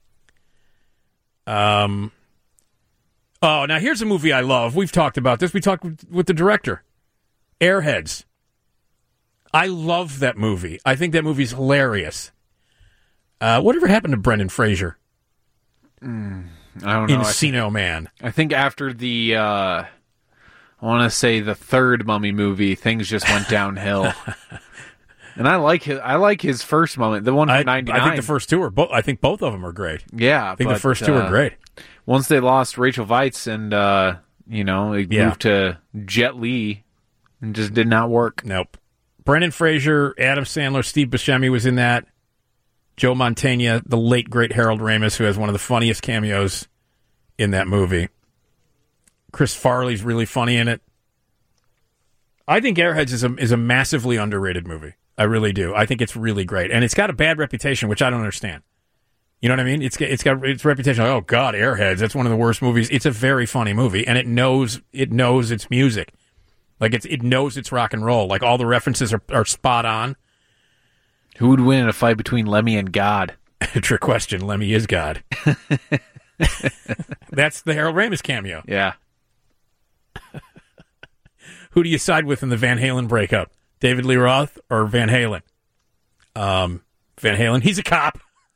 Um. Oh, now here's a movie I love. We've talked about this. We talked with, with the director, Airheads. I love that movie. I think that movie's hilarious. Uh, whatever happened to Brendan Fraser? Mm, I don't know. Encino I think, Man. I think after the, uh, I want to say the third Mummy movie, things just went downhill. And I like his. I like his first moment, the one from ninety-nine. I think the first two are. Bo- I think both of them are great. Yeah, I think but, the first two uh, are great. Once they lost Rachel Weisz and uh, you know, it Yeah. moved to Jet Li, and just did not work. Nope. Brendan Fraser, Adam Sandler, Steve Buscemi was in that. Joe Mantegna, the late great Harold Ramis, who has one of the funniest cameos in that movie. Chris Farley's really funny in it. I think Airheads is a is a massively underrated movie. I really do. I think it's really great, and it's got a bad reputation, which I don't understand. You know what I mean? It's it's got its reputation. Like, oh God, Airheads. That's one of the worst movies. It's a very funny movie, and it knows it knows its music. Like it's it knows it's rock and roll. Like all the references are, are spot on. Who would win in a fight between Lemmy and God? Trick question. Lemmy is God. That's the Harold Ramis cameo. Yeah. Who do you side with in the Van Halen breakup? David Lee Roth or Van Halen? Um, Van Halen. He's a cop.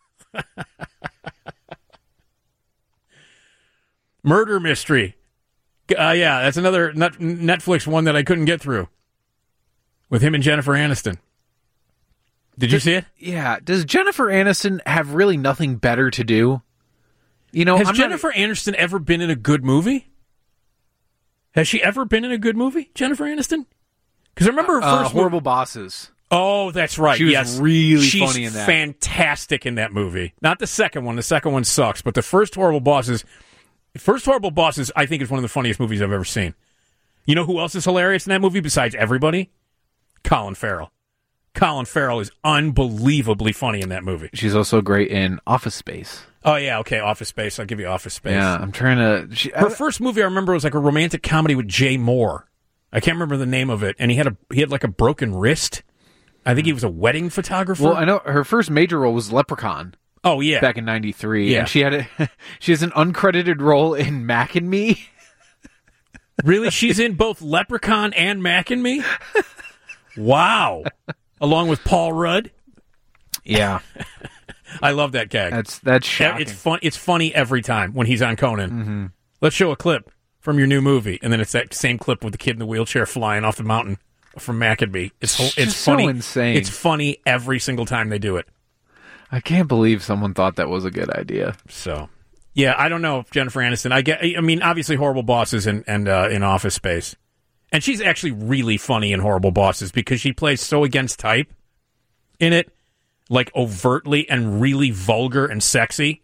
Murder Mystery. Uh, yeah, that's another net- Netflix one that I couldn't get through. With him and Jennifer Aniston. Did you Does- see it? Yeah. Does Jennifer Aniston have really nothing better to do? You know, Has I'm Jennifer Aniston ever been in a good movie? Has she ever been in a good movie, Jennifer Aniston? Because I remember her not, uh, first Horrible movie. Bosses. Oh, that's right. She was yes. really She's funny in that. fantastic in that movie. Not the second one. The second one sucks. But the first Horrible Bosses, first Horrible Bosses, I think is one of the funniest movies I've ever seen. You know who else is hilarious in that movie besides everybody? Colin Farrell. Colin Farrell is unbelievably funny in that movie. She's also great in Office Space. Oh, yeah, okay, Office Space. I'll give you Office Space. Yeah, I'm trying to... She, Her first movie I remember was like a romantic comedy with Jay Moore. I can't remember the name of it, and he had a he had like a broken wrist. I think he was a wedding photographer. Well, I know her first major role was Leprechaun. Oh yeah, back in ninety-three. Yeah. And she had a she has an uncredited role in Mac and Me. Really, she's in both Leprechaun and Mac and Me. Wow, along with Paul Rudd. Yeah, I love that gag. That's that's shocking. It's fun. It's funny every time when he's on Conan. Mm-hmm. Let's show a clip from your new movie, and then it's that same clip with the kid in the wheelchair flying off the mountain from Mac and Me. It's It's it's just so funny. insane. It's funny every single time they do it. I can't believe someone thought that was a good idea. So, yeah, I don't know if Jennifer Aniston. I get. I mean, obviously, Horrible Bosses and and uh, in Office Space, and she's actually really funny in Horrible Bosses because she plays so against type in it, like overtly and really vulgar and sexy.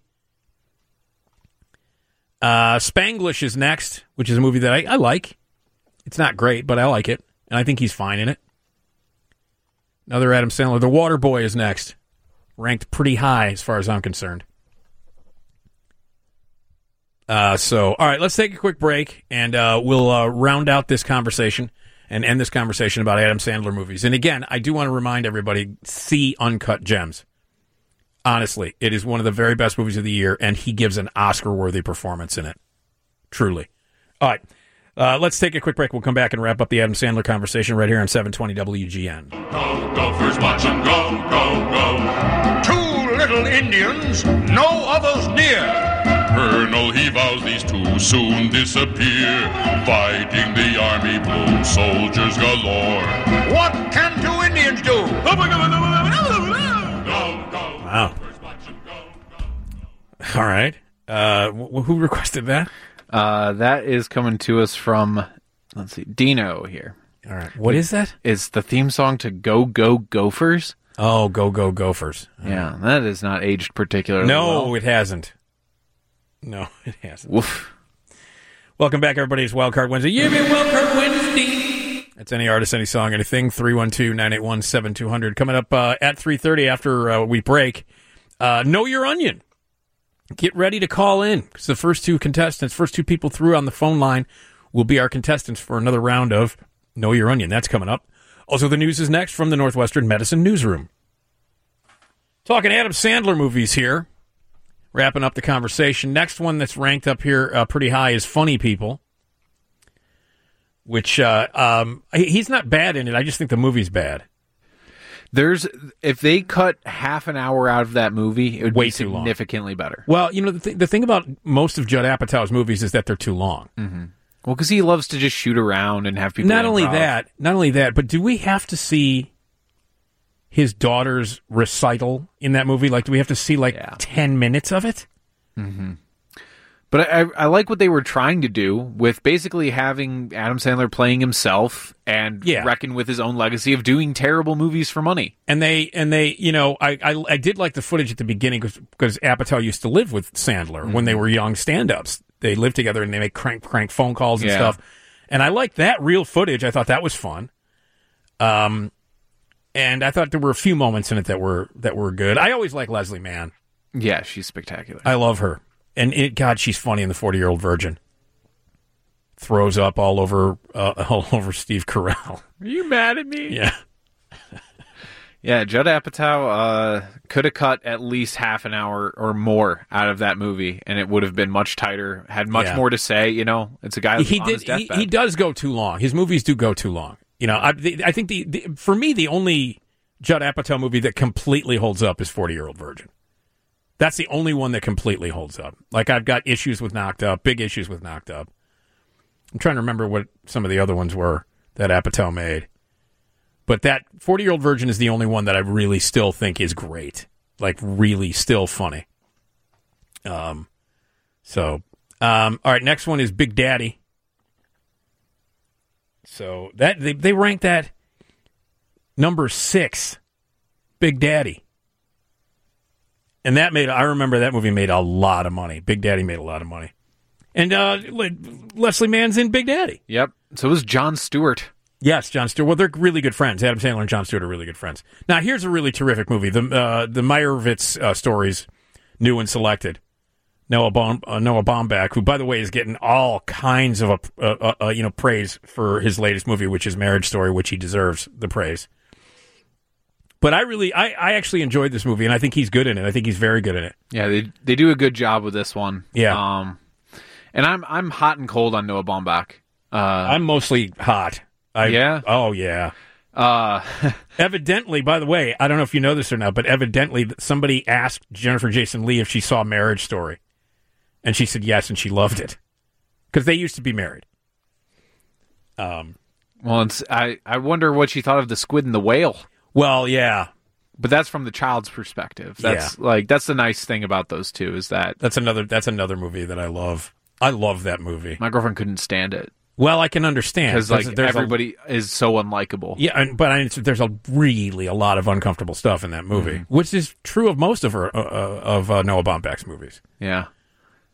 Uh, Spanglish is next, which is a movie that I, I like. It's not great, but I like it. and I think he's fine in it. Another Adam Sandler. The Waterboy is next. Ranked pretty high as far as I'm concerned. Uh, so, all right, let's take a quick break, and uh, we'll uh, round out this conversation and end this conversation about Adam Sandler movies. And again, I do want to remind everybody, see Uncut Gems. Honestly, it is one of the very best movies of the year, and he gives an Oscar-worthy performance in it. Truly. All right, uh, let's take a quick break. We'll come back and wrap up the Adam Sandler conversation right here on seven twenty W G N. Go, Gophers, watch 'em go, go, go. Two little Indians, no others near. Colonel, he vows these two soon disappear. Fighting the army, blue soldiers galore. What can two Indians do? Wow. All right. Uh, wh- who requested that? Uh, that is coming to us from, let's see, Dino here. All right. What is that? It's the theme song to Go, Go, Gophers. Oh, Go, Go, Gophers. Yeah, that is not aged particularly No, well. it hasn't. No, it hasn't. Woof. Welcome back, everybody. It's Wildcard Wednesday. Yeah, man, Wildcard Wednesday. That's any artist, any song, anything. three one two, nine eight one, seven two zero zero. Coming up uh, at three thirty after uh, we break. Uh, Know Your Onion. Get ready to call in, because the first two contestants, first two people through on the phone line will be our contestants for another round of Know Your Onion. That's coming up. Also, the news is next from the Northwestern Medicine Newsroom. Talking Adam Sandler movies here. Wrapping up the conversation. Next one that's ranked up here uh, pretty high is Funny People, which uh, um, he's not bad in it. I just think the movie's bad. There's if they cut half an hour out of that movie, it would Way be too long. significantly better. Well, you know, the, th- the thing about most of Judd Apatow's movies is that they're too long. Mm-hmm. Well, because he loves to just shoot around and have people. Not only improv. that, not only that, but do we have to see his daughter's recital in that movie? Like, do we have to see like yeah. ten minutes of it? Mm-hmm. But I, I like what they were trying to do with basically having Adam Sandler playing himself and Yeah. reckon with his own legacy of doing terrible movies for money. And they, and they, you know, I, I, I did like the footage at the beginning because Apatow used to live with Sandler Mm-hmm. when they were young stand-ups. They lived together and they make crank, crank phone calls and Yeah. stuff. And I liked that real footage. I thought that was fun. Um, and I thought there were a few moments in it that were that were good. I always like Leslie Mann. Yeah, she's spectacular. I love her. And it, God, she's funny in The forty-Year-Old Virgin. Throws up all over uh, all over Steve Carell. Are you mad at me? Yeah. Yeah, Judd Apatow uh, could have cut at least half an hour or more out of that movie, and it would have been much tighter, had much Yeah. more to say. You know, it's a guy he on did. his He, deathbed. he does go too long. His movies do go too long. You know, I, the, I think the, the for me the only Judd Apatow movie that completely holds up is forty-Year-Old Virgin. That's the only one that completely holds up. Like, I've got issues with Knocked Up, big issues with Knocked Up. I'm trying to remember what some of the other ones were that Apatow made. But that forty-Year-Old Virgin is the only one that I really still think is great. Like, really still funny. Um, so, um, all right, next one is Big Daddy. So, that they, they ranked that number six, Big Daddy. And that made, I remember that movie made a lot of money. Big Daddy made a lot of money. And uh, Leslie Mann's in Big Daddy. Yep. So was Jon Stewart. Yes, Jon Stewart. Well, they're really good friends. Adam Sandler and Jon Stewart are really good friends. Now, here's a really terrific movie. The uh, the Meyerowitz uh, stories, new and selected. Noah Baum, uh, Noah Baumbach, who, by the way, is getting all kinds of uh, uh, uh, you know praise for his latest movie, which is Marriage Story, which he deserves the praise. But I really, I, I actually enjoyed this movie, and I think he's good in it. I think he's very good in it. Yeah, they they do a good job with this one. Yeah. Um, and I'm I'm hot and cold on Noah Baumbach. Uh, I'm mostly hot. I, yeah? Oh, yeah. Uh, evidently, by the way, I don't know if you know this or not, but evidently somebody asked Jennifer Jason Leigh if she saw Marriage Story. And she said yes, and she loved it. Because they used to be married. Um. Well, it's, I, I wonder what she thought of The Squid and the Whale. Well, yeah. But that's from the child's perspective. That's Yeah. like that's the nice thing about those two is that That's another That's another movie that I love. I love that movie. my girlfriend couldn't stand it. Well, I can understand. Because like There's- there's a- everybody is so unlikable. Yeah, and, but I, there's a really a lot of uncomfortable stuff in that movie, Mm-hmm. which is true of most of her uh, uh, of uh, Noah Baumbach's movies. Yeah.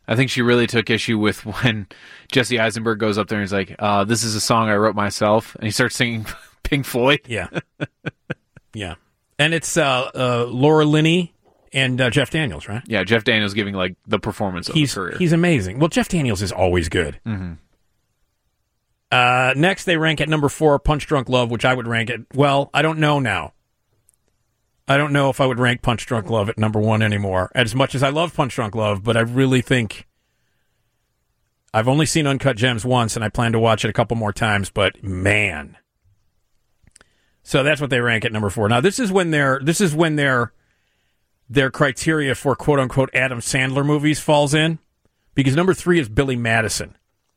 I think she really took issue with when Jesse Eisenberg goes up there and he's like, uh, this is a song I wrote myself. And he starts singing Pink Floyd. Yeah. Yeah. And it's uh, uh, Laura Linney and uh, Jeff Daniels, right? Yeah, Jeff Daniels giving like the performance of he's, his career. He's amazing. Well, Jeff Daniels is always good. Mm-hmm. Uh, next, they rank at number four, Punch Drunk Love, which I would rank at, well, I don't know now. I don't know if I would rank Punch Drunk Love at number one anymore. As much as I love Punch Drunk Love, but I really think I've only seen Uncut Gems once, and I plan to watch it a couple more times, but man. So that's what they rank at number four. Now, this is when their this is when their their criteria for quote-unquote Adam Sandler movies falls in, because number three is Billy Madison.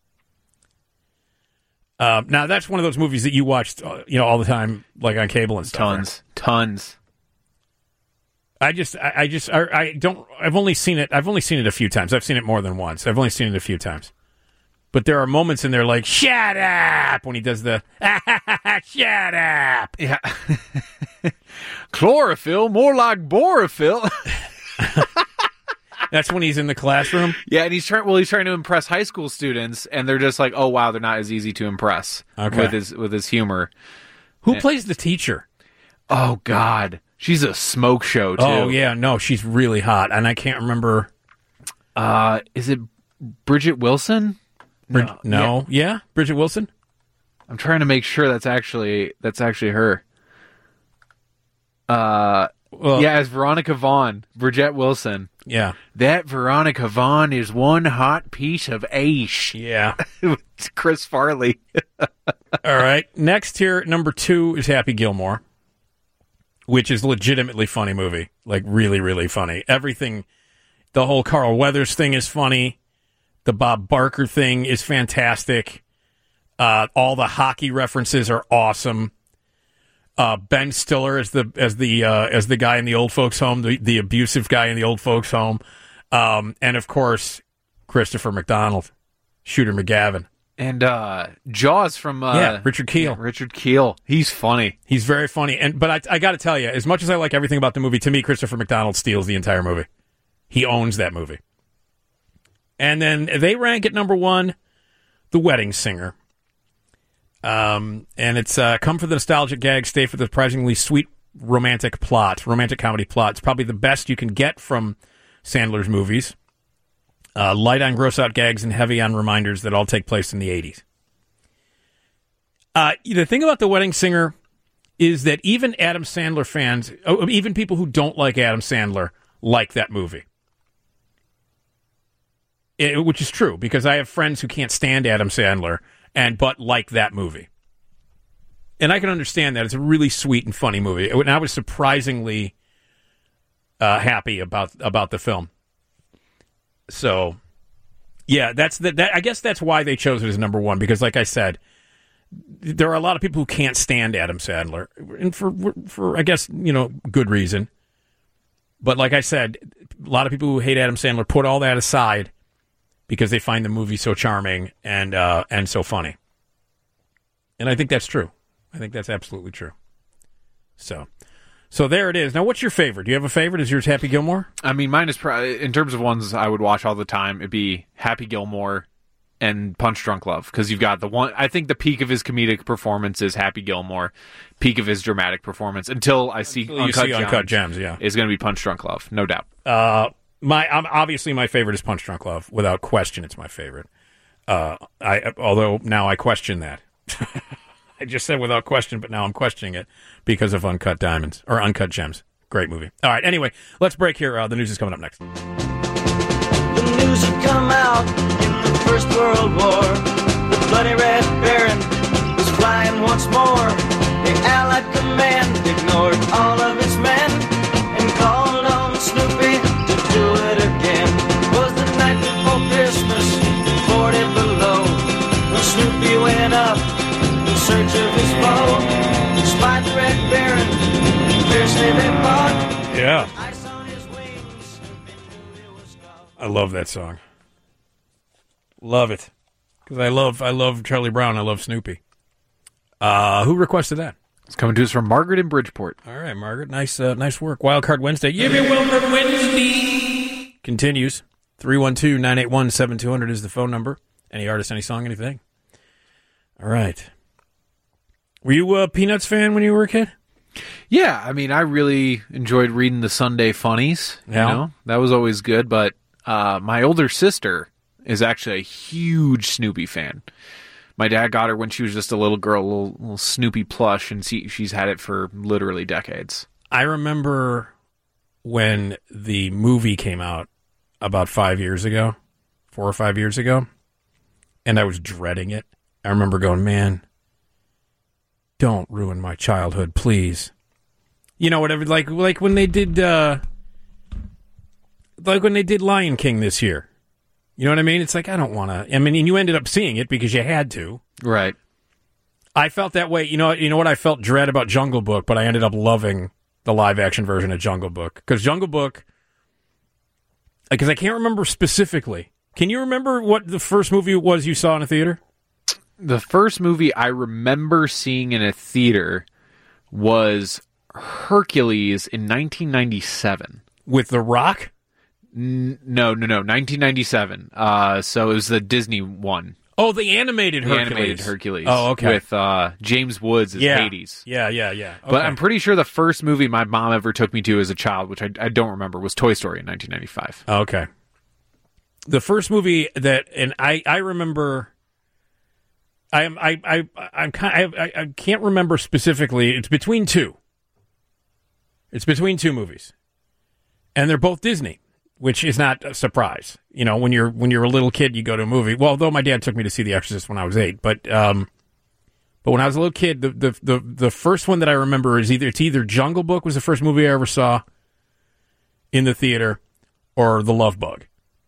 Uh, now, that's one of those movies that you watched uh, you know, all the time, like on cable and stuff. Tons. Right? Tons. I just, I, I just, I, I don't. I've only seen it. I've only seen it a few times. I've seen it more than once. I've only seen it a few times. But there are moments in there like "Shut up" when he does the "Shut up." Yeah. Chlorophyll, more like borophyll. That's when he's in the classroom. Yeah, and he's trying. Well, he's trying to impress high school students, and they're just like, "Oh wow, they're not as easy to impress." Okay. With his with his humor. Who and, plays the teacher? Oh God. She's a smoke show, too. Oh, yeah. No, she's really hot. And I can't remember. Uh, is it Bridget Wilson? Brid- no. no. Yeah. yeah, Bridget Wilson? I'm trying to make sure that's actually that's actually her. Uh, well, yeah, as Veronica Vaughn. Bridget Wilson. Yeah. That Veronica Vaughn is one hot piece of ace. Yeah. It's Chris Farley. All right. Next here, number two is Happy Gilmore, which is a legitimately funny movie. Like, really, really funny. Everything, the whole Carl Weathers thing is funny. The Bob Barker thing is fantastic. Uh, all the hockey references are awesome. Uh, Ben Stiller as the as the uh, as the guy in the old folks' home, the, the abusive guy in the old folks' home, um, and of course Christopher McDonald, Shooter McGavin. And uh, Jaws from uh, yeah, Richard Kiel. Yeah, Richard Kiel. He's funny. He's very funny. And but I, I got to tell you, as much as I like everything about the movie, to me, Christopher McDonald steals the entire movie. He owns that movie. And then they rank at number one, The Wedding Singer. Um, and it's uh, come for the nostalgic gag, stay for the surprisingly sweet romantic plot, romantic comedy plot. It's probably the best you can get from Sandler's movies. Uh, light on gross-out gags and heavy on reminders that all take place in the eighties. Uh, the thing about The Wedding Singer is that even Adam Sandler fans, even people who don't like Adam Sandler, like that movie. It, which is true, because I have friends who can't stand Adam Sandler, and but like that movie. And I can understand that. It's a really sweet and funny movie. And I was surprisingly uh, happy about about the film. So, yeah, that's the, that. I guess that's why they chose it as number one, because, like I said, there are a lot of people who can't stand Adam Sandler, and for for I guess you know good reason. But like I said, a lot of people who hate Adam Sandler put all that aside because they find the movie so charming and uh, and so funny. And I think that's true. I think that's absolutely true. So. So there it is. Now, what's your favorite? Do you have a favorite? Is yours Happy Gilmore? I mean, mine is, pro- in terms of ones I would watch all the time, it'd be Happy Gilmore and Punch Drunk Love. Because you've got the one, I think the peak of his comedic performance is Happy Gilmore. Peak of his dramatic performance, until I see, until Uncut, see Gems, Uncut Gems, yeah. is going to be Punch Drunk Love, no doubt. Uh, my um, Obviously, my favorite is Punch Drunk Love. Without question, it's my favorite. Uh, I Although now I question that. I just said without question, but now I'm questioning it because of Uncut Diamonds, or Uncut Gems. Great movie. All right, anyway, let's break here. Uh, the news is coming up next. The news had come out in the First World War. The bloody Red Baron was flying once more. The Allied command ignored all of its men and called on Snoopy to do it again. It was the night before Christmas, forty below, when Snoopy went up in search of his foe. Spied the Red Baron, fiercely they fought. Yeah. I love that song. Love it. Because I love I love Charlie Brown. I love Snoopy. Uh, who requested that? It's coming to us from Margaret in Bridgeport. All right, Margaret. Nice uh, nice work. Wildcard Wednesday. Give me Wildcard Wednesday. Continues. three one two, nine eight one, seven two zero zero is the phone number. Any artist, any song, anything. All right. Were you a Peanuts fan when you were a kid? Yeah, I mean, I really enjoyed reading the Sunday Funnies. Yeah. You know, that was always good. But uh, my older sister is actually a huge Snoopy fan. My dad got her when she was just a little girl, a little, little Snoopy plush, and she, she's had it for literally decades. I remember when the movie came out about five years ago, four or five years ago, and I was dreading it. I remember going, man, don't ruin my childhood, please. You know, whatever, like like when they did, uh, like when they did Lion King this year. You know what I mean? It's like, I don't want to, I mean, and you ended up seeing it because you had to. Right. I felt that way. You know, you know what? I felt dread about Jungle Book, but I ended up loving the live-action version of Jungle Book. Because Jungle Book, because I can't remember specifically. Can you remember what the first movie was you saw in a theater? The first movie I remember seeing in a theater was Hercules in nineteen ninety-seven. With The Rock? N- no, no, no. nineteen ninety-seven. Uh, so it was the Disney one. Oh, the animated the Hercules. animated Hercules. Oh, okay. With uh, James Woods as yeah. Hades. Yeah, yeah, yeah. Okay. But I'm pretty sure the first movie my mom ever took me to as a child, which I, I don't remember, was Toy Story in nineteen ninety-five. Okay. The first movie that, and I, I remember, I am, I, I, I'm kind, I, I can't remember specifically. It's between two. It's between two movies, and they're both Disney, which is not a surprise. You know, when you're when you're a little kid, you go to a movie. Well, although my dad took me to see The Exorcist when I was eight, but um, but when I was a little kid, the the the, the first one that I remember is either it's either Jungle Book was the first movie I ever saw in the theater, or The Love Bug.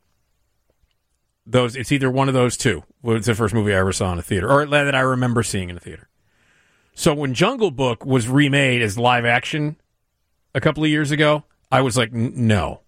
Those it's either one of those two was the first movie I ever saw in a theater, or that I remember seeing in a theater. So when Jungle Book was remade as live action a couple of years ago, I was like, no.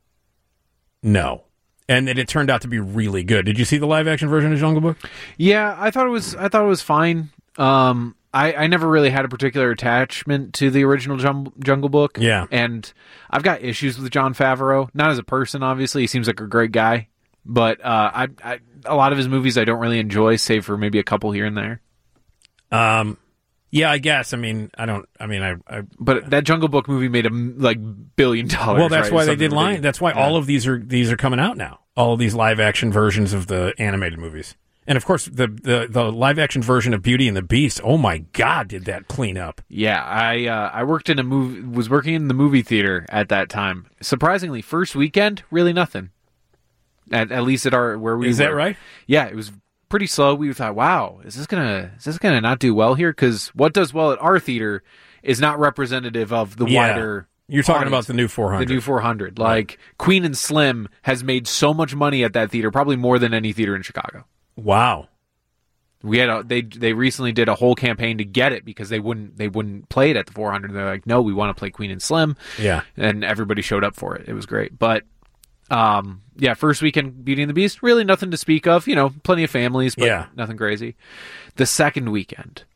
No. And then it turned out to be really good. Did you see the live action version of Jungle Book? Yeah, I thought it was I thought it was fine. Um, I, I never really had a particular attachment to the original Jum- Jungle Book. Yeah. And I've got issues with Jon Favreau. Not as a person, obviously. He seems like a great guy. But uh, I, I a lot of his movies I don't really enjoy, save for maybe a couple here and there. Um, yeah, I guess. I mean, I don't. I mean, I. I but that Jungle Book movie made a like billion dollars. Well, that's right? why they Something did line. ridiculous. That's why Yeah. all of these are these are coming out now. All of these live action versions of the animated movies, and of course the the, the live action version of Beauty and the Beast. Oh my God, did that clean up? Yeah, I uh, I worked in a movie. Was working in the movie theater at that time. Surprisingly, first weekend, really nothing. At, at least at our where we Is were. that right? Yeah, it was pretty slow. We thought, wow, is this gonna is this gonna not do well here? Because what does well at our theater is not representative of the Yeah. wider. You're talking audience. about the new four hundred. The new four hundred. Like Queen and Slim has made so much money at that theater, probably more than any theater in Chicago. Wow. We had a, they they recently did a whole campaign to get it because they wouldn't they wouldn't play it at the four hundred. They're like, no, we want to play Queen and Slim. Yeah. And everybody showed up for it. It was great. But um, yeah, first weekend Beauty and the Beast, really nothing to speak of. You know, plenty of families, but Yeah. nothing crazy. The second weekend,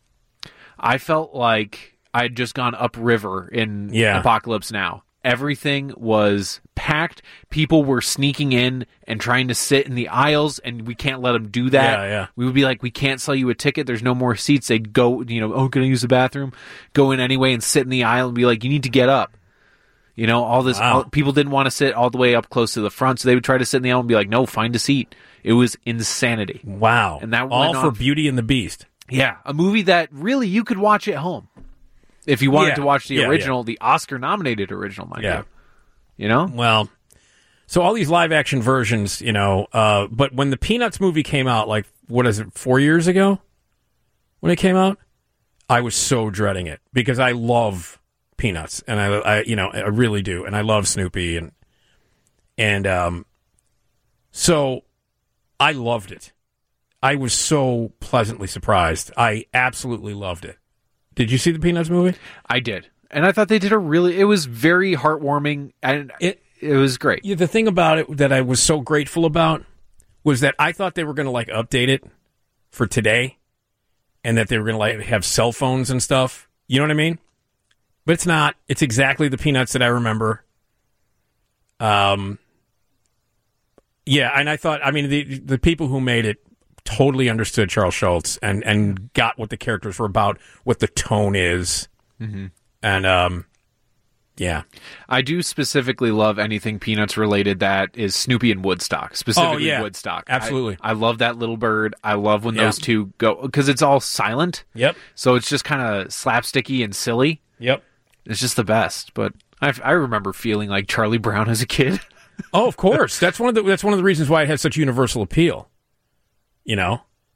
I felt like I'd just gone upriver in Yeah. Apocalypse Now. Everything was packed. People were sneaking in and trying to sit in the aisles, and we can't let them do that. Yeah, yeah. We would be like, we can't sell you a ticket. There's no more seats. They'd go, you know, oh, can I use the bathroom? Go in anyway and sit in the aisle and be like, you need to get up. You know, all this, Wow. all, people didn't want to sit all the way up close to the front, so they would try to sit in the aisle and be like, no, find a seat. It was insanity. Wow. And that all went for on- Beauty and the Beast. Yeah, a movie that really you could watch at home. If you wanted Yeah. to watch the Yeah, original, yeah. the Oscar-nominated original, mind Yeah. you. You know? Well, so all these live action versions, you know, uh, but when the Peanuts movie came out, like, what is it, four years ago when it came out, I was so dreading it because I love Peanuts and I, I you know, I really do. And I love Snoopy and, and, um, so I loved it. I was so pleasantly surprised. I absolutely loved it. Did you see the Peanuts movie? I did. And I thought they did a really, it was very heartwarming and it, it was great. Yeah, the thing about it that I was so grateful about was that I thought they were going to like update it for today and that they were going to like have cell phones and stuff. You know what I mean? But it's not. It's exactly the Peanuts that I remember. Um, Yeah, and I thought, I mean, the the people who made it totally understood Charles Schultz and, and got what the characters were about, what the tone is. Mm-hmm. And, um, yeah. I do specifically love anything Peanuts related that is Snoopy and Woodstock, specifically oh, yeah. Woodstock. Absolutely. I, I love that little bird. I love when Yeah. those two go, because it's all silent. Yep. So it's just kind of slapsticky and silly. Yep. It's just the best. But I, I remember feeling like Charlie Brown as a kid. Oh, of course. That's one of the that's one of the reasons why it has such universal appeal. You know?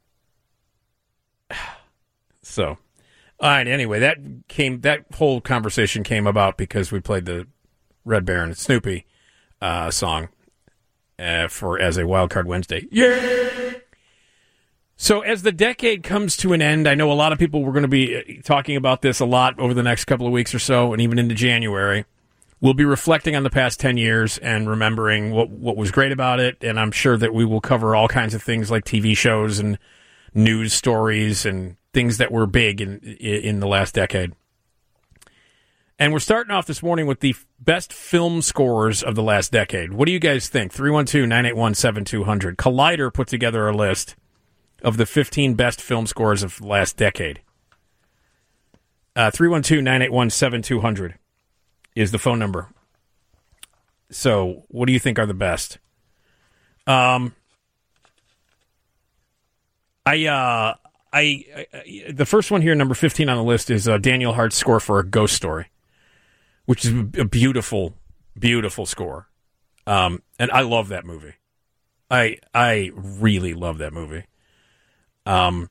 So, all right, anyway, that came that whole conversation came about because we played the Red Baron and Snoopy uh, song uh, for as a Wild Card Wednesday. Yeah. So, as the decade comes to an end, I know a lot of people were going to be talking about this a lot over the next couple of weeks or so, and even into January. We'll be reflecting on the past ten years and remembering what what was great about it, and I'm sure that we will cover all kinds of things like T V shows and news stories and things that were big in in the last decade. And we're starting off this morning with the best film scores of the last decade. What do you guys think? three one two, nine eight one, seven two zero zero. Collider put together a list of the fifteen best film scores of the last decade. Uh, three one two, nine eight one, seven two zero zero. Is the phone number. So, what do you think are the best? Um, I, uh, I, I the first one here, number fifteen on the list, is uh, Daniel Hart's score for A Ghost Story, which is a beautiful, beautiful score. Um, and I love that movie. I, I really love that movie. Um.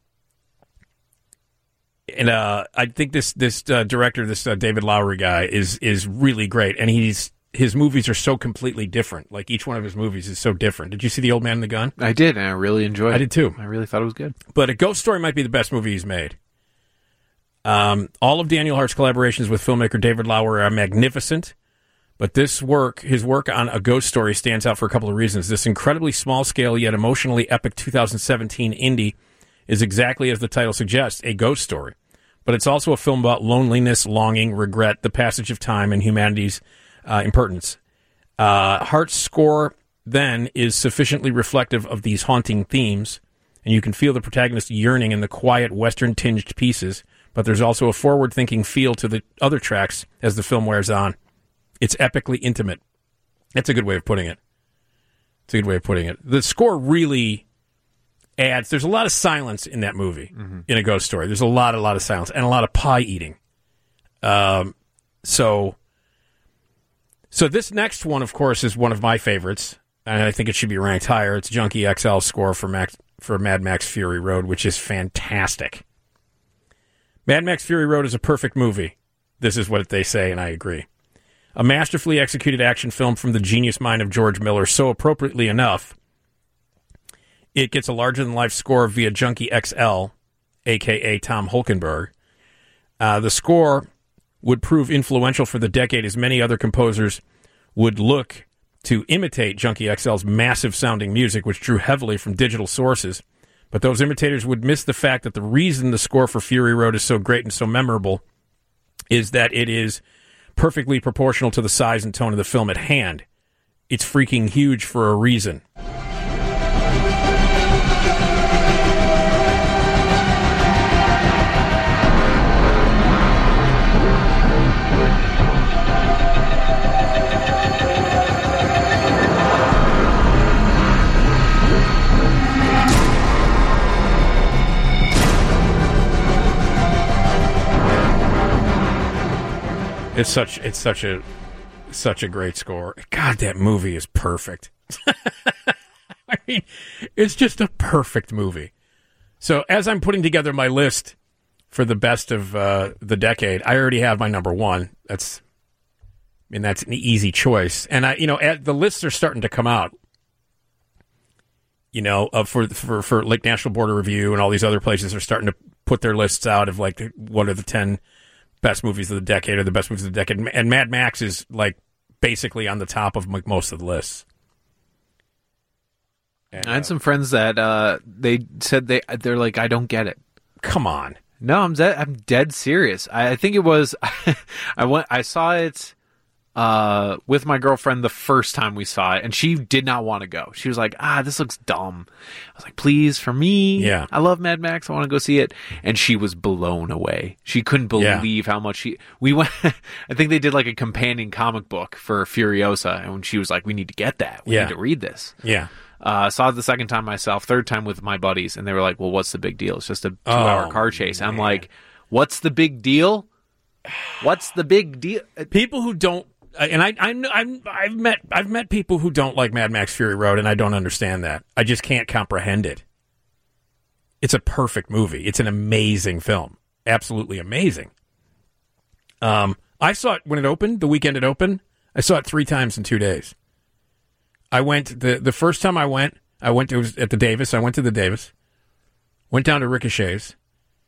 And uh, I think this this uh, director, this uh, David Lowery guy, is is really great. And he's his movies are so completely different. Like each one of his movies is so different. Did you see The Old Man and the Gun? I did, and I really enjoyed it. I did too. I really thought it was good. But A Ghost Story might be the best movie he's made. Um, all of Daniel Hart's collaborations with filmmaker David Lowery are magnificent. But this work, his work on A Ghost Story, stands out for a couple of reasons. This incredibly small scale yet emotionally epic two thousand seventeen indie is exactly as the title suggests, a ghost story. But it's also a film about loneliness, longing, regret, the passage of time, and humanity's uh, impertinence. Uh, Hart's score, then, is sufficiently reflective of these haunting themes, and you can feel the protagonist yearning in the quiet, Western-tinged pieces, but there's also a forward-thinking feel to the other tracks as the film wears on. It's epically intimate. That's a good way of putting it. It's a good way of putting it. The score really adds, there's a lot of silence in that movie, mm-hmm. in A Ghost Story. There's a lot, a lot of silence, and a lot of pie eating. Um, so, so this next one, of course, is one of my favorites, and I think it should be ranked higher. It's Junkie X L's score for Max, for Mad Max Fury Road, which is fantastic. Mad Max Fury Road is a perfect movie. This is what they say, and I agree. A masterfully executed action film from the genius mind of George Miller, so appropriately enough, it gets a larger-than-life score via Junkie X L, a k a. Tom Hulkenberg. Uh, the score would prove influential for the decade as many other composers would look to imitate Junkie X L's massive-sounding music, which drew heavily from digital sources. But those imitators would miss the fact that the reason the score for Fury Road is so great and so memorable is that it is perfectly proportional to the size and tone of the film at hand. It's freaking huge for a reason. It's such it's such a such a great score. God, that movie is perfect. I mean, it's just a perfect movie. So as I'm putting together my list for the best of uh, the decade, I already have my number one. That's I mean that's an easy choice. And I you know at, the lists are starting to come out. You know, uh, for for for like National Border Review and all these other places are starting to put their lists out of like what are the ten best movies of the decade or the best movies of the decade. And Mad Max is like basically on the top of most of the lists. And, I had uh, some friends that uh, they said they they're like, I don't get it. Come on. No, I'm dead. I'm dead serious. I, I think it was. I went. I saw it uh, with my girlfriend the first time we saw it, and she did not want to go. She was like, ah, this looks dumb. I was like, please, for me, Yeah. I love Mad Max. I want to go see it. And she was blown away. She couldn't Yeah. believe how much she, we went, I think they did like a companion comic book for Furiosa, and when she was like, we need to get that. We Yeah. need to read this. Yeah. Uh, saw it the second time myself, third time with my buddies, and they were like, well, what's the big deal? It's just a two-hour Oh, car chase. I'm like, what's the big deal? What's the big deal? People who don't, and I, I, I'm, I've met, I've met people who don't like Mad Max Fury Road, and I don't understand that. I just can't comprehend it. It's a perfect movie. It's an amazing film. Absolutely amazing. Um, I saw it when it opened, the weekend it opened. I saw it three times in two days. I went, the, the first time I went, I went to, it was at the Davis. I went to the Davis, went down to Ricochet's,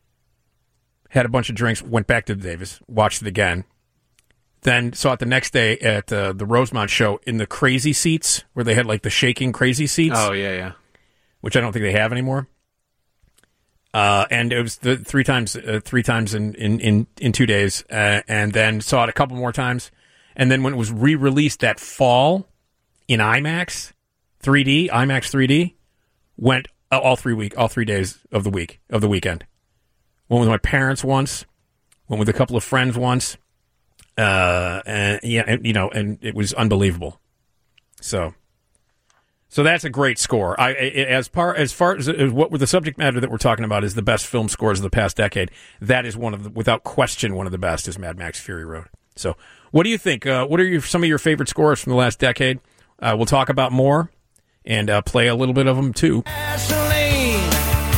had a bunch of drinks, went back to the Davis, watched it again. Then saw it the next day at uh, the Rosemont show in the crazy seats, where they had like the shaking crazy seats. Oh, yeah, yeah. Which I don't think they have anymore. Uh, and it was the three times, uh, three times in, in, in, in two days. Uh, and then saw it a couple more times. And then when it was re-released that fall in IMAX three D, IMAX three D, went all three week, all three days of the week, of the weekend. Went with my parents once, went with a couple of friends once. Uh, and yeah, and, you know, and it was unbelievable. So, so that's a great score. I, as far as far as, as what the subject matter that we're talking about is the best film scores of the past decade. That is one of the, without question, one of the best is Mad Max Fury Road. So, what do you think? Uh, what are your, some of your favorite scores from the last decade? Uh, we'll talk about more and uh, play a little bit of them too. Gasoline,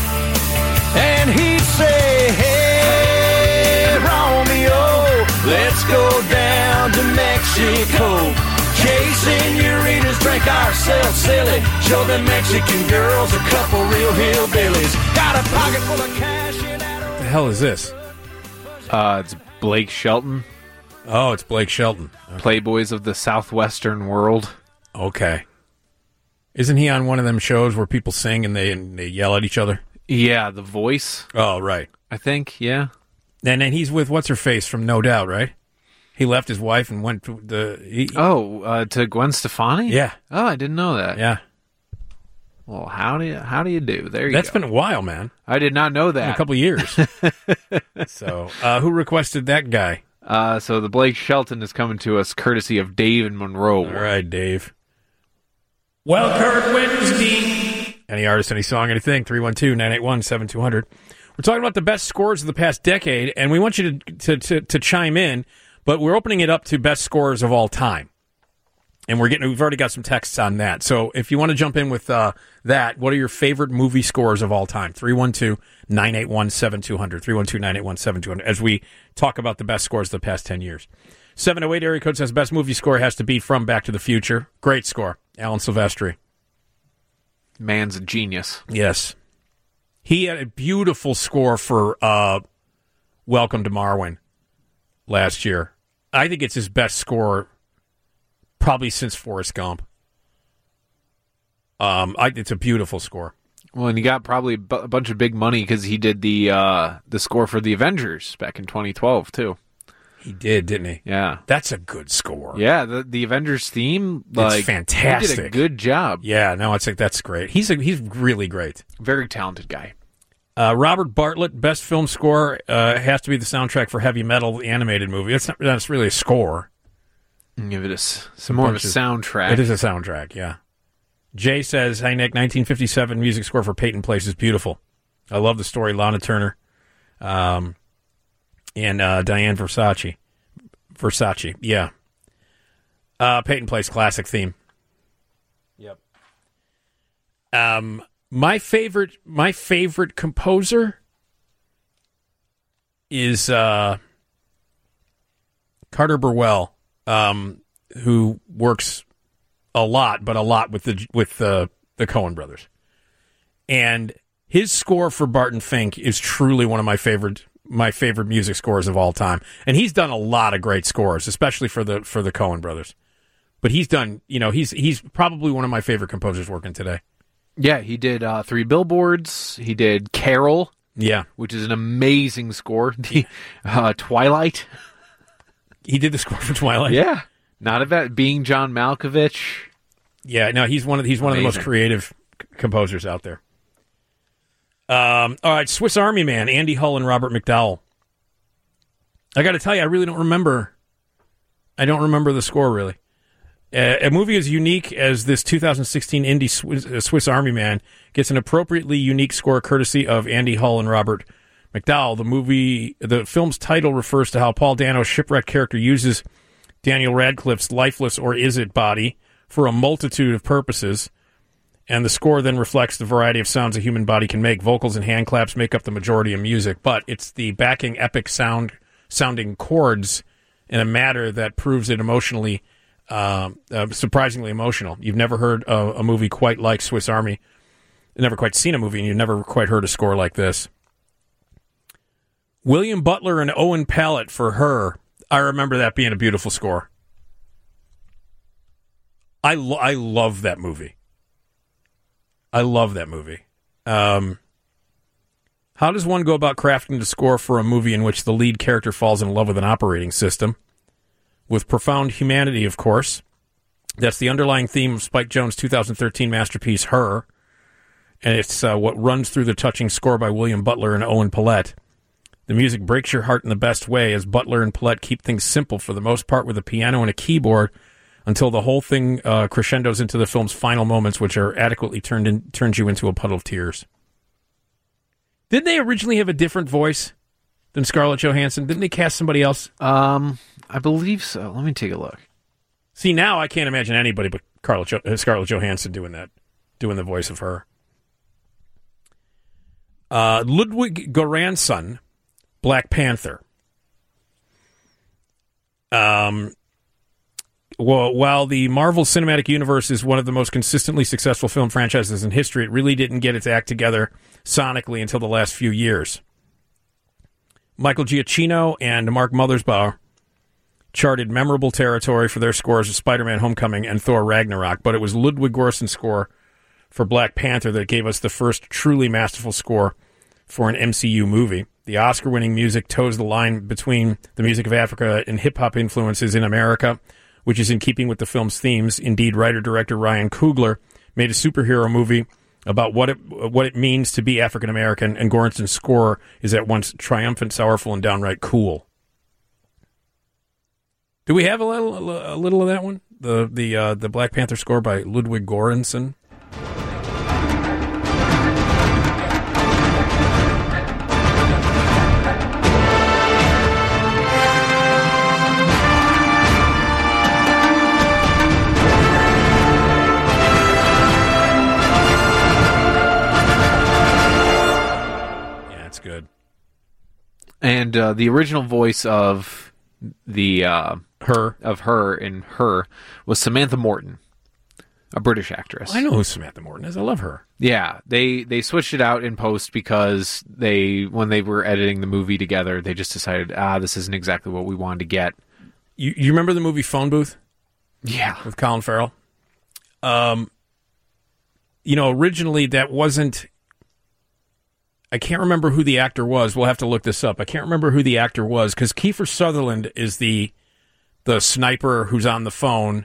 and he'd say, hey, Romeo, let's go down to Mexico. Chasing Euretas, drink ourselves silly. Show the Mexican girls a couple real hillbillies. Got a pocket full of cash in that. What the hell is this? Uh, it's Blake Shelton. Oh, it's Blake Shelton. Okay. Playboys of the Southwestern World. Okay. Isn't he on one of them shows where people sing and they and they yell at each other? Yeah, The Voice. Oh, right. I think, yeah. And then he's with what's-her-face from No Doubt, right? He left his wife and went to the... He, oh, uh, to Gwen Stefani? Yeah. Oh, I didn't know that. Yeah. Well, how do you, how do you do? There you That's go. been a while, man. I did not know that. Been a couple of years. So, uh, who requested that guy? Uh, so the Blake Shelton is coming to us courtesy of Dave and Monroe. All right, Dave. Well, Kurt Wednesday. Any artist, any song, anything, three one two, nine eight one, seven two zero zero. We're talking about the best scores of the past decade, and we want you to, to, to, to chime in, but we're opening it up to best scores of all time. And we're getting, we've already got some texts on that. So if you want to jump in with uh, that, what are your favorite movie scores of all time? three one two, nine eight one, seven two zero zero. three one two, nine eight one, seven two zero zero as we talk about the best scores of the past ten years. seven oh eight area code says best movie score has to be from Back to the Future. Great score. Alan Silvestri. Man's a genius. Yes. He had a beautiful score for uh, Welcome to Marwin last year. I think it's his best score probably since Forrest Gump. Um, I, it's a beautiful score. Well, and he got probably b- a bunch of big money because he did the uh, the score for the Avengers back in twenty twelve too. He did, didn't he? Yeah, that's a good score. Yeah, the the Avengers theme, like, it's fantastic. He did a good job. Yeah, no, it's like that's great. He's a, he's really great. Very talented guy. Uh, Robert Bartlett, best film score uh, has to be the soundtrack for Heavy Metal, the animated movie. It's not that's really a score. Give it a, some more of a soundtrack. It is a soundtrack, yeah. Jay says, "Hi Nick, nineteen fifty-seven music score for Peyton Place is beautiful. I love the story. Lana Turner, um, and uh, Diane Versace, Versace, yeah. Uh, Peyton Place classic theme. Yep. Um, my favorite, my favorite composer is uh, Carter Burwell, um, who works a lot, but a lot with the with the the Coen brothers, and his score for Barton Fink is truly one of my favorite my favorite music scores of all time. And he's done a lot of great scores, especially for the for the Coen brothers. But he's done, you know, he's he's probably one of my favorite composers working today. Yeah, he did uh, Three Billboards. He did Carol. Yeah, which is an amazing score. The uh, Twilight. He did the score for Twilight. Yeah. Not about being John Malkovich. Yeah, no, he's one of he's one Amazing. of the most creative c- composers out there. Um, all right, Swiss Army Man, Andy Hull and Robert McDowell. I got to tell you, I really don't remember. I don't remember the score really. Uh, a movie as unique as this two thousand sixteen indie Swiss, uh, Swiss Army Man gets an appropriately unique score courtesy of Andy Hull and Robert McDowell. The movie, the film's title refers to how Paul Dano's shipwrecked character uses Daniel Radcliffe's lifeless or is it body for a multitude of purposes, and the score then reflects the variety of sounds a human body can make. Vocals and hand claps make up the majority of music, but it's the backing epic sound sounding chords in a matter that proves it emotionally uh, uh, surprisingly emotional. You've never heard a, a movie quite like Swiss Army. You've never quite seen a movie, and you've never quite heard a score like this. William Butler and Owen Pallett for Her. I remember that being a beautiful score. I, lo- I love that movie. I love that movie. Um, how does one go about crafting the score for a movie in which the lead character falls in love with an operating system? With profound humanity, of course. That's the underlying theme of Spike Jonze' two thousand thirteen masterpiece, Her. And it's uh, what runs through the touching score by William Butler and Owen Pallett. The music breaks your heart in the best way as Butler and Pallett keep things simple for the most part with a piano and a keyboard until the whole thing uh, crescendos into the film's final moments, which are adequately turned in, turns you into a puddle of tears. Didn't they originally have a different voice than Scarlett Johansson? Didn't they cast somebody else? Um, I believe so. Let me take a look. See, now I can't imagine anybody but Scarlett, jo- uh, Scarlett Johansson doing that, doing the voice of her. Uh, Ludwig Göransson, Black Panther. Um, well, while the Marvel Cinematic Universe is one of the most consistently successful film franchises in history, it really didn't get its act together sonically until the last few years. Michael Giacchino and Mark Mothersbaugh charted memorable territory for their scores of Spider-Man Homecoming and Thor Ragnarok, but it was Ludwig Göransson's score for Black Panther that gave us the first truly masterful score for an M C U movie. The Oscar-winning music toes the line between the music of Africa and hip-hop influences in America, which is in keeping with the film's themes. Indeed, writer-director Ryan Coogler made a superhero movie about what it what it means to be African-American, and Göransson's score is at once triumphant, sorrowful, and downright cool. Do we have a little a little of that one? The the uh, the Black Panther score by Ludwig Göransson. Good. And uh, the original voice of the uh, her of her in Her was Samantha Morton, a British actress. I know who Samantha Morton is. I love her. Yeah, they they switched it out in post because they when they were editing the movie together, they just decided, ah, this isn't exactly what we wanted to get. You you remember the movie Phone Booth? Yeah, with Colin Farrell. Um, you know, originally that wasn't. I can't remember who the actor was. We'll have to look this up. I can't remember who the actor was because Kiefer Sutherland is the the sniper who's on the phone,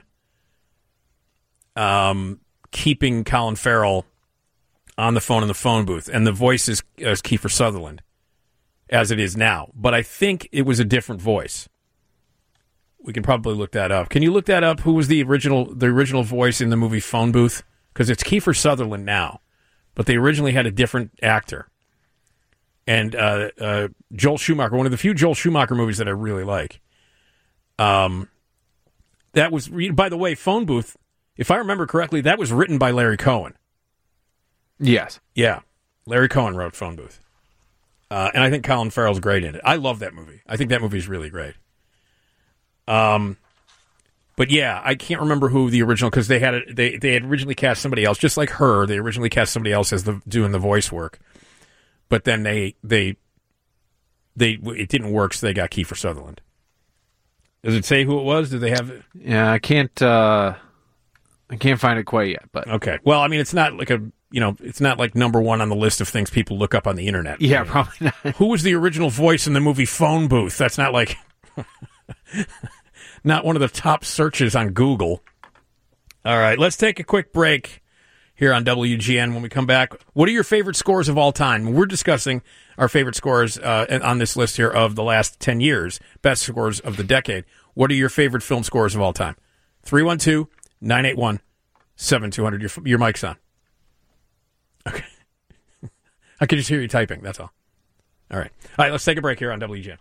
um, keeping Colin Farrell on the phone in the phone booth, and the voice is, is Kiefer Sutherland, as it is now. But I think it was a different voice. We can probably look that up. Can you look that up? Who was the original the original voice in the movie Phone Booth? Because it's Kiefer Sutherland now, but they originally had a different actor. And uh, uh, Joel Schumacher, one of the few Joel Schumacher movies that I really like. Um, that was, by the way, Phone Booth, if I remember correctly, that was written by Larry Cohen. Yes. Yeah. Larry Cohen wrote Phone Booth. Uh, and I think Colin Farrell's great in it. I love that movie. I think that movie's really great. Um, but yeah, I can't remember who the original, because they had it, they they had originally cast somebody else, just like Her. They originally cast somebody else as the doing the voice work. But then they, they, they, it didn't work, so they got Kiefer Sutherland. Does it say who it was? Do they have it? Yeah, I can't, uh, I can't find it quite yet, but. Okay. Well, I mean, it's not like a, you know, it's not like number one on the list of things people look up on the internet. Yeah, right? probably not. Who was the original voice in the movie Phone Booth? That's not like, not one of the top searches on Google. All right, let's take a quick break here on W G N. When we come back, what are your favorite scores of all time? We're discussing our favorite scores uh, on this list here of the last ten years, best scores of the decade. What are your favorite film scores of all time? three one two, nine eight one, seven two zero zero. Your, your mic's on. Okay. I can just hear you typing, that's all. All right. All right, let's take a break here on W G N.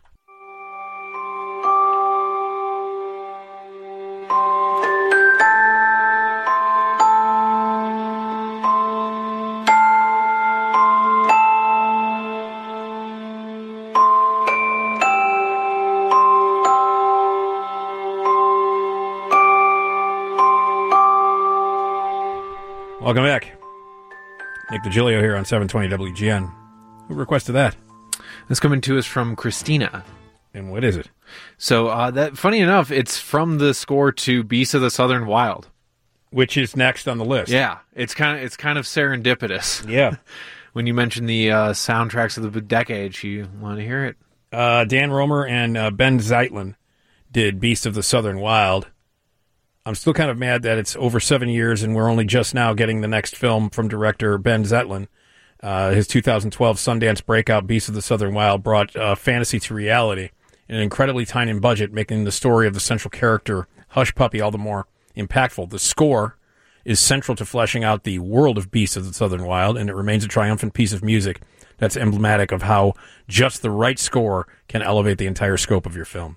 Welcome back. Nick DiGilio here on seven twenty W G N. Who requested that? This coming to us from Christina. And what is it? So, uh, that funny enough, it's from the score to Beasts of the Southern Wild, which is next on the list. Yeah, it's kind of it's kind of serendipitous. Yeah. When you mention the uh, soundtracks of the decade, you want to hear it. Uh, Dan Romer and uh, Ben Zeitlin did Beasts of the Southern Wild. I'm still kind of mad that it's over seven years and we're only just now getting the next film from director Ben Zeitlin. Uh, his two thousand twelve Sundance breakout, Beasts of the Southern Wild, brought uh, fantasy to reality in an incredibly tiny budget, making the story of the central character, Hush Puppy, all the more impactful. The score is central to fleshing out the world of Beasts of the Southern Wild, and it remains a triumphant piece of music that's emblematic of how just the right score can elevate the entire scope of your film.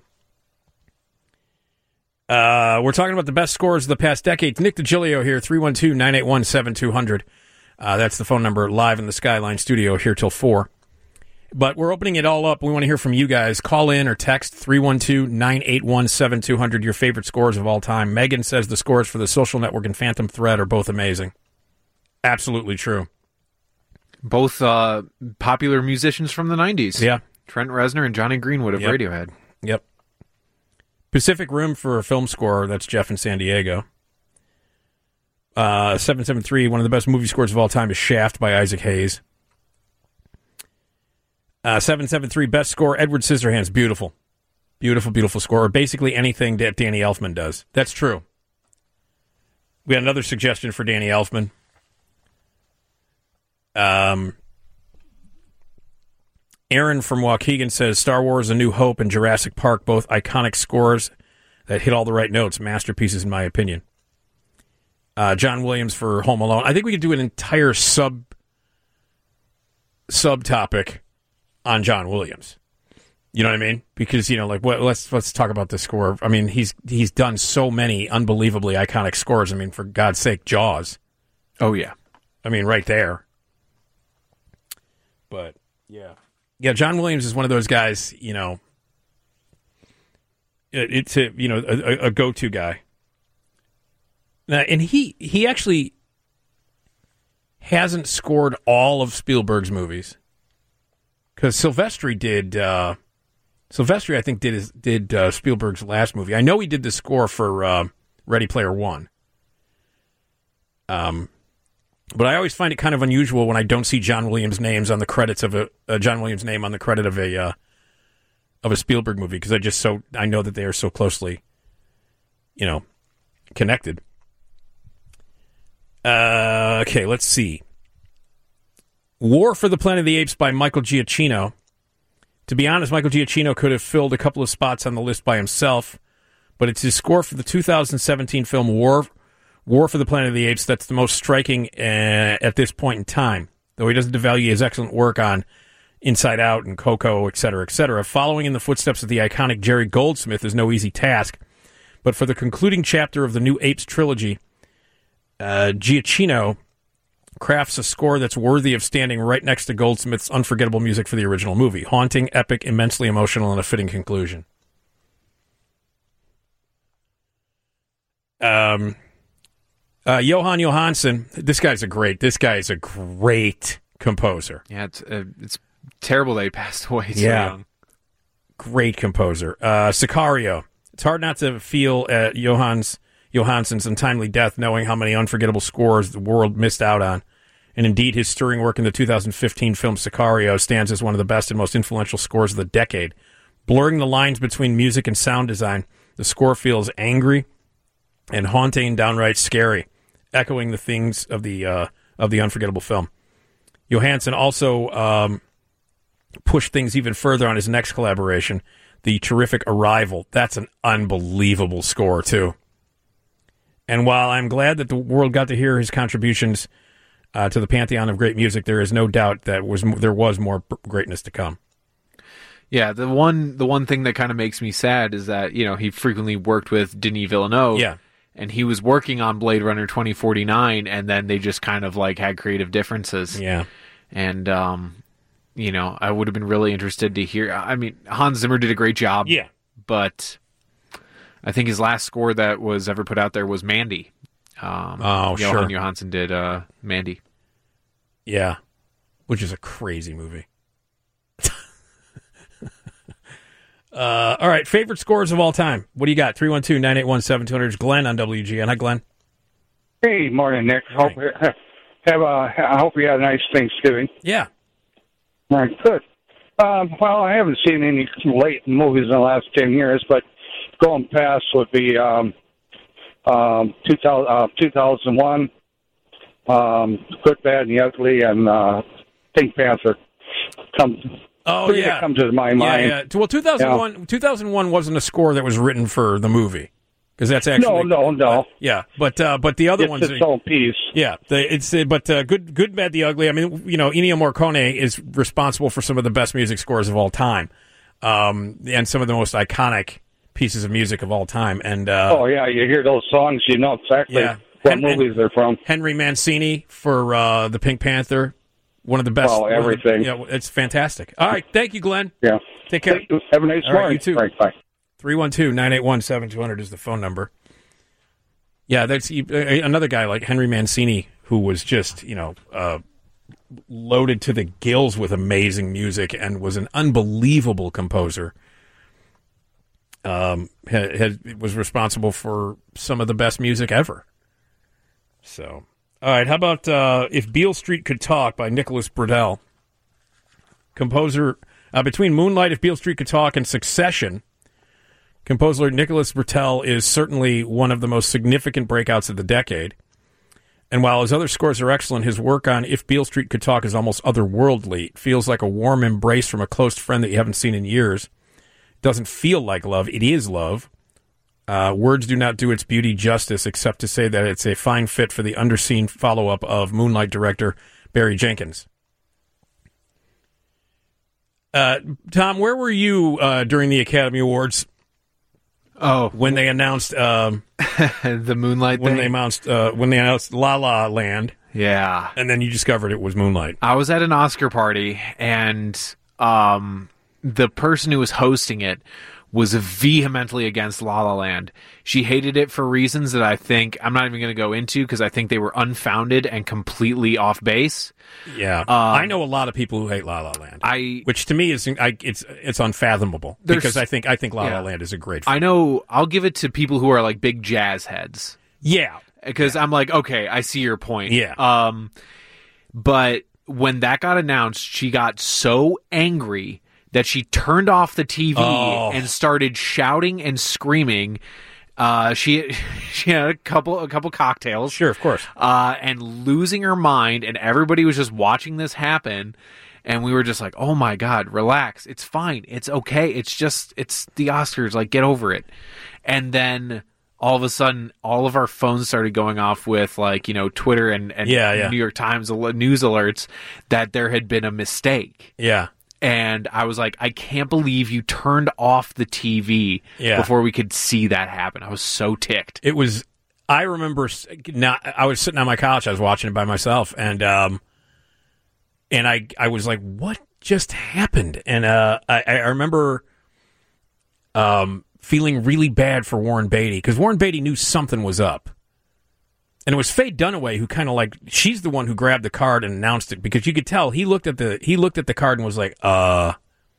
Uh, we're talking about the best scores of the past decade. Nick DiGilio here, three one two, nine eight one, seven two zero zero. Uh, that's the phone number live in the Skyline studio here till four. But we're opening it all up. We want to hear from you guys. Call in or text three one two, nine eight one, seven two zero zero, your favorite scores of all time. Megan says the scores for The Social Network and Phantom Thread are both amazing. Absolutely true. Both uh, popular musicians from the nineties. Yeah. Trent Reznor and Johnny Greenwood of Yep. Radiohead. Yep. Pacific Rim for a film score. That's Jeff in San Diego. Uh, seven seven three, one of the best movie scores of all time is Shaft by Isaac Hayes. Uh, seven seven three, best score, Edward Scissorhands. Beautiful. Beautiful, beautiful score. Or basically anything that Danny Elfman does. That's true. We had another suggestion for Danny Elfman. Um, Aaron from Waukegan says Star Wars A New Hope and Jurassic Park, both iconic scores that hit all the right notes. Masterpieces, in my opinion. Uh, John Williams for Home Alone. I think we could do an entire sub subtopic on John Williams. You know what I mean? Because, you know, like, what, let's let's talk about this score. I mean, he's he's done so many unbelievably iconic scores. I mean, for God's sake, Jaws. Oh, yeah. I mean, right there. But, yeah. Yeah, John Williams is one of those guys, you know, it, it's a, you know, a, a go-to guy. Now, and he he actually hasn't scored all of Spielberg's movies. Because Silvestri did, uh, Silvestri, I think, did his, did uh, Spielberg's last movie. I know he did the score for uh, Ready Player One. Um, but I always find it kind of unusual when I don't see John Williams' names on the credits of a uh, John Williams' name on the credit of a uh, of a Spielberg movie, because I just so I know that they are so closely, you know, connected. Uh, okay, let's see. War for the Planet of the Apes by Michael Giacchino. To be honest, Michael Giacchino could have filled a couple of spots on the list by himself, but it's his score for the two thousand seventeen film War War for the Planet of the Apes that's the most striking uh, at this point in time, though he doesn't devalue his excellent work on Inside Out and Coco, et cetera, et cetera. Following in the footsteps of the iconic Jerry Goldsmith is no easy task, but for the concluding chapter of the new Apes trilogy, uh, Giacchino crafts a score that's worthy of standing right next to Goldsmith's unforgettable music for the original movie. Haunting, epic, immensely emotional, and a fitting conclusion. Um, uh, Johan Johansson, this guy's a great, this guy is a great composer. Yeah, it's uh, it's terrible that he passed away so yeah. young. Great composer. Uh, Sicario. It's hard not to feel at Johan's Johansson's untimely death, knowing how many unforgettable scores the world missed out on. And indeed, his stirring work in the two thousand fifteen film Sicario stands as one of the best and most influential scores of the decade. Blurring the lines between music and sound design, The score feels angry and haunting, downright scary, echoing the things of the uh, of the unforgettable film. Johansson also um, pushed things even further on his next collaboration, the terrific Arrival. That's an unbelievable score, too. And while I'm glad that the world got to hear his contributions uh, to the pantheon of great music, there is no doubt that was there was more greatness to come. Yeah, the one the one thing that kind of makes me sad is that, you know, he frequently worked with Denis Villeneuve. Yeah. And he was working on Blade Runner twenty forty-nine, and then they just kind of like had creative differences. Yeah. And, um, you know, I would have been really interested to hear. I mean, Hans Zimmer did a great job. Yeah. But I think his last score that was ever put out there was Mandy. Um, oh, Johan sure. Johansson did uh, Mandy. Yeah. Which is a crazy movie. uh, all right. Favorite scores of all time. What do you got? three one two, nine eight one, seven two hundred. Glenn on W G N. Hi, Glenn. Hey, morning, Nick. Hope have a. I hope you had a nice Thanksgiving. Yeah. All right, good. Um, well, I haven't seen any late movies in the last ten years, but going past would be um, um, two thousand, uh, two thousand one, um, Good, Bad, and the Ugly, and uh, Pink Panther. Come, Oh, yeah. Come to my yeah, mind. Yeah. Well, two thousand one, Yeah. two thousand one wasn't a score that was written for the movie. Because that's actually No, no, no. Yeah, but uh, but the other It's ones, its own piece. Yeah, the, it's uh, but uh, good, good, bad, the ugly. I mean, you know, Ennio Morricone is responsible for some of the best music scores of all time, um, and some of the most iconic pieces of music of all time. And uh, oh yeah, you hear those songs, you know exactly Yeah. what And- movies they're from. Henry Mancini for uh, the Pink Panther, one of the best. Oh, one of the- everything. yeah, it's fantastic. All right, thank you, Glenn. Yeah, take care. Thank you. Have a nice All right, morning. you too. All right, bye. three one two, nine eight one, seven two hundred is the phone number. Yeah, that's uh, another guy like Henry Mancini, who was just, you know, uh, loaded to the gills with amazing music and was an unbelievable composer. Um, had, had, was responsible for some of the best music ever. So, all right, how about uh, If Beale Street Could Talk by Nicholas Bradell? Composer, uh, between Moonlight, If Beale Street Could Talk, and Succession, composer Nicholas Britell is certainly one of the most significant breakouts of the decade. And while his other scores are excellent, his work on If Beale Street Could Talk is almost otherworldly. It feels like a warm embrace from a close friend that you haven't seen in years. It doesn't feel like love. It is love. Uh, words do not do its beauty justice, except to say that it's a fine fit for the underseen follow-up of Moonlight director Barry Jenkins. Uh, Tom, where were you uh, during the Academy Awards? Oh, when they announced um, the Moonlight when thing? they announced uh, when they announced La La Land, Yeah. and then you discovered it was Moonlight. I was at an Oscar party, and um, the person who was hosting it was vehemently against La La Land. She hated it for reasons that I think I'm not even going to go into because I think they were unfounded and completely off base. Yeah, Um, I know a lot of people who hate La La Land. I, which to me is I, it's it's unfathomable There's- because I think I think La yeah. La Land is a great film. I know I'll give it to people who are like big jazz heads. Yeah. Because I'm like, okay, I see your point. Yeah. Um, but when that got announced, she got so angry that she turned off the T V Oh. and started shouting and screaming. Uh, she she had a couple a couple cocktails, sure, of course, uh, and losing her mind, and everybody was just watching this happen, and we were just like, "Oh my god, relax, it's fine, it's okay, it's just it's the Oscars, like get over it." And then all of a sudden, all of our phones started going off with like you know Twitter and and Yeah, yeah. New York Times al- news alerts that there had been a mistake. Yeah. And I was like, I can't believe you turned off the T V Yeah. before we could see that happen. I was so ticked. It was. I remember. s- Not. I was sitting on my couch. I was watching it by myself, and um, and I I was like, "What just happened?" And uh, I I remember um feeling really bad for Warren Beatty because Warren Beatty knew something was up, and it was Faye Dunaway who kind of like she's the one who grabbed the card and announced it because you could tell he looked at the he looked at the card and was like, "Uh,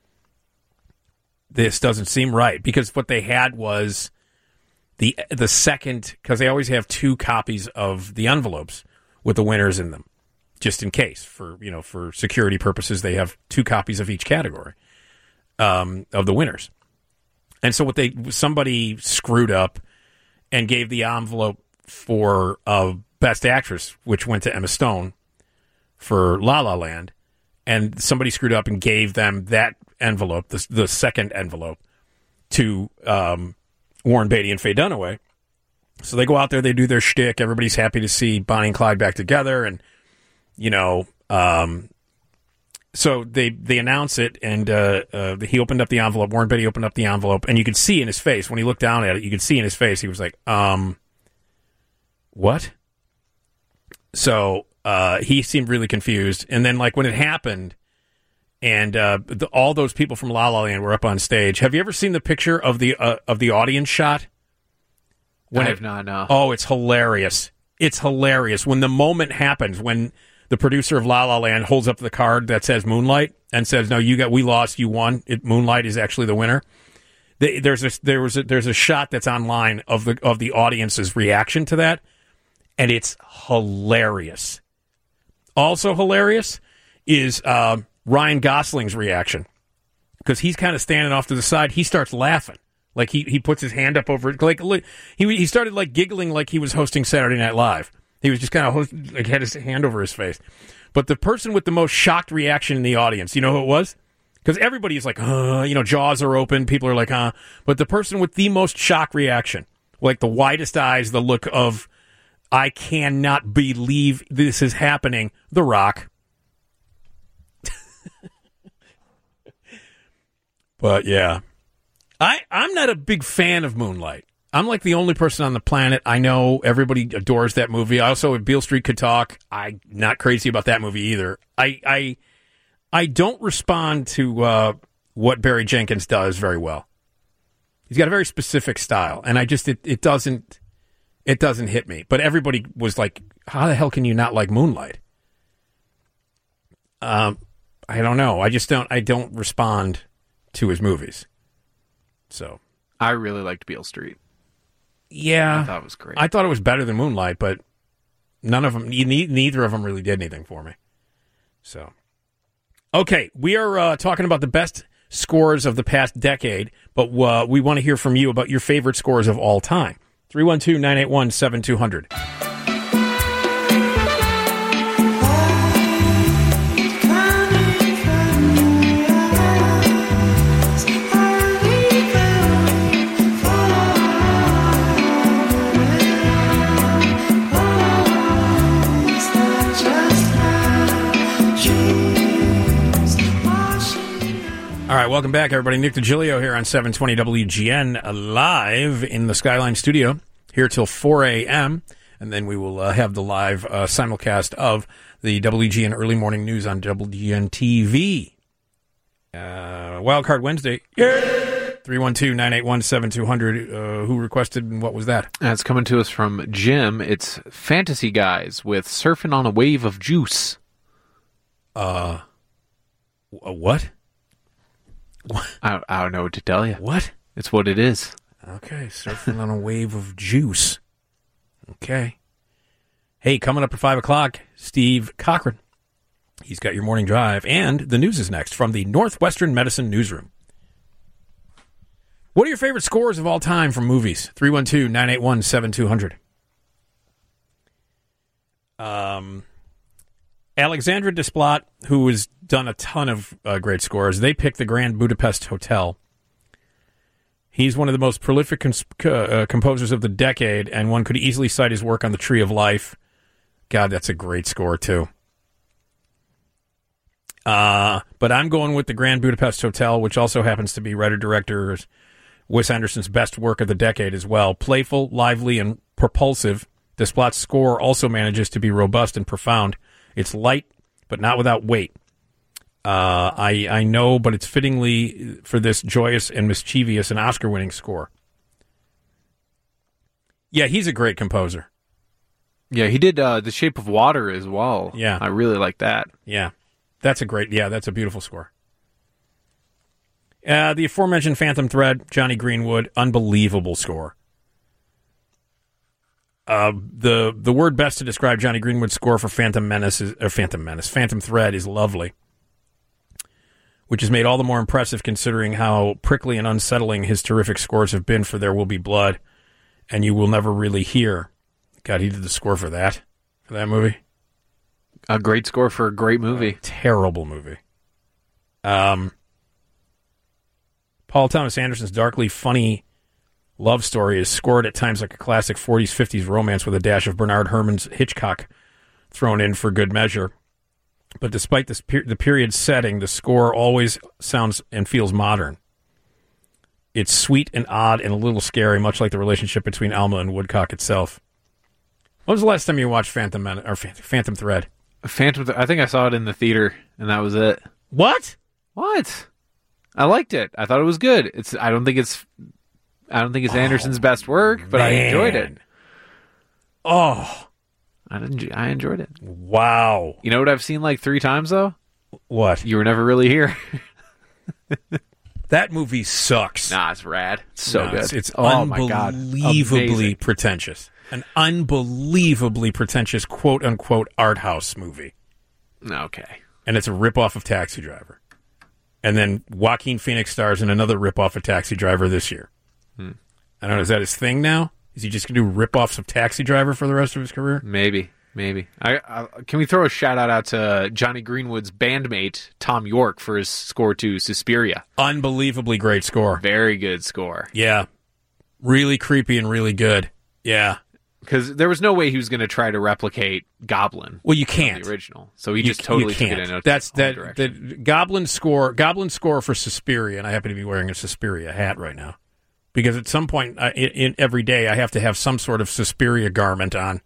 this doesn't seem right," because what they had was. The the second, because they always have two copies of the envelopes with the winners in them, just in case for you know for security purposes. They have two copies of each category um, of the winners, And so what they somebody screwed up and gave the envelope for uh, Best Actress, which went to Emma Stone for La La Land, and somebody screwed up and gave them that envelope, the, the second envelope, to um, Warren Beatty and Faye Dunaway. So they go out there, they do their shtick. Everybody's happy to see Bonnie and Clyde back together, and you know, um, so they they announce it, and uh, uh, he opened up the envelope. Warren Beatty opened up the envelope, and you could see in his face when he looked down at it. You could see in his face he was like, um, "What?" So uh, he seemed really confused, and then like when it happened, and uh, the, all those people from La La Land were up on stage. Have you ever seen the picture of the uh, of the audience shot? When I it, have not, no. Oh, it's hilarious. It's hilarious. When the moment happens, when the producer of La La Land holds up the card that says Moonlight and says, no, you got, we lost, you won. It, Moonlight is actually the winner. They, there's a, there was a, there's a shot that's online of the, of the audience's reaction to that. And it's hilarious. Also hilarious is uh, Ryan Gosling's reaction. Because he's kind of standing off to the side. He starts laughing. Like, he, he puts his hand up over it. Like, he he started, like, giggling like he was hosting Saturday Night Live. He was just kind of, host, like, had his hand over his face. But the person with the most shocked reaction in the audience, you know who it was? Because everybody is like, uh, you know, jaws are open. People are like, huh. But the person with the most shock reaction, like the widest eyes, the look of, I cannot believe this is happening, The Rock. But, yeah. I, I'm not a big fan of Moonlight. I'm like the only person on the planet. I know everybody adores that movie. I also, if Beale Street Could Talk, I'm not crazy about that movie either. I I, I don't respond to uh, what Barry Jenkins does very well. He's got a very specific style, and I just it, it doesn't it doesn't hit me. But everybody was like, "How the hell can you not like Moonlight?" Um, I don't know. I just don't. I don't respond to his movies. So I really liked Beale Street. Yeah, I thought it was great. I thought it was better than Moonlight, but none of them, neither of them really did anything for me. So, okay, we are uh, talking about the best scores of the past decade, but uh, we want to hear from you about your favorite scores of all time. three one two, nine eight one, seven two zero zero. All right, welcome back, everybody. Nick DiGilio here on seven twenty W G N, live in the Skyline studio, here till four a.m., and then we will uh, have the live uh, simulcast of the W G N Early Morning News on W G N T V. Uh, Wildcard Wednesday. Yeah. three one two, nine eight one, seven two zero zero. Uh, who requested, and what was that? That's coming to us from Jim. It's Fantasy Guys with Surfing on a Wave of Juice. Uh, what? I, I don't know what to tell you. What? It's what it is. Okay, surfing on a wave of juice. Okay. Hey, coming up at five o'clock, Steve Cochran. He's got your morning drive, and the news is next from the Northwestern Medicine Newsroom. What are your favorite scores of all time from movies? three one two, nine eight one, seven two zero zero. Um... Alexandra Desplat, who has done a ton of uh, great scores, they picked the Grand Budapest Hotel. He's one of the most prolific cons- uh, composers of the decade, and one could easily cite his work on the Tree of Life. God, that's a great score, too. Uh, but I'm going with the Grand Budapest Hotel, which also happens to be writer-director Wes Anderson's best work of the decade as well. Playful, lively, and propulsive, Desplat's score also manages to be robust and profound. It's light, but not without weight. Uh, I I know, but it's fittingly for this joyous and mischievous and Oscar-winning score. Yeah, he's a great composer. Yeah, he did uh, The Shape of Water as well. Yeah. I really like that. Yeah, that's a great, yeah, that's a beautiful score. Uh, the aforementioned Phantom Thread, Johnny Greenwood, unbelievable score. Uh, the the word best to describe Johnny Greenwood's score for Phantom Menace is, or Phantom Menace, Phantom Thread is lovely. which is made all the more impressive considering how prickly and unsettling his terrific scores have been for There Will Be Blood and You Will Never Really Hear. God, he did the score for that, for that movie. A great score for a great movie. A terrible movie. Um, Paul Thomas Anderson's darkly funny love story is scored at times like a classic forties, fifties romance with a dash of Bernard Herrmann's Hitchcock thrown in for good measure. But despite this per- the period setting, the score always sounds and feels modern. It's sweet and odd and a little scary, much like the relationship between Alma and Woodcock itself. When was the last time you watched Phantom Men- or Phantom Thread? Phantom. Th- I think I saw it in the theater, and that was it. What? What? I liked it. I thought it was good. It's. I don't think it's. I don't think it's oh, Anderson's best work, but man. I enjoyed it. Oh, I didn't. I enjoyed it. Wow. You know what I've seen like three times though? What? You Were Never Really Here. That movie sucks. Nah, it's rad. It's so no, good. It's, it's oh unbelievably my God. pretentious. An unbelievably pretentious quote unquote art house movie. Okay. And it's a ripoff of Taxi Driver. And then Joaquin Phoenix stars in another ripoff of Taxi Driver this year. Hmm. I don't know. Is that his thing now? Is he just going to do ripoffs of Taxi Driver for the rest of his career? Maybe. Maybe. I, I, can we throw a shout out out to Johnny Greenwood's bandmate, Tom York, for his score to Suspiria? Unbelievably great score. Very good score. Yeah. Really creepy and really good. Yeah. Because there was no way he was going to try to replicate Goblin. Well, you can't. The original. So he you, just totally took can't. it in a That's that. direction. The Goblin score. Goblin score for Suspiria, and I happen to be wearing a Suspiria hat right now because at some point I, in, in every day I have to have some sort of Suspiria garment on.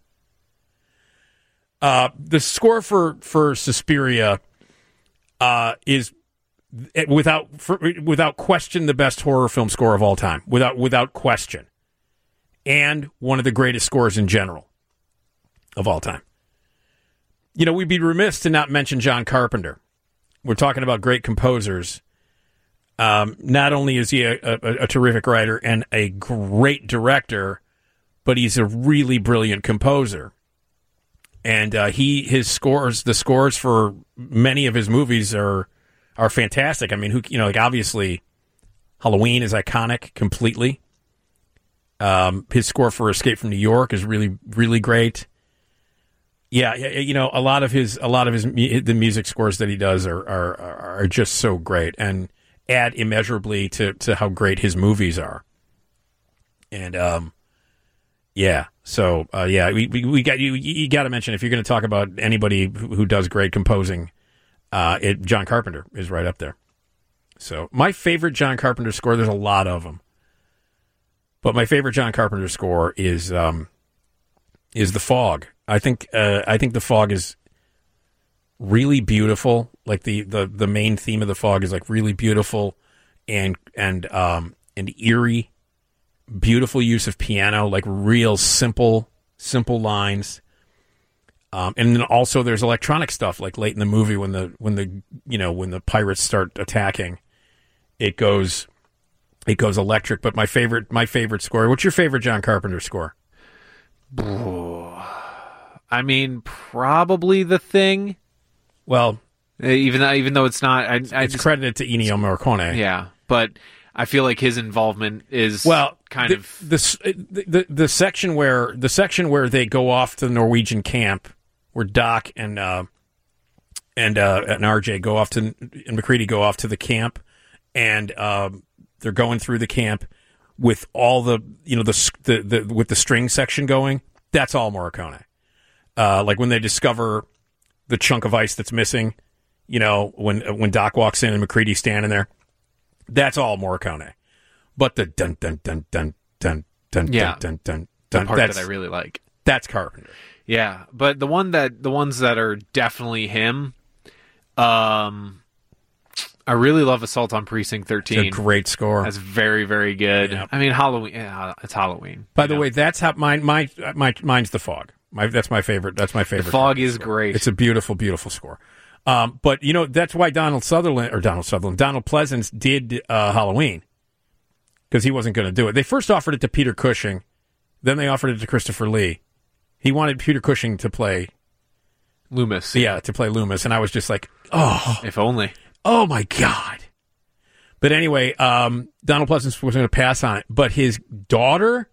Uh, the score for for Suspiria uh, is without for, without question the best horror film score of all time. Without without question. And one of the greatest scores in general of all time. You know, we'd be remiss to not mention John Carpenter. We're talking about great composers. Um, not only is he a, a, a terrific writer and a great director, but he's a really brilliant composer. And uh, he his scores, the scores for many of his movies are are fantastic. I mean, who you know, like obviously, Halloween is iconic completely. Um, his score for Escape from New York is really, really great. Yeah, you know, a lot of his, a lot of his, the music scores that he does are are, are just so great and add immeasurably to, to how great his movies are. And um, yeah, so uh, yeah, we, we we got you. You got to mention if you're going to talk about anybody who, who does great composing, uh, it, John Carpenter is right up there. So my favorite John Carpenter score, there's a lot of them. But my favorite John Carpenter score is um, is The Fog. I think uh, I think The Fog is really beautiful. Like the, the, the main theme of The Fog is like really beautiful and and um, and eerie. Beautiful use of piano, like real simple simple lines. Um, and then also there's electronic stuff like late in the movie when the when the you know when the pirates start attacking, it goes. It goes electric, but my favorite, my favorite score. What's your favorite John Carpenter score? I mean, probably The Thing. Well, even though, even though it's not, I, I it's just, credited to Ennio Morricone. Yeah, but I feel like his involvement is well kind the, of the, the the section where the section where they go off to the Norwegian camp, where Doc and uh, and uh, and R J go off to and McCready go off to the camp, and. Um, They're going through the camp with all the, you know, the the, the with the string section going. That's all Morricone. Uh, like when they discover the chunk of ice that's missing, you know, when when Doc walks in and McCready's standing there, that's all Morricone. But the dun dun dun dun dun dun yeah, dun dun the dun part that's, that I really like. That's Carpenter. Yeah, but the one that the ones that are definitely him. Um. I really love Assault on Precinct thirteen. It's a great score. That's very, very good. Yeah. I mean, Halloween. Yeah, it's Halloween. By the know? way, that's how mine. My, my, mine's The Fog. My, that's my favorite. That's my favorite. The Fog is score. great. It's a beautiful, beautiful score. Um, but you know that's why Donald Sutherland or Donald Sutherland, Donald Pleasance did uh, Halloween because he wasn't going to do it. They first offered it to Peter Cushing, then they offered it to Christopher Lee. He wanted Peter Cushing to play Loomis. Yeah, to play Loomis, and I was just like, oh, if only. Oh, my God. But anyway, um, Donald Pleasance was going to pass on it, but his daughter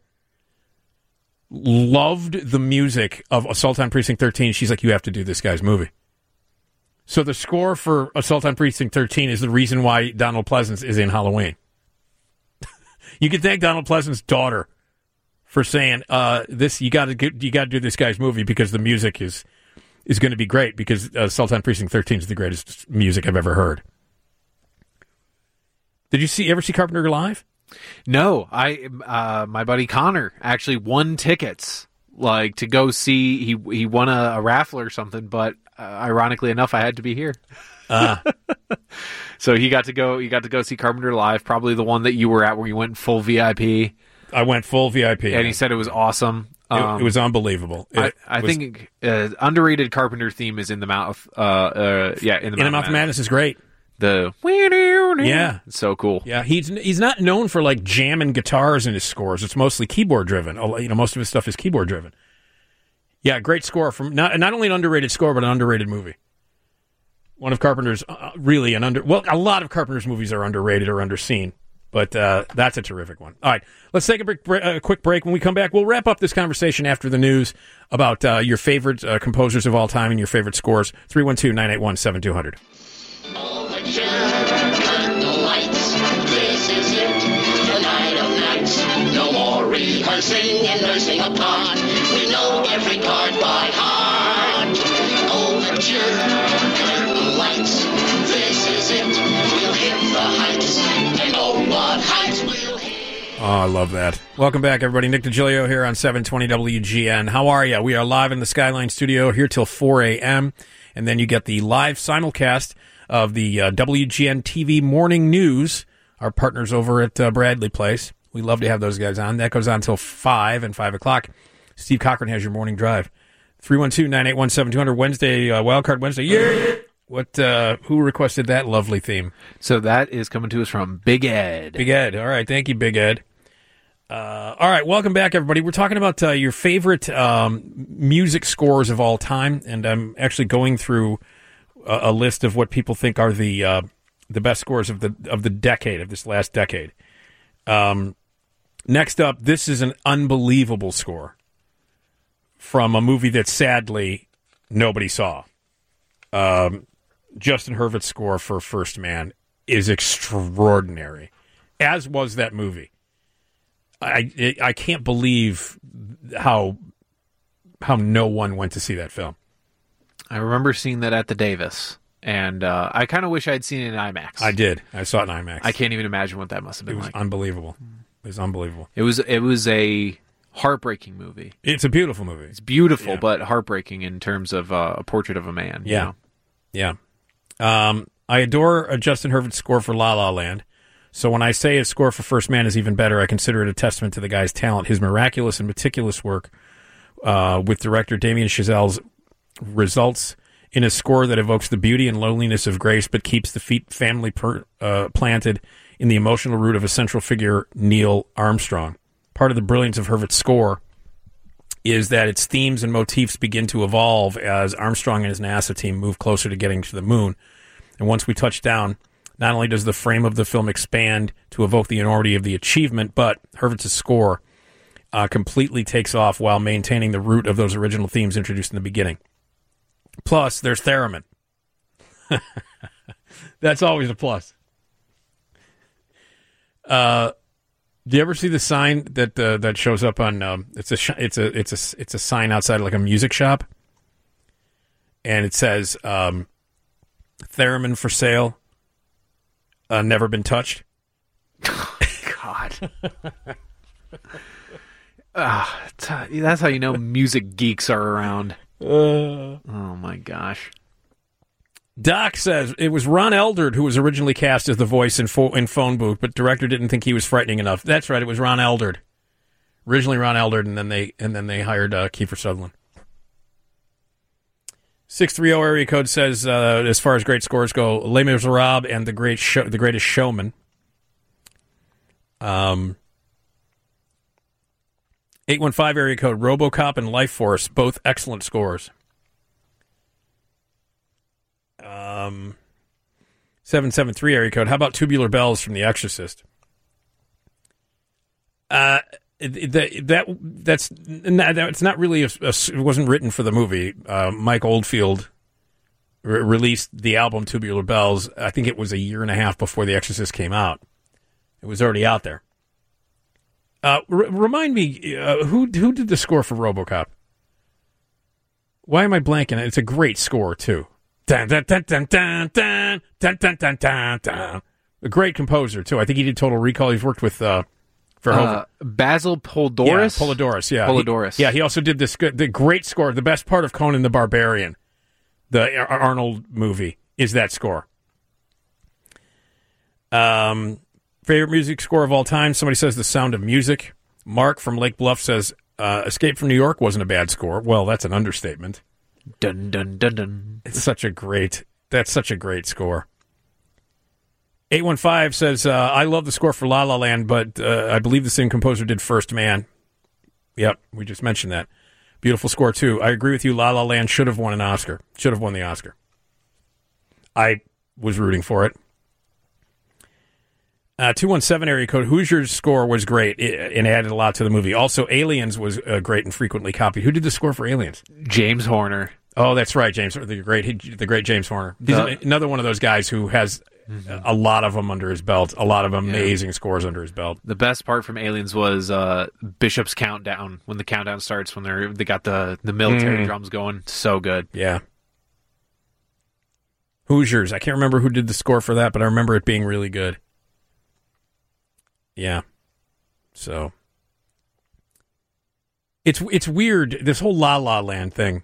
loved the music of Assault on Precinct thirteen. She's like, you have to do this guy's movie. So the score for Assault on Precinct thirteen is the reason why Donald Pleasance is in Halloween. You can thank Donald Pleasance's daughter for saying, uh, "This you got to you got to do this guy's movie because the music is is going to be great because uh, Assault on Precinct thirteen is the greatest music I've ever heard." Did you see ever see Carpenter live? No, I uh, my buddy Connor actually won tickets like to go see. He he won a, a raffle or something, but uh, ironically enough, I had to be here. Uh. So he got to go. He got to go see Carpenter live. Probably the one that you were at, where you went full V I P. I went full V I P, and he said it was awesome. It, Um, it was unbelievable. It I, I was, think uh, underrated Carpenter theme is in the mouth. Uh, uh, yeah, in the In the mouth, Mouth of Madness is great. The yeah, it's so cool. Yeah, he's he's not known for like jamming guitars in his scores. It's mostly keyboard driven. You know, most of his stuff is keyboard driven. Yeah, great score from not not only an underrated score but an underrated movie. One of Carpenter's uh, really an under well, a lot of Carpenter's movies are underrated or underseen, but uh, that's a terrific one. All right, let's take a, break, a quick break. When we come back, we'll wrap up this conversation after the news about uh, your favorite uh, composers of all time and your favorite scores. three one two, nine eight one, seven two zero zero. Turn the lights, this is it, the night of nights. No more rehearsing and nursing a part. We know every card by heart. Overture, turn the lights, this is it. We'll hit the heights, and oh, what heights we'll hit. Oh, I love that. Welcome back, everybody. Nick DiGilio here on seven twenty W G N. How are you? We are live in the Skyline studio here till four a.m., and then you get the live simulcast of the uh, W G N T V Morning News, our partners over at uh, Bradley Place. We love to have those guys on. That goes on until five and five o'clock. Steve Cochran has your morning drive. three one two, nine eight one, seven two zero zero. Wednesday, uh, Wildcard Wednesday. Yeah! What? Uh, who requested that lovely theme? So that is coming to us from Big Ed. Big Ed. All right. Thank you, Big Ed. Uh, all right. Welcome back, everybody. We're talking about uh, your favorite um, music scores of all time, and I'm actually going through a list of what people think are the uh, the best scores of the of the decade, of this last decade. Um, next up, this is an unbelievable score from a movie that sadly nobody saw. Um, Justin Hurwitz's score for First Man is extraordinary, as was that movie. I I can't believe how how no one went to see that film. I remember seeing that at the Davis, and uh, I kind of wish I'd seen it in IMAX. I did. I saw it in IMAX. I can't even imagine what that must have been It was like. unbelievable. It was unbelievable. It was it was a heartbreaking movie. It's a beautiful movie. It's beautiful, Yeah. but heartbreaking in terms of uh, a portrait of a man. you Yeah. know? Yeah. Um, I adore uh, Justin Hurwitz's score for La La Land. So when I say his score for First Man is even better, I consider it a testament to the guy's talent. His miraculous and meticulous work uh, with director Damien Chazelle's results in a score that evokes the beauty and loneliness of Grace, but keeps the feet family per, uh, planted in the emotional root of a central figure, Neil Armstrong. Part of the brilliance of Hurwitz's score is that its themes and motifs begin to evolve as Armstrong and his NASA team move closer to getting to the moon. And once we touch down, not only does the frame of the film expand to evoke the enormity of the achievement, but Hurwitz's score uh, completely takes off while maintaining the root of those original themes introduced in the beginning. Plus, there's theremin. That's always a plus. Uh, do you ever see the sign that uh, that shows up on? Um, it's a sh- it's a it's a it's a sign outside of like a music shop, and it says um, "Theremin for sale, uh, never been touched." God. Ah, t- that's how you know music geeks are around. Uh, oh my gosh. Doc says it was Ron Eldard who was originally cast as the voice in, fo- in Phone Booth, but director didn't think he was frightening enough. That's right, it was Ron Eldard. Originally Ron Eldard, and then they and then they hired uh, Kiefer Sutherland. six three zero area code says, uh, as far as great scores go, Les Miserables and The Great Show, The Greatest Showman. Um, eight one five area code, RoboCop and Life Force, both excellent scores. Um, seven seven three area code. How about Tubular Bells from The Exorcist? Uh, that, that that's that's not really a, a, it wasn't written for the movie. Uh, Mike Oldfield re- released the album Tubular Bells. I think it was a year and a half before The Exorcist came out. It was already out there. Uh, r- remind me, uh, who who did the score for RoboCop? Why am I blanking? It's a great score too. Dun, dun, dun, dun, dun, dun, dun, dun, dun, dun, dun. A great composer too. I think he did Total Recall. He's worked with uh, Verhoeven. Uh, Basil Polidorus. Yeah, Polidorus. Yeah, Polidorus. He, yeah, he also did this good, the great score. The best part of Conan the Barbarian, the Ar- Arnold movie, is that score. Um. Favorite music score of all time? Somebody says The Sound of Music. Mark from Lake Bluff says uh, Escape from New York wasn't a bad score. Well, that's an understatement. Dun dun dun dun. It's such a great. That's such a great score. eight one five says uh, I love the score for La La Land, but uh, I believe the same composer did First Man. Yep, we just mentioned that. Beautiful score too. I agree with you. La La Land should have won an Oscar. Should have won the Oscar. I was rooting for it. Uh, two one seven area code. Hoosier's score was great and added a lot to the movie. Also, Aliens was uh, great and frequently copied. Who did the score for Aliens? James Horner. Oh, that's right, James. The great, the great James Horner. He's The- another one of those guys who has a lot of them under his belt. A lot of amazing Yeah. scores under his belt. The best part from Aliens was uh, Bishop's countdown, when the countdown starts, when they're they got the the military Mm. drums going. So good. Yeah. Hoosiers. I can't remember who did the score for that, but I remember it being really good. Yeah. So it's it's weird, this whole La La Land thing.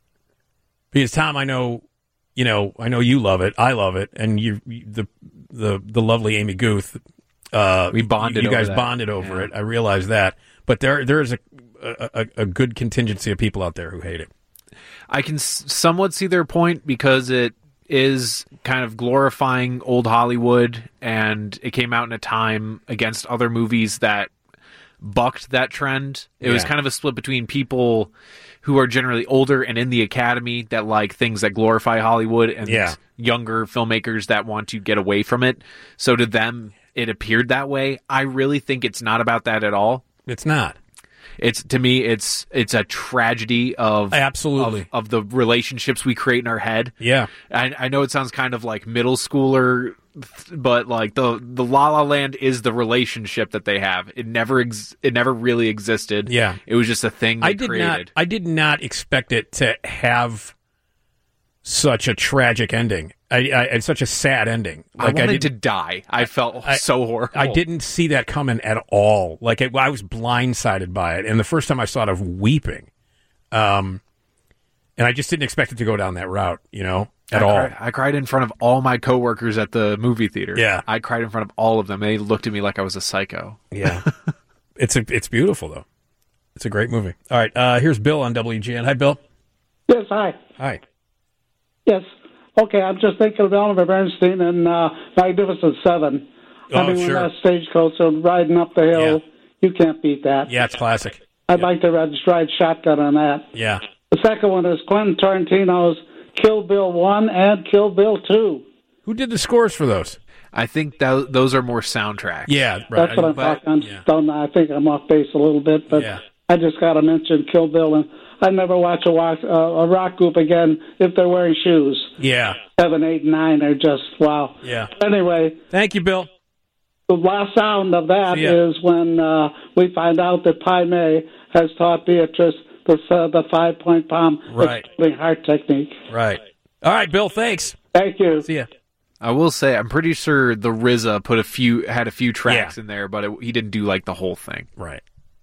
Because Tom, I know, you know, I know you love it. I love it, and you, you the the the lovely Amy Guth. Uh, We bonded You, you guys over that. bonded over Yeah. it. I realize that, but there there is a, a a good contingency of people out there who hate it. I can s- somewhat see their point because it is kind of glorifying old Hollywood, and it came out in a time against other movies that bucked that trend. It was Yeah. kind of a split between people who are generally older and in the academy that like things that glorify Hollywood, and Yeah. younger filmmakers that want to get away from it. So to them, it appeared that way. I really think it's not about that at all. It's not. It's to me, it's it's a tragedy of Absolutely. of, of the relationships we create in our head. Yeah. I, I know it sounds kind of like middle schooler, but like the the La La Land is the relationship that they have. It never ex- it never really existed. Yeah. It was just a thing they I did created. not. I did not expect it to have such a tragic ending. I, I and such a sad ending. I wanted didn't- to die. I felt so horrible. I didn't see that coming at all. Like it, I was blindsided by it, and the first time I saw it, I was weeping. Um, and I just didn't expect it to go down that route. You know, at I all. Cried, I cried in front of all my coworkers at the movie theater. Yeah. I cried in front of all of them. They looked at me like I was a psycho. Yeah, it's a, it's beautiful though. It's a great movie. All right, uh, here's Bill on W G N. Hi, Bill. Yes, hi. Hi. Yes. Okay, I'm just thinking of Oliver Bernstein and uh, Magnificent Seven. Oh, I mean, sure. when that stagecoach and riding up the hill, you can't beat that. Yeah, it's classic. I'd like to ride, ride shotgun on that. Yeah. The second one is Quentin Tarantino's Kill Bill one and Kill Bill two. Who did the scores for those? I think that those are more soundtracks. Yeah, That's what I'm But- talking. I'm don't- I think I'm off base a little bit, but Yeah. I just got to mention Kill Bill, and I'd never watch a, rock, uh, a rock group again if they're wearing shoes. Yeah. Seven, eight, and nine are just wow. Yeah. Anyway, thank you, Bill. The last sound of that See ya. is when uh, we find out that Pai Mei has taught Beatrice the uh, the five point palm Right. exploding heart technique. Right. All right, Bill. Thanks. Thank you. See ya. I will say, I'm pretty sure the R Z A put a few had a few tracks Yeah. in there, but it, he didn't do like the whole thing. Right.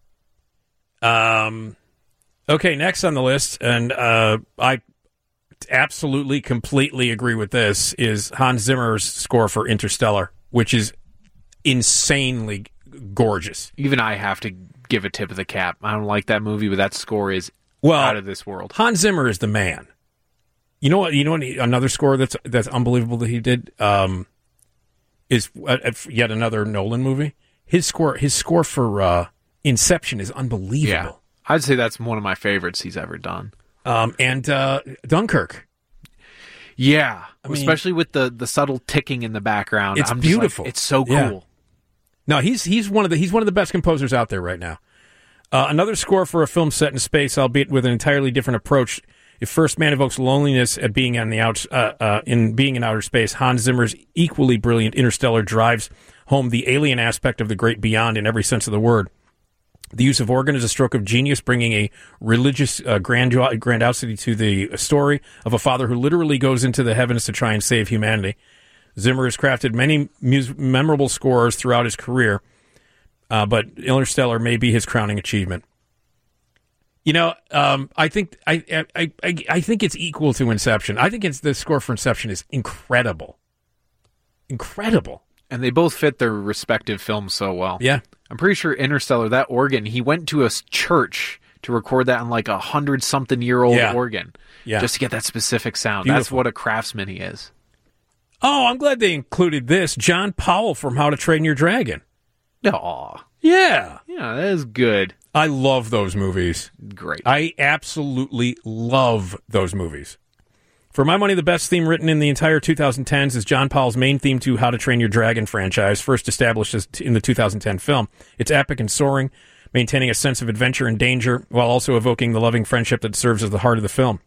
Um. Okay, next on the list, and uh, I absolutely, completely agree with this, is Hans Zimmer's score for Interstellar, which is insanely gorgeous. Even I have to give a tip of the cap. I don't like that movie, but that score is Well, out of this world. Hans Zimmer is the man. You know what? You know what? he- Another score that's that's unbelievable that he did um, is uh, yet another Nolan movie. His score, his score for uh, Inception is unbelievable. Yeah, I'd say that's one of my favorites he's ever done. Um, and uh, Dunkirk. Yeah, I mean- especially with the, the subtle ticking in the background. It's I'm just like, beautiful. it's so cool. Yeah. No, he's he's one of the he's one of the best composers out there right now. Uh, another score for a film set in space, albeit with an entirely different approach. If First Man evokes loneliness at being on the out, uh, uh, in being in outer space, Hans Zimmer's equally brilliant Interstellar drives home the alien aspect of the great beyond in every sense of the word. The use of organ is a stroke of genius, bringing a religious uh, grandio- grandiosity to the story of a father who literally goes into the heavens to try and save humanity. Zimmer has crafted many mus- memorable scores throughout his career, uh, but Interstellar may be his crowning achievement. You know, um, I think I, I I I think it's equal to Inception. I think it's the score for Inception is incredible, incredible, and they both fit their respective films so well. Yeah, I'm pretty sure Interstellar, that organ, he went to a s- church to record that on like a hundred something year old Yeah. organ, Yeah. just to get that specific sound. That's Beautiful. what a craftsman he is. Oh, I'm glad they included this. John Powell from How to Train Your Dragon. Aw. Yeah. Yeah, that is good. I love those movies. Great. I absolutely love those movies. For my money, the best theme written in the entire twenty tens is John Powell's main theme to How to Train Your Dragon franchise, first established as t- in the two thousand ten film. It's epic and soaring, maintaining a sense of adventure and danger, while also evoking the loving friendship that serves as the heart of the film.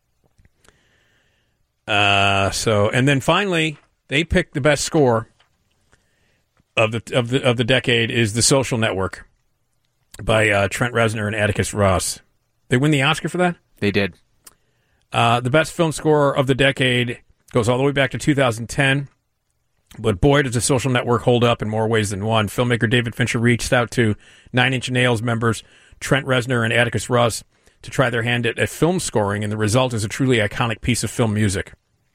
Uh, so, and then finally, they picked the best score of the of the of the decade is The Social Network by uh, Trent Reznor and Atticus Ross. They win the Oscar for that? They did. Uh, the best film score of the decade goes all the way back to two thousand ten. But boy, does The Social Network hold up in more ways than one. Filmmaker David Fincher reached out to Nine Inch Nails members Trent Reznor and Atticus Ross to try their hand at, at film scoring, and the result is a truly iconic piece of film music.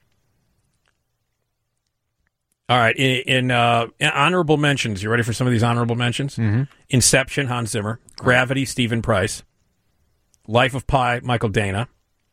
All right, in, in, uh, in honorable mentions, you ready for some of these honorable mentions? Mm-hmm. Inception, Hans Zimmer. Gravity, Stephen Price. Life of Pi, Michael Dana.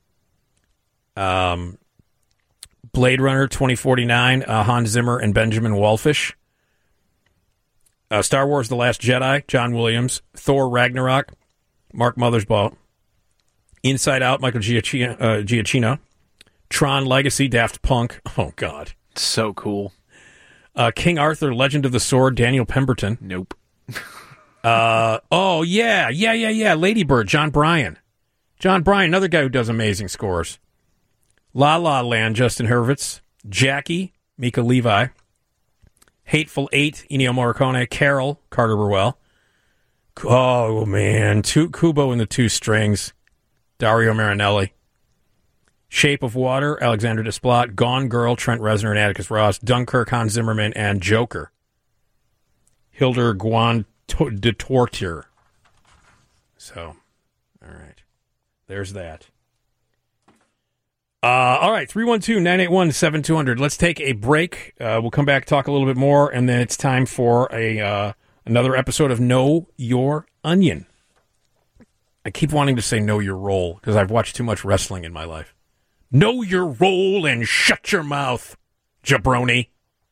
Um, Blade Runner twenty forty-nine, uh, Hans Zimmer and Benjamin Wallfish. Uh, Star Wars The Last Jedi, John Williams. Thor Ragnarok, Mark Mothersbaugh. Inside Out, Michael Giacchino. Uh, Giacchino. Tron Legacy, Daft Punk. Oh, God. So cool. Uh, King Arthur, Legend of the Sword, Daniel Pemberton. Nope. uh, oh, yeah, yeah, yeah, yeah. Lady Bird, John Bryan. John Bryan, another guy who does amazing scores. La La Land, Justin Hurwitz. Jackie, Mika Levi. Hateful Eight, Ennio Morricone. Carol, Carter Burwell. Oh, man. Two, Kubo and the Two Strings, Dario Marinelli. Shape of Water, Alexander Desplat. Gone Girl, Trent Reznor and Atticus Ross. Dunkirk, Hans Zimmerman. And Joker, Hildur Guan de Torture. So, all right. There's that. Uh, all right, three one two, nine eight one, seven two zero zero. Let's take a break. Uh, we'll come back, talk a little bit more, and then it's time for a uh, another episode of Know Your Onion. I keep wanting to say Know Your Role because I've watched too much wrestling in my life. Know your role and shut your mouth, jabroni.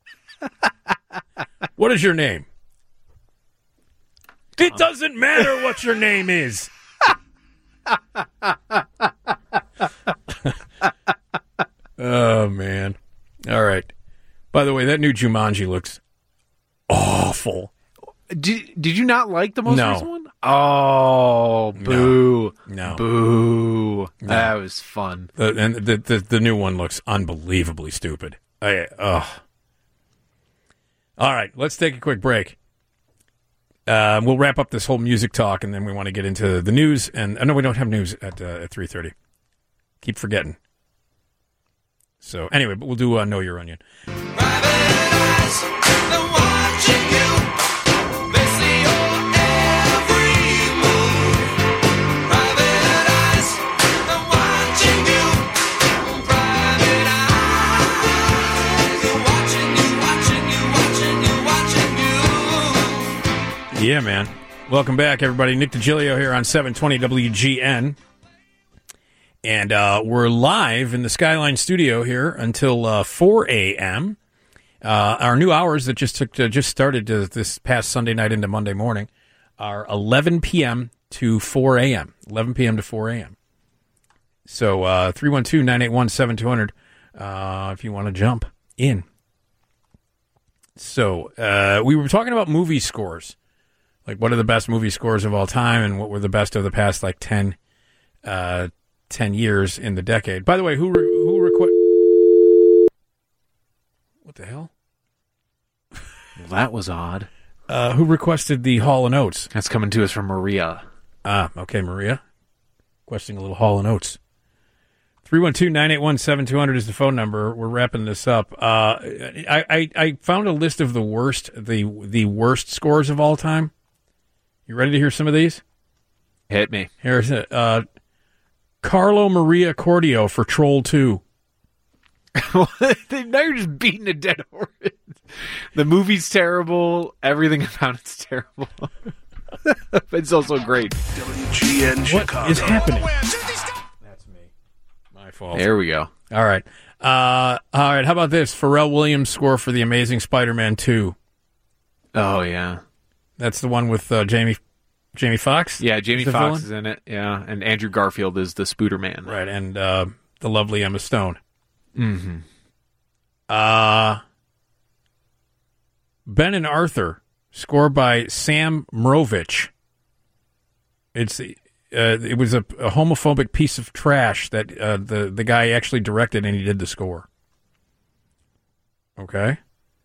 What is your name? It doesn't matter what your name is. Oh, man. All right. By the way, that new Jumanji looks awful. Did, did you not like the most No. recent one? Oh, boo. No. Boo. No. That was fun. The, and the, the the new one looks unbelievably stupid. I, ugh. All right, let's take a quick break. Uh, we'll wrap up this whole music talk, and then we want to get into the news. And uh, no, we don't have news at uh, at three thirty. Keep forgetting. So anyway, but we'll do uh, Know Your Onion. Yeah, man. Welcome back, everybody. Nick DiGilio here on seven twenty W G N. And uh, we're live in the Skyline studio here until uh, four a.m. Uh, our new hours that just took uh, just started uh, this past Sunday night into Monday morning are eleven p.m. to four a.m. eleven p.m. to four a.m. So uh, three one two, nine eight one, seven two zero zero. uh, if you want to jump in. So uh, we were talking about movie scores. Like, what are the best movie scores of all time, and what were the best of the past, like, ten, uh, ten years in the decade. By the way, who re- who request? What the hell? Well, that was odd. Uh, who requested the Hall and Oates? That's coming to us from Maria. Ah, okay, Maria. Requesting a little Hall and Oates. three one two, nine eight one, seven two zero zero is the phone number. We're wrapping this up. Uh, I, I, I found a list of the worst, the the worst scores of all time. You ready to hear some of these? Hit me. Here's it. Uh, Carlo Maria Cordio for Troll two. Now you're just beating a dead horse. The movie's terrible. Everything about it's terrible. It's also great. W G N Chicago. What is happening? That's me. My fault. There we go. All right. Uh, all right. How about this? Pharrell Williams score for The Amazing Spider-Man two. Oh, yeah. That's the one with uh, Jamie Jamie Foxx? Yeah, Jamie the Foxx villain? is in it. Yeah, and Andrew Garfield is the Spooderman. Right, and uh, the lovely Emma Stone. Mm-hmm. Uh, Ben and Arthur, score by Sam Mrovich. It's uh, it was a, a homophobic piece of trash that uh, the the guy actually directed, and he did the score. Okay.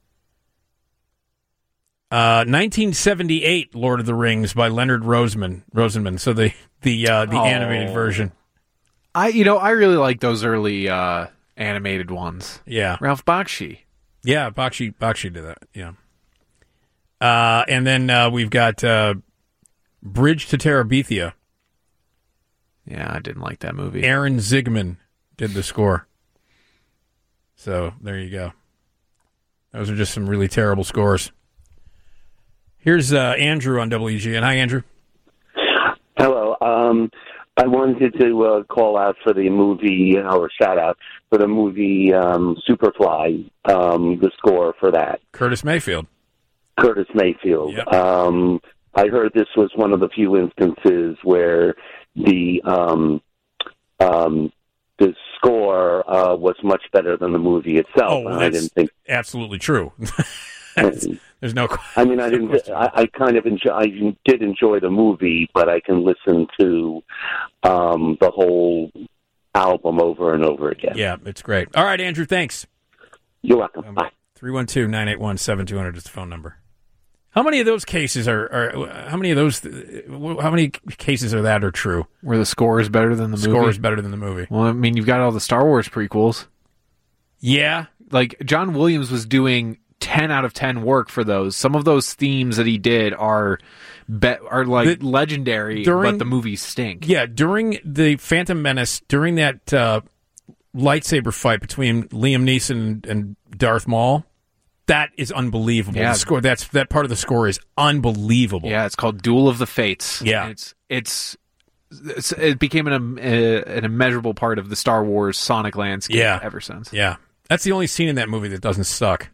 Uh, nineteen seventy-eight, Lord of the Rings by Leonard Rosenman. Rosenman. So the the uh, the Oh. animated version. I, you know, I really like those early uh, animated ones. Yeah, Ralph Bakshi. Yeah, Bakshi Bakshi did that. Yeah. Uh, and then uh, we've got uh, Bridge to Terabithia. Yeah, I didn't like that movie. Aaron Zigman did the score. So there you go. Those are just some really terrible scores. Here's uh, Andrew on W G N. Hi, Andrew. Hello. Um, I wanted to uh, call out for the movie, or shout out for the movie um, Superfly, um, the score for that. Curtis Mayfield. Curtis Mayfield. Yep. Um, I heard this was one of the few instances where the um, um, the score uh, was much better than the movie itself. Oh, and I that's didn't think absolutely true. There's no. I mean, I didn't. I, I kind of enjoy. I did enjoy the movie, but I can listen to um, the whole album over and over again. Yeah, it's great. All right, Andrew. Thanks. You're welcome. Bye. three one two, nine eight one, seven two zero zero is the phone number. How many of those cases are, are? How many of those? How many cases are that are true? Where the score is better than the movie? Score is better than the movie. Well, I mean, you've got all the Star Wars prequels. Yeah. Like, John Williams was doing ten out of ten work for those. Some of those themes that he did are be- are like The- legendary, during- but the movies stink. Yeah, during the Phantom Menace, during that uh, lightsaber fight between Liam Neeson and Darth Maul, that is unbelievable. Yeah. The score, that's that part of the score is unbelievable. Yeah, it's called Duel of the Fates. Yeah. And it's it's, it's it became an, uh, an immeasurable part of the Star Wars sonic landscape Yeah. ever since. Yeah, that's the only scene in that movie that doesn't suck.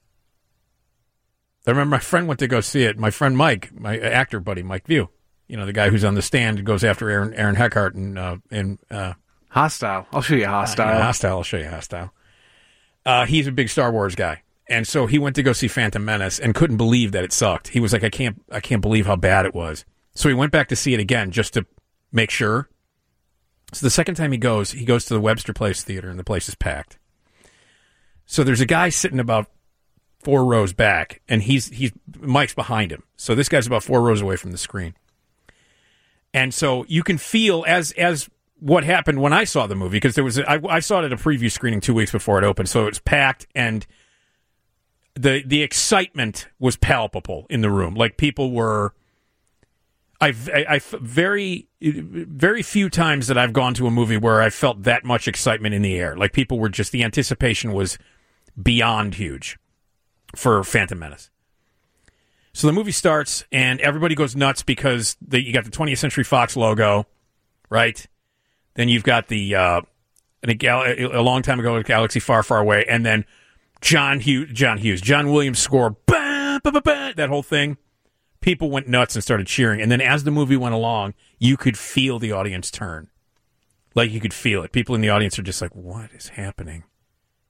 I remember my friend went to go see it. My friend Mike, my actor buddy Mike View, you know, the guy who's on the stand and goes after Aaron Aaron Eckhart and uh, in uh, Hostile. I'll show you Hostile. Uh, yeah, Hostile. I'll show you Hostile. Uh, he's a big Star Wars guy, and so he went to go see Phantom Menace and couldn't believe that it sucked. He was like, I can't, I can't believe how bad it was. So he went back to see it again just to make sure. So the second time he goes, he goes to the Webster Place Theater, and the place is packed. So there's a guy sitting about four rows back, and he's he's Mike's behind him. So this guy's about four rows away from the screen. And so you can feel as as what happened when I saw the movie, because there was a, I, I saw it at a preview screening two weeks before it opened, so it was packed, and the the excitement was palpable in the room. Like, people were. I've I, I very very few times that I've gone to a movie where I felt that much excitement in the air. Like, people were just, the anticipation was beyond huge for Phantom Menace. So the movie starts, and everybody goes nuts because the, you got the twentieth Century Fox logo, right? Then you've got the uh, a, gal- a long time ago, a galaxy far, far away, and then John Hughes, John Hughes, John Williams score, bah, bah, bah, bah, that whole thing. People went nuts and started cheering, and then as the movie went along, you could feel the audience turn. Like, you could feel it. People in the audience are just like, "What is happening?"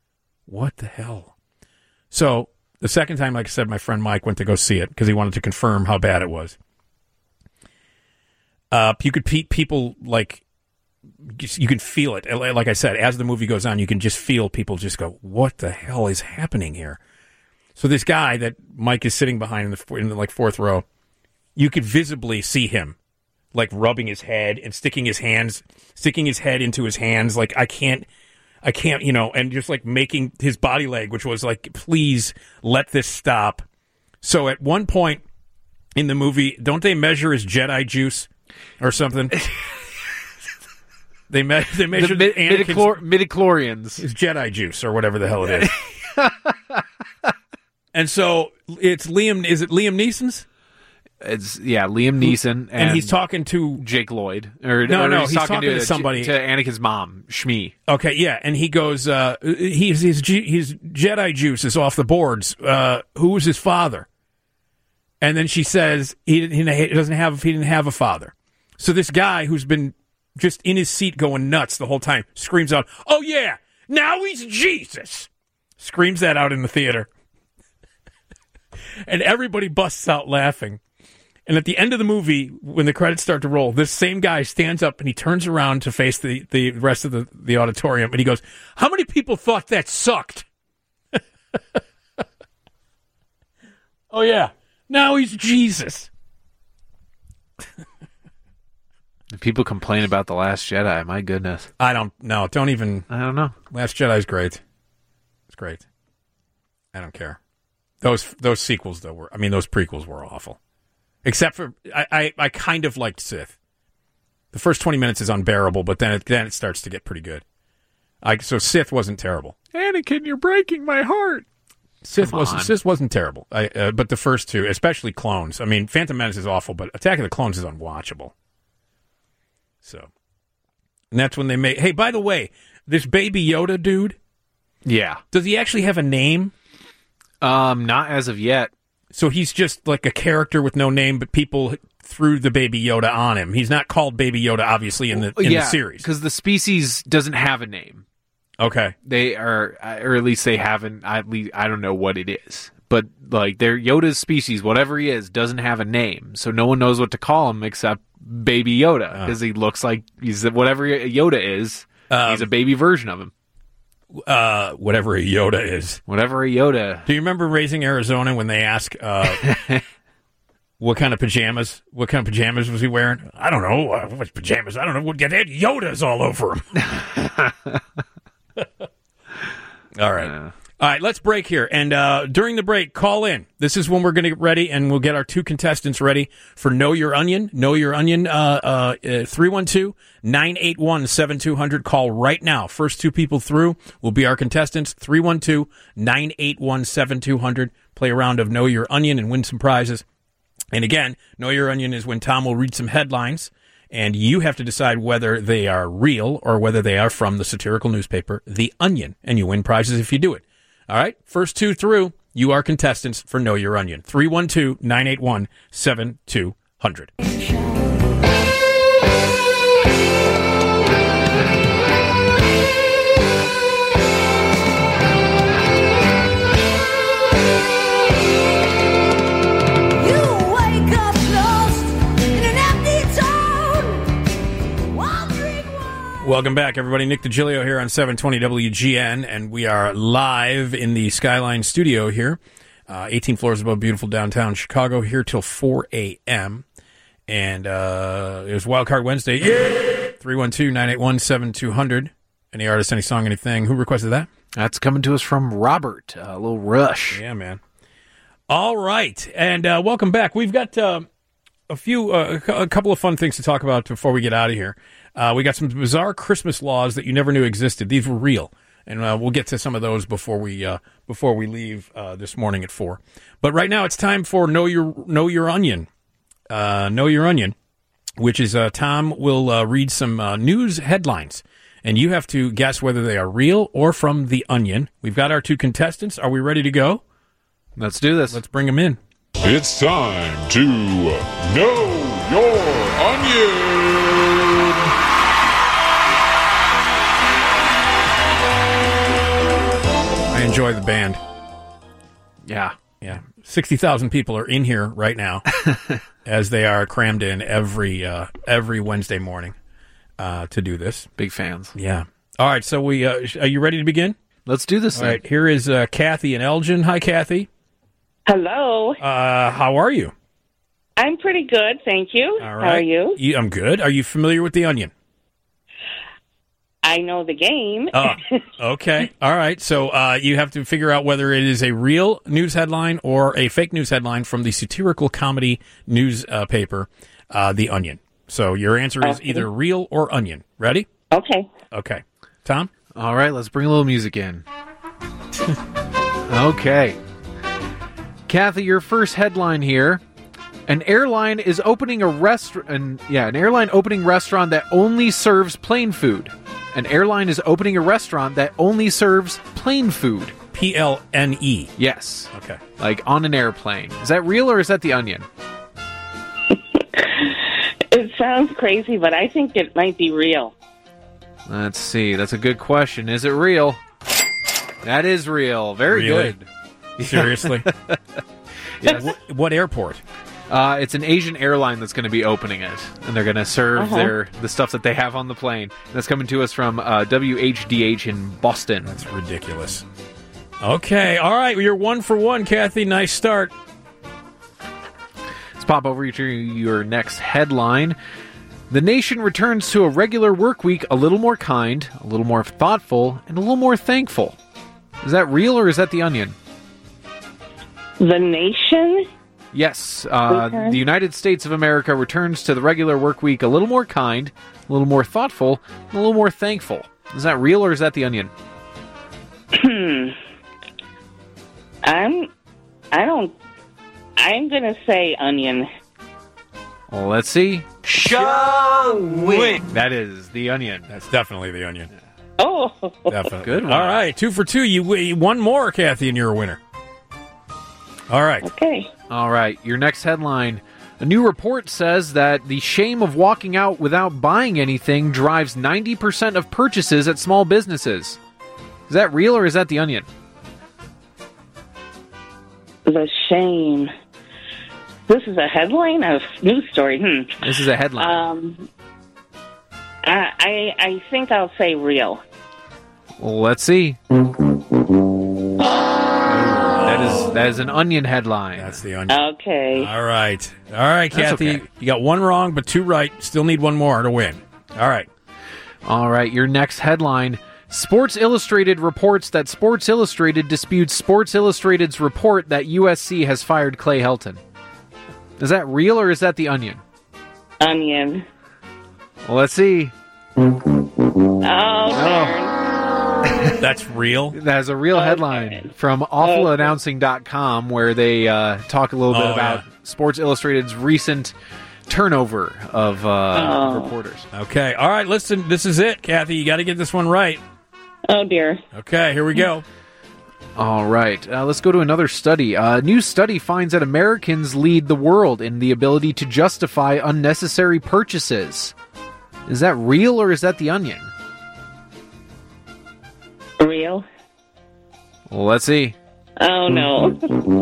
what the hell? So the second time, like I said, my friend Mike went to go see it because he wanted to confirm how bad it was. Uh, you could pe- people like you can feel it. Like I said, as the movie goes on, you can just feel people just go, "What the hell is happening here?" So this guy that Mike is sitting behind in the, in the like fourth row, you could visibly see him like rubbing his head and sticking his hands, sticking his head into his hands. Like I can't, I can't, you know, and just like making his body language was like, "Please let this stop." So at one point in the movie, don't they measure his Jedi juice? Or something. they me- they measured the the mid- midichlorians, his Jedi juice or whatever the hell it is. And so it's Liam. Is it Liam Neeson's? It's yeah, Liam Neeson, and, and he's talking to Jake Lloyd. Or no, or no, he's, he's talking, talking to, to somebody to Anakin's mom, Shmi. Okay, yeah, and he goes, uh, he's his his Jedi juice is off the boards. Uh, who was his father? And then she says he, he doesn't have he didn't have a father. So this guy who's been just in his seat going nuts the whole time screams out, "Oh, yeah, now he's Jesus." Screams that out in the theater. And everybody busts out laughing. And at the end of the movie, when the credits start to roll, this same guy stands up and he turns around to face the, the rest of the, the auditorium. And he goes, "How many people thought that sucked?" Oh, yeah, now he's Jesus. People complain about The Last Jedi. My goodness. I don't know. Don't even. I don't know. Last Jedi's great. It's great. I don't care. Those those sequels, though, were. I mean, those prequels were awful. Except for, I, I, I kind of liked Sith. The first twenty minutes is unbearable, but then it, then it starts to get pretty good. I, so Sith wasn't terrible. Anakin, you're breaking my heart. Sith Come wasn't on. Sith wasn't terrible. I, uh, but the first two, especially Clones. I mean, Phantom Menace is awful, but Attack of the Clones is unwatchable. So, and that's when they made. Hey, by the way, this Baby Yoda dude. Yeah. Does he actually have a name? Um, not as of yet. So he's just like a character with no name, but people threw the Baby Yoda on him. He's not called Baby Yoda, obviously, in the in yeah, the series because the species doesn't have a name. Okay, they are, or at least they haven't. At least I don't know what it is, but like their Yoda's species, whatever he is, doesn't have a name, so no one knows what to call him except Baby Yoda because Oh. he looks like he's whatever Yoda is. Um, he's a baby version of him. Uh, whatever a Yoda is. Whatever a Yoda. Do you remember Raising Arizona when they ask uh, what kind of pajamas? What kind of pajamas was he wearing? I don't know. Uh, what pajamas? I don't know. What they had Yodas all over him. All right. Uh, All right, let's break here. And uh, during the break, call in. This is when we're going to get ready, and we'll get our two contestants ready for Know Your Onion. Know Your Onion, uh, uh, three one two, nine eight one, seven two zero zero. Call right now. First two people through will be our contestants, three one two, nine eight one, seven two zero zero. Play a round of Know Your Onion and win some prizes. And again, Know Your Onion is when Tom will read some headlines, and you have to decide whether they are real or whether they are from the satirical newspaper, The Onion, and you win prizes if you do it. All right, first two through, you are contestants for Know Your Onion. three one two, nine eight one, seven two zero zero. Welcome back, everybody. Nick DiGilio here on seven twenty W G N, and we are live in the Skyline studio here, uh, eighteen floors above beautiful downtown Chicago, here till four a.m. And uh, it was Wildcard Wednesday. Yeah! three one two, nine eight one, seven two zero zero. Any artist, any song, anything. Who requested that? That's coming to us from Robert. A little Rush. Yeah, man. All right, and uh, welcome back. We've got uh, a few, uh, a couple of fun things to talk about before we get out of here. Uh, we got some bizarre Christmas laws that you never knew existed. These were real, and uh, we'll get to some of those before we uh, before we leave uh, this morning at four. But right now, it's time for Know Your Know Your Onion. Uh, Know Your Onion, which is uh, Tom will uh, read some uh, news headlines, and you have to guess whether they are real or from The Onion. We've got our two contestants. Are we ready to go? Let's do this. Let's bring them in. It's time to Know Your Onion. enjoy the band. Yeah. Yeah. sixty thousand people are in here right now as they are crammed in every uh, every Wednesday morning uh, to do this. Big fans. Yeah. All right. So we uh, are you ready to begin? Let's do this All thing. right. Here is uh, Kathy and Elgin. Hi, Kathy. Hello. Uh, how are you? I'm pretty good, thank you. All right. How are you? you? I'm good. Are you familiar with The Onion? I know the game. Oh, okay. All right. So uh, you have to figure out whether it is a real news headline or a fake news headline from the satirical comedy news uh, paper, uh, The Onion. So your answer is Okay. either real or onion. Ready? Okay. Okay. Tom? All right, let's bring a little music in. Okay. Kathy, your first headline here. An airline is opening a restaurant. Yeah, an airline opening restaurant that only serves plain food. An airline is opening a restaurant that only serves plain food. P L N E. Yes. Okay. Like on an airplane. Is that real or is that The Onion? It sounds crazy, but I think it might be real. Let's see. That's a good question. Is it real? That is real. Very Really? good. Seriously? Yes. What, what airport? Uh, it's an Asian airline that's going to be opening it, and they're going to serve Uh-huh. their the stuff that they have on the plane. That's coming to us from uh, W H D H in Boston. That's ridiculous. Okay. All right. You're one for one, Kathy. Nice start. Let's pop over to your next headline. The nation returns to a regular work week a little more kind, a little more thoughtful, and a little more thankful. Is that real or is that The Onion? The nation? Yes. Uh, Okay. The United States of America returns to the regular work week a little more kind, a little more thoughtful, and a little more thankful. Is that real or is that The Onion? Hmm. I'm. I don't. I'm gonna say onion. Well, let's see. Showing. That is The Onion. That's definitely The Onion. Oh. Definitely. Good one. All right. Two for two. You, you one more, Kathy, and you're a winner. All right. Okay. All right, your next headline. A new report says that the shame of walking out without buying anything drives ninety percent of purchases at small businesses. Is that real or is that The Onion? The shame. This is a headline of news story. Hmm. This is a headline. Um. I I, I think I'll say real. Well, let's see. That is that is an Onion headline. That's The Onion. Okay. All right. All right, That's Kathy. okay. You got one wrong, but two right. Still need one more to win. All right. All right, your next headline. Sports Illustrated reports that Sports Illustrated disputes Sports Illustrated's report that U S C has fired Clay Helton. Is that real or is that The Onion? Onion. Well, let's see. Oh, darn. That's real? That is a real headline from awful announcing dot com where they uh, talk a little bit Oh, about yeah. Sports Illustrated's recent turnover of uh, Oh. reporters. Okay. All right. Listen, this is it, Kathy. You got to get this one right. Oh, dear. Okay. Here we go. All right, uh, let's go to another study. A new study finds that Americans lead the world in the ability to justify unnecessary purchases. Is that real or is that The Onion? Real. Well, let's see. Oh, no.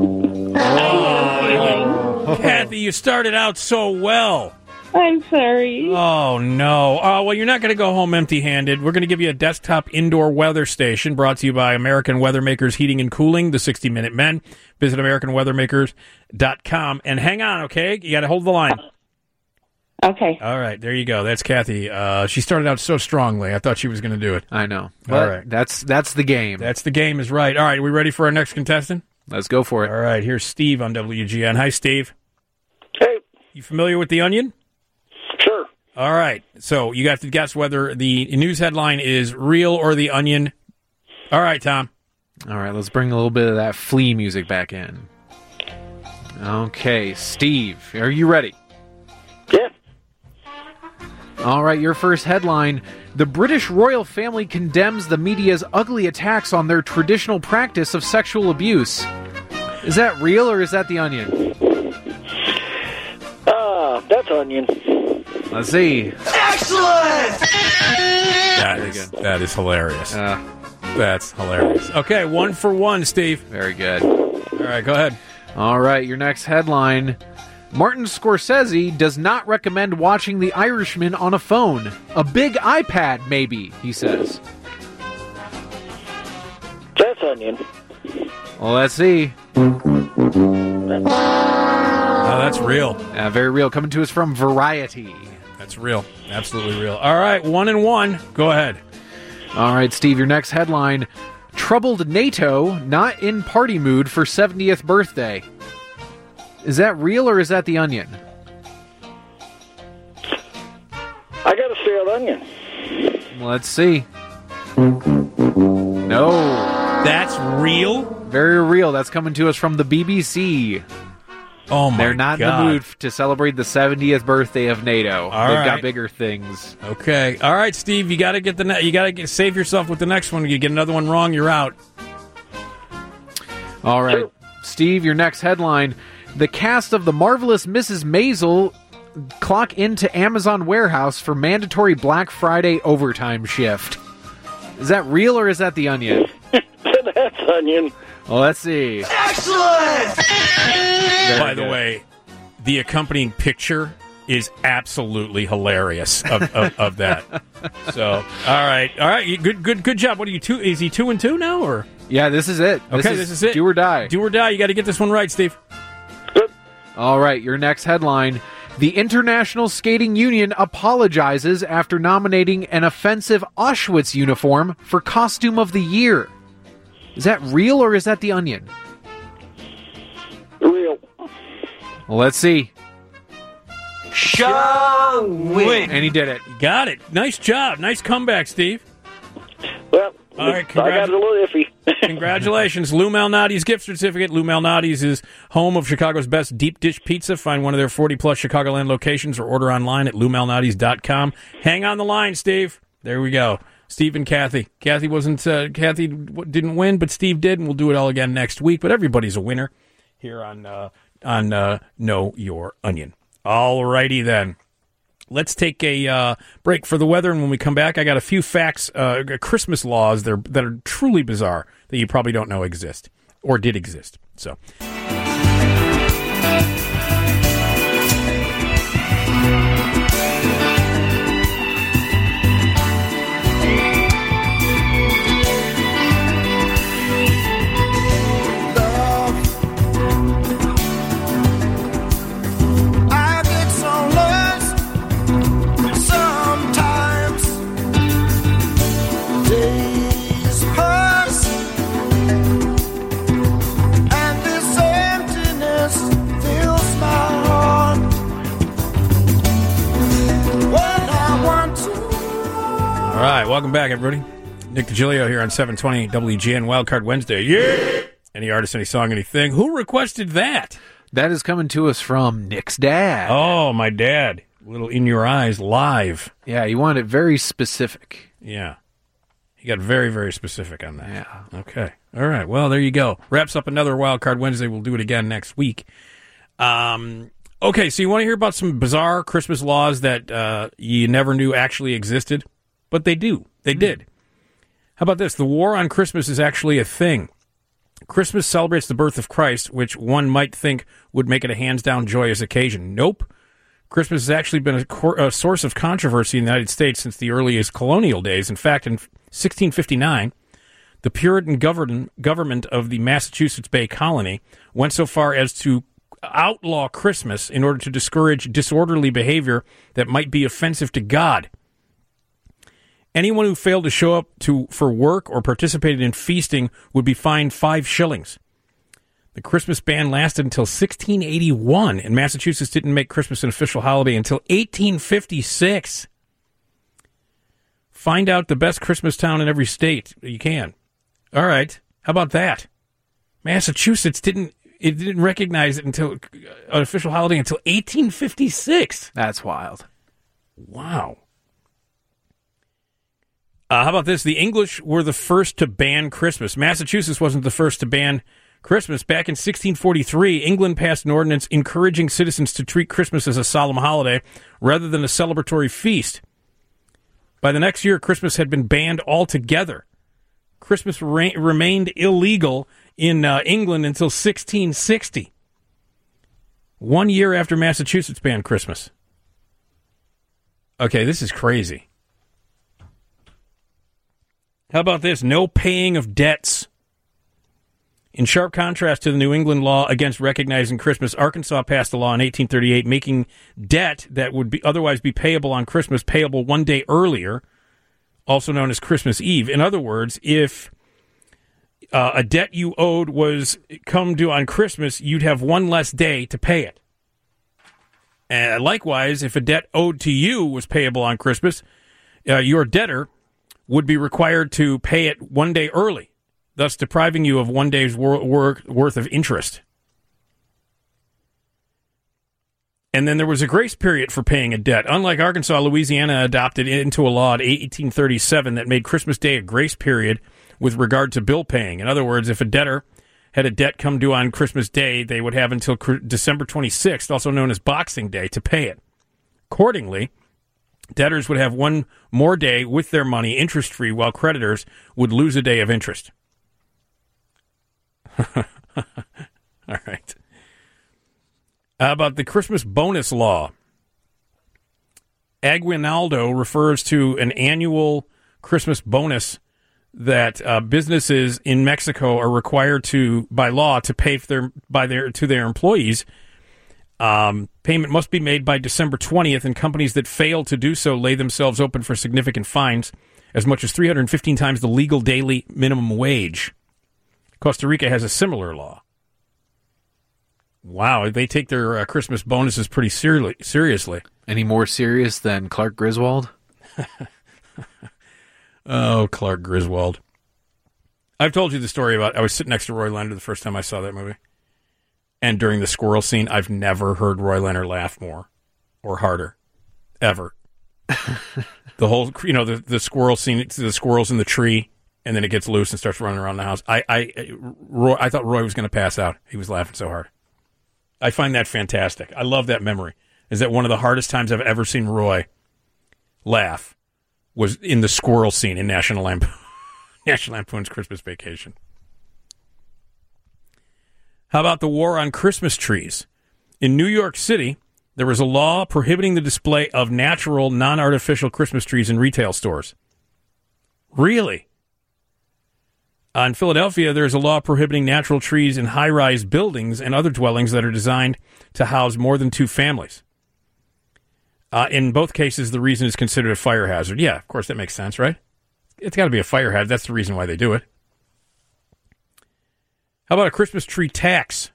Oh, Kathy, you started out so well. I'm sorry. Oh, no. Uh, well, you're not going to go home empty-handed. We're going to give you a desktop indoor weather station brought to you by American Weather Makers Heating and Cooling, the sixty minute Men. Visit American Weather Makers dot com. And hang on, okay? You got to hold the line. Okay. All right, there you go. That's Kathy. Uh, she started out so strongly. I thought she was going to do it. I know. All But right. That's that's the game. That's the game is right. All right, we ready for our next contestant? Let's go for it. All right, here's Steve on W G N. Hi, Steve. Hey. You familiar with The Onion? Sure. All right. So you got to guess whether the news headline is real or The Onion. All right, Tom. All right, let's bring a little bit of that Flea music back in. Okay, Steve, are you ready? Yeah. All right, your first headline. The British royal family condemns the media's ugly attacks on their traditional practice of sexual abuse. Is that real or is that The Onion? Ah, that's Onion. Let's see. Excellent! That is, that is hilarious. Uh, That's hilarious. Okay, one for one, Steve. Very good. All right, go ahead. All right, your next headline. Martin Scorsese does not recommend watching The Irishman on a phone. A big iPad, maybe, he says. That's onion. Well, let's see. Oh, that's real. Uh, very real. Coming to us from Variety. That's real. Absolutely real. All right, one and one. Go ahead. All right, Steve, your next headline. Troubled NATO not in party mood for seventieth birthday. Is that real or is that The Onion? I gotta say on onion. Let's see. No. That's real? Very real. That's coming to us from the B B C. Oh, my They're not God. in the mood to celebrate the seventieth birthday of NATO. All They've right. got bigger things. Okay. All right, Steve, you got to get the ne- you got to save yourself with the next one. You get another one wrong, you're out. All right. Steve, your next headline. The cast of The Marvelous Missus Maisel clock into Amazon warehouse for mandatory Black Friday overtime shift. Is that real or is that The Onion? That's onion. Well, let's see. Excellent! By the way, the accompanying picture is absolutely hilarious of, of, of that. So, all right, all right, you- good, good, good job. What are you two? Is he two and two now, or Yeah, this is it. okay? This is, it. Do or die. Do or die. You got to get this one right, Steve. All right, your next headline. The International Skating Union apologizes after nominating an offensive Auschwitz uniform for Costume of the Year. Is that real or is that The Onion? Real. Well, let's see. Shang Wing. And he did it. Got it. Nice job. Nice comeback, Steve. Well, All right, I got a little iffy. Congratulations. Lou Malnati's gift certificate. Lou Malnati's is home of Chicago's best deep dish pizza. Find one of their forty-plus Chicagoland locations or order online at lou malnatis dot com. Hang on the line, Steve. There we go. Steve and Kathy. Kathy wasn't. Uh, Kathy w- didn't win, but Steve did, and we'll do it all again next week. But everybody's a winner here on uh, on uh, Know Your Onion. All righty then. Let's take a uh, break for the weather, and when we come back, I got a few facts, uh, Christmas laws that are, that are truly bizarre that you probably don't know exist or did exist. So. I get so lost sometimes. Days pass, and this emptiness fills my heart. What I want to. All right, welcome back, everybody. Nick DiGilio here on seven twenty W G N Wildcard Wednesday. Yeah! Any artist, any song, anything. Who requested that? That is coming to us from Nick's dad. Oh, my dad. Little In Your Eyes live. Yeah, he wanted it very specific. Yeah. He got very, very specific on that. Yeah. Okay. All right. Well, there you go. Wraps up another Wildcard Wednesday. We'll do it again next week. Um, okay, so you want to hear about some bizarre Christmas laws that uh, you never knew actually existed? But they do. They did. How about this? The war on Christmas is actually a thing. Christmas celebrates the birth of Christ, which one might think would make it a hands-down joyous occasion. Nope. Christmas has actually been a, cor- a source of controversy in the United States since the earliest colonial days. In fact, in sixteen fifty-nine, the Puritan govern- government of the Massachusetts Bay Colony went so far as to outlaw Christmas in order to discourage disorderly behavior that might be offensive to God. Anyone who failed to show up to for work or participated in feasting would be fined five shillings. The Christmas ban lasted until sixteen eighty-one, and Massachusetts didn't make Christmas an official holiday until eighteen fifty-six. Find out the best Christmas town in every state you can. All right, how about that? Massachusetts didn't it didn't recognize it until an official holiday until eighteen fifty-six. That's wild. Wow. Uh, how about this? The English were the first to ban Christmas. Massachusetts wasn't the first to ban Christmas. Back in sixteen forty-three, England passed an ordinance encouraging citizens to treat Christmas as a solemn holiday rather than a celebratory feast. By the next year, Christmas had been banned altogether. Christmas re- remained illegal in uh, England until sixteen sixty. One year after Massachusetts banned Christmas. Okay, this is crazy. How about this? No paying of debts. In sharp contrast to the New England law against recognizing Christmas, Arkansas passed a law in eighteen thirty-eight making debt that would be otherwise be payable on Christmas payable one day earlier, also known as Christmas Eve. In other words, if uh, a debt you owed was come due on Christmas, you'd have one less day to pay it. And likewise, if a debt owed to you was payable on Christmas, uh, your debtor would be required to pay it one day early, thus depriving you of one day's wor- wor- worth of interest. And then there was a grace period for paying a debt. Unlike Arkansas, Louisiana adopted into a law in eighteen thirty-seven that made Christmas Day a grace period with regard to bill paying. In other words, if a debtor had a debt come due on Christmas Day, they would have until December twenty-sixth, also known as Boxing Day, to pay it. Accordingly, debtors would have one more day with their money interest-free, while creditors would lose a day of interest. All right. How about the Christmas bonus law? Aguinaldo refers to an annual Christmas bonus that uh, businesses in Mexico are required to, by law, to pay for their by their to their employees. Um, payment must be made by December twentieth, and companies that fail to do so lay themselves open for significant fines, as much as three hundred fifteen times the legal daily minimum wage. Costa Rica has a similar law. Wow, they take their uh, Christmas bonuses pretty seri- seriously. Any more serious than Clark Griswold? Oh, Clark Griswold. I've told you the story about, I was sitting next to Roy Leonard the first time I saw that movie. And during the squirrel scene, I've never heard Roy Leonard laugh more or harder. Ever. The whole, you know, the, the squirrel scene, the squirrel's in the tree, and then it gets loose and starts running around the house. I I, Roy, I thought Roy was going to pass out. He was laughing so hard. I find that fantastic. I love that memory. Is that one of the hardest times I've ever seen Roy laugh was in the squirrel scene in National Lampoon, National Lampoon's Christmas Vacation. How about the war on Christmas trees? In New York City, there was a law prohibiting the display of natural, non-artificial Christmas trees in retail stores. Really? In Philadelphia, there is a law prohibiting natural trees in high-rise buildings and other dwellings that are designed to house more than two families. Uh, in both cases, the reason is considered a fire hazard. Yeah, of course, that makes sense, right? It's got to be a fire hazard. That's the reason why they do it. How about a Christmas tree tax?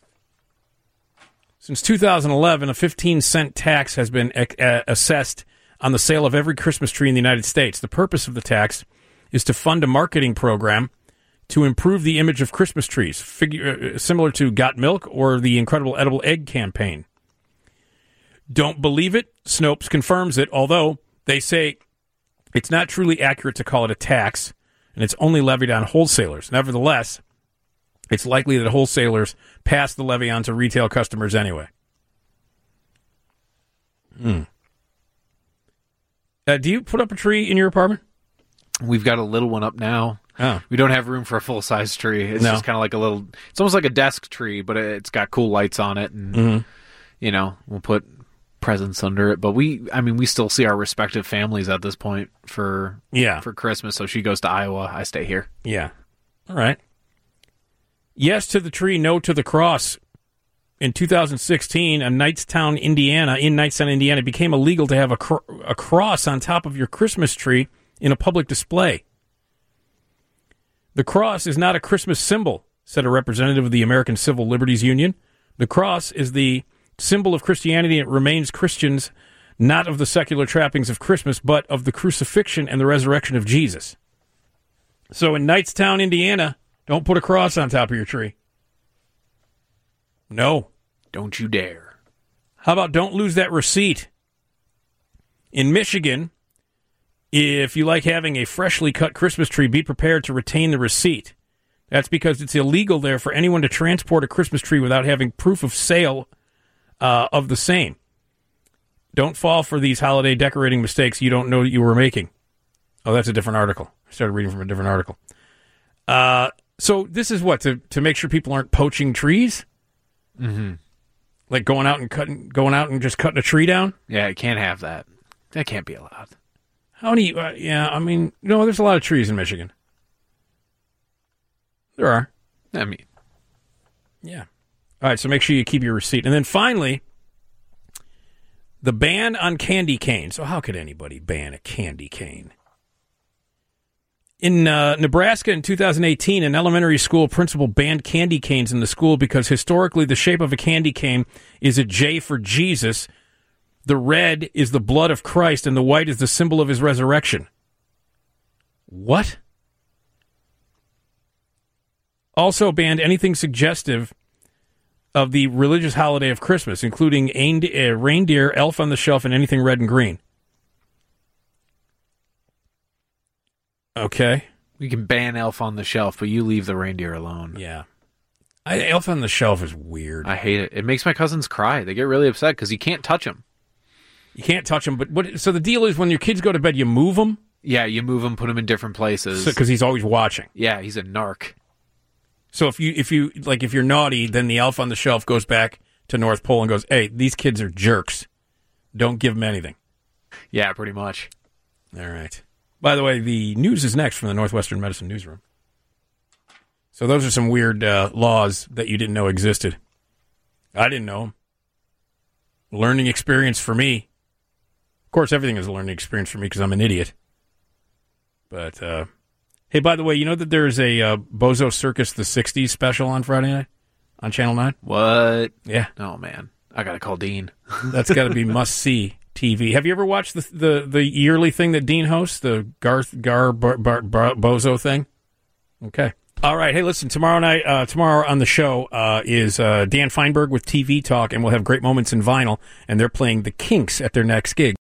Since two thousand eleven, a fifteen cent tax has been uh, assessed on the sale of every Christmas tree in the United States. The purpose of the tax is to fund a marketing program to improve the image of Christmas trees, figure, uh, similar to Got Milk or the Incredible Edible Egg campaign. Don't believe it? Snopes confirms it, although they say it's not truly accurate to call it a tax, and it's only levied on wholesalers. Nevertheless, it's likely that wholesalers pass the levy on to retail customers anyway. Hmm. Uh, do you put up a tree in your apartment? We've got a little one up now. Oh. We don't have room for a full-size tree. It's No. just kind of like a little... It's almost like a desk tree, but it's got cool lights on it. And, Mhm. you know, we'll put presents under it. But we, I mean, we still see our respective families at this point for, Yeah. for Christmas. So she goes to Iowa. I stay here. Yeah. All right. Yes to the tree, no to the cross. In two thousand sixteen, in Knightstown, Indiana, in Knightstown, Indiana, it became illegal to have a, cr- a cross on top of your Christmas tree in a public display. The cross is not a Christmas symbol, said a representative of the American Civil Liberties Union. The cross is the symbol of Christianity, and it remains Christians, not of the secular trappings of Christmas, but of the crucifixion and the resurrection of Jesus. So in Knightstown, Indiana, don't put a cross on top of your tree. No. Don't you dare. How about don't lose that receipt? In Michigan, if you like having a freshly cut Christmas tree, be prepared to retain the receipt. That's because it's illegal there for anyone to transport a Christmas tree without having proof of sale uh, of the same. Don't fall for these holiday decorating mistakes you don't know that you were making. Oh, that's a different article. I started reading from a different article. Uh, so this is what, to, to make sure people aren't poaching trees? Mm-hmm. Like going out and cutting, going out and just cutting a tree down? Yeah, you can't have that. That can't be allowed. How many, uh, yeah, I mean, you know, there's a lot of trees in Michigan. There are. I mean, yeah. All right, so make sure you keep your receipt. And then finally, the ban on candy canes. So how could anybody ban a candy cane? In uh, Nebraska in two thousand eighteen, an elementary school principal banned candy canes in the school because historically the shape of a candy cane is a J for Jesus, the red is the blood of Christ, and the white is the symbol of his resurrection. What? Also banned anything suggestive of the religious holiday of Christmas, including aind- uh, reindeer, elf on the shelf, and anything red and green. Okay. We can ban Elf on the Shelf, but you leave the reindeer alone. Yeah. I, Elf on the Shelf is weird. I hate it. It makes my cousins cry. They get really upset because you can't touch them. You can't touch them, but what? So the deal is when your kids go to bed, you move them? Yeah, you move them, put them in different places. Because he's always watching. Yeah, he's a narc. So if you, if you, like, if you're naughty, then the Elf on the Shelf goes back to North Pole and goes, hey, these kids are jerks. Don't give them anything. Yeah, pretty much. All right. By the way, the news is next from the Northwestern Medicine Newsroom. So those are some weird uh, laws that you didn't know existed. I didn't know them. Learning experience for me. Of course, everything is a learning experience for me because I'm an idiot. But, uh, hey, by the way, you know that there's a uh, Bozo Circus the sixties special on Friday night on Channel nine? What? Yeah. Oh, man. I got to call Dean. That's got to be must-see T V. Have you ever watched the the, the yearly thing that Dean hosts, the Garth Gar Bar, Bar, Bar, Bozo thing? Okay. All right. Hey, listen, tomorrow night, uh, tomorrow on the show uh, is uh, Dan Feinberg with T V Talk, and we'll have Great Moments in Vinyl, and they're playing the Kinks at their next gig.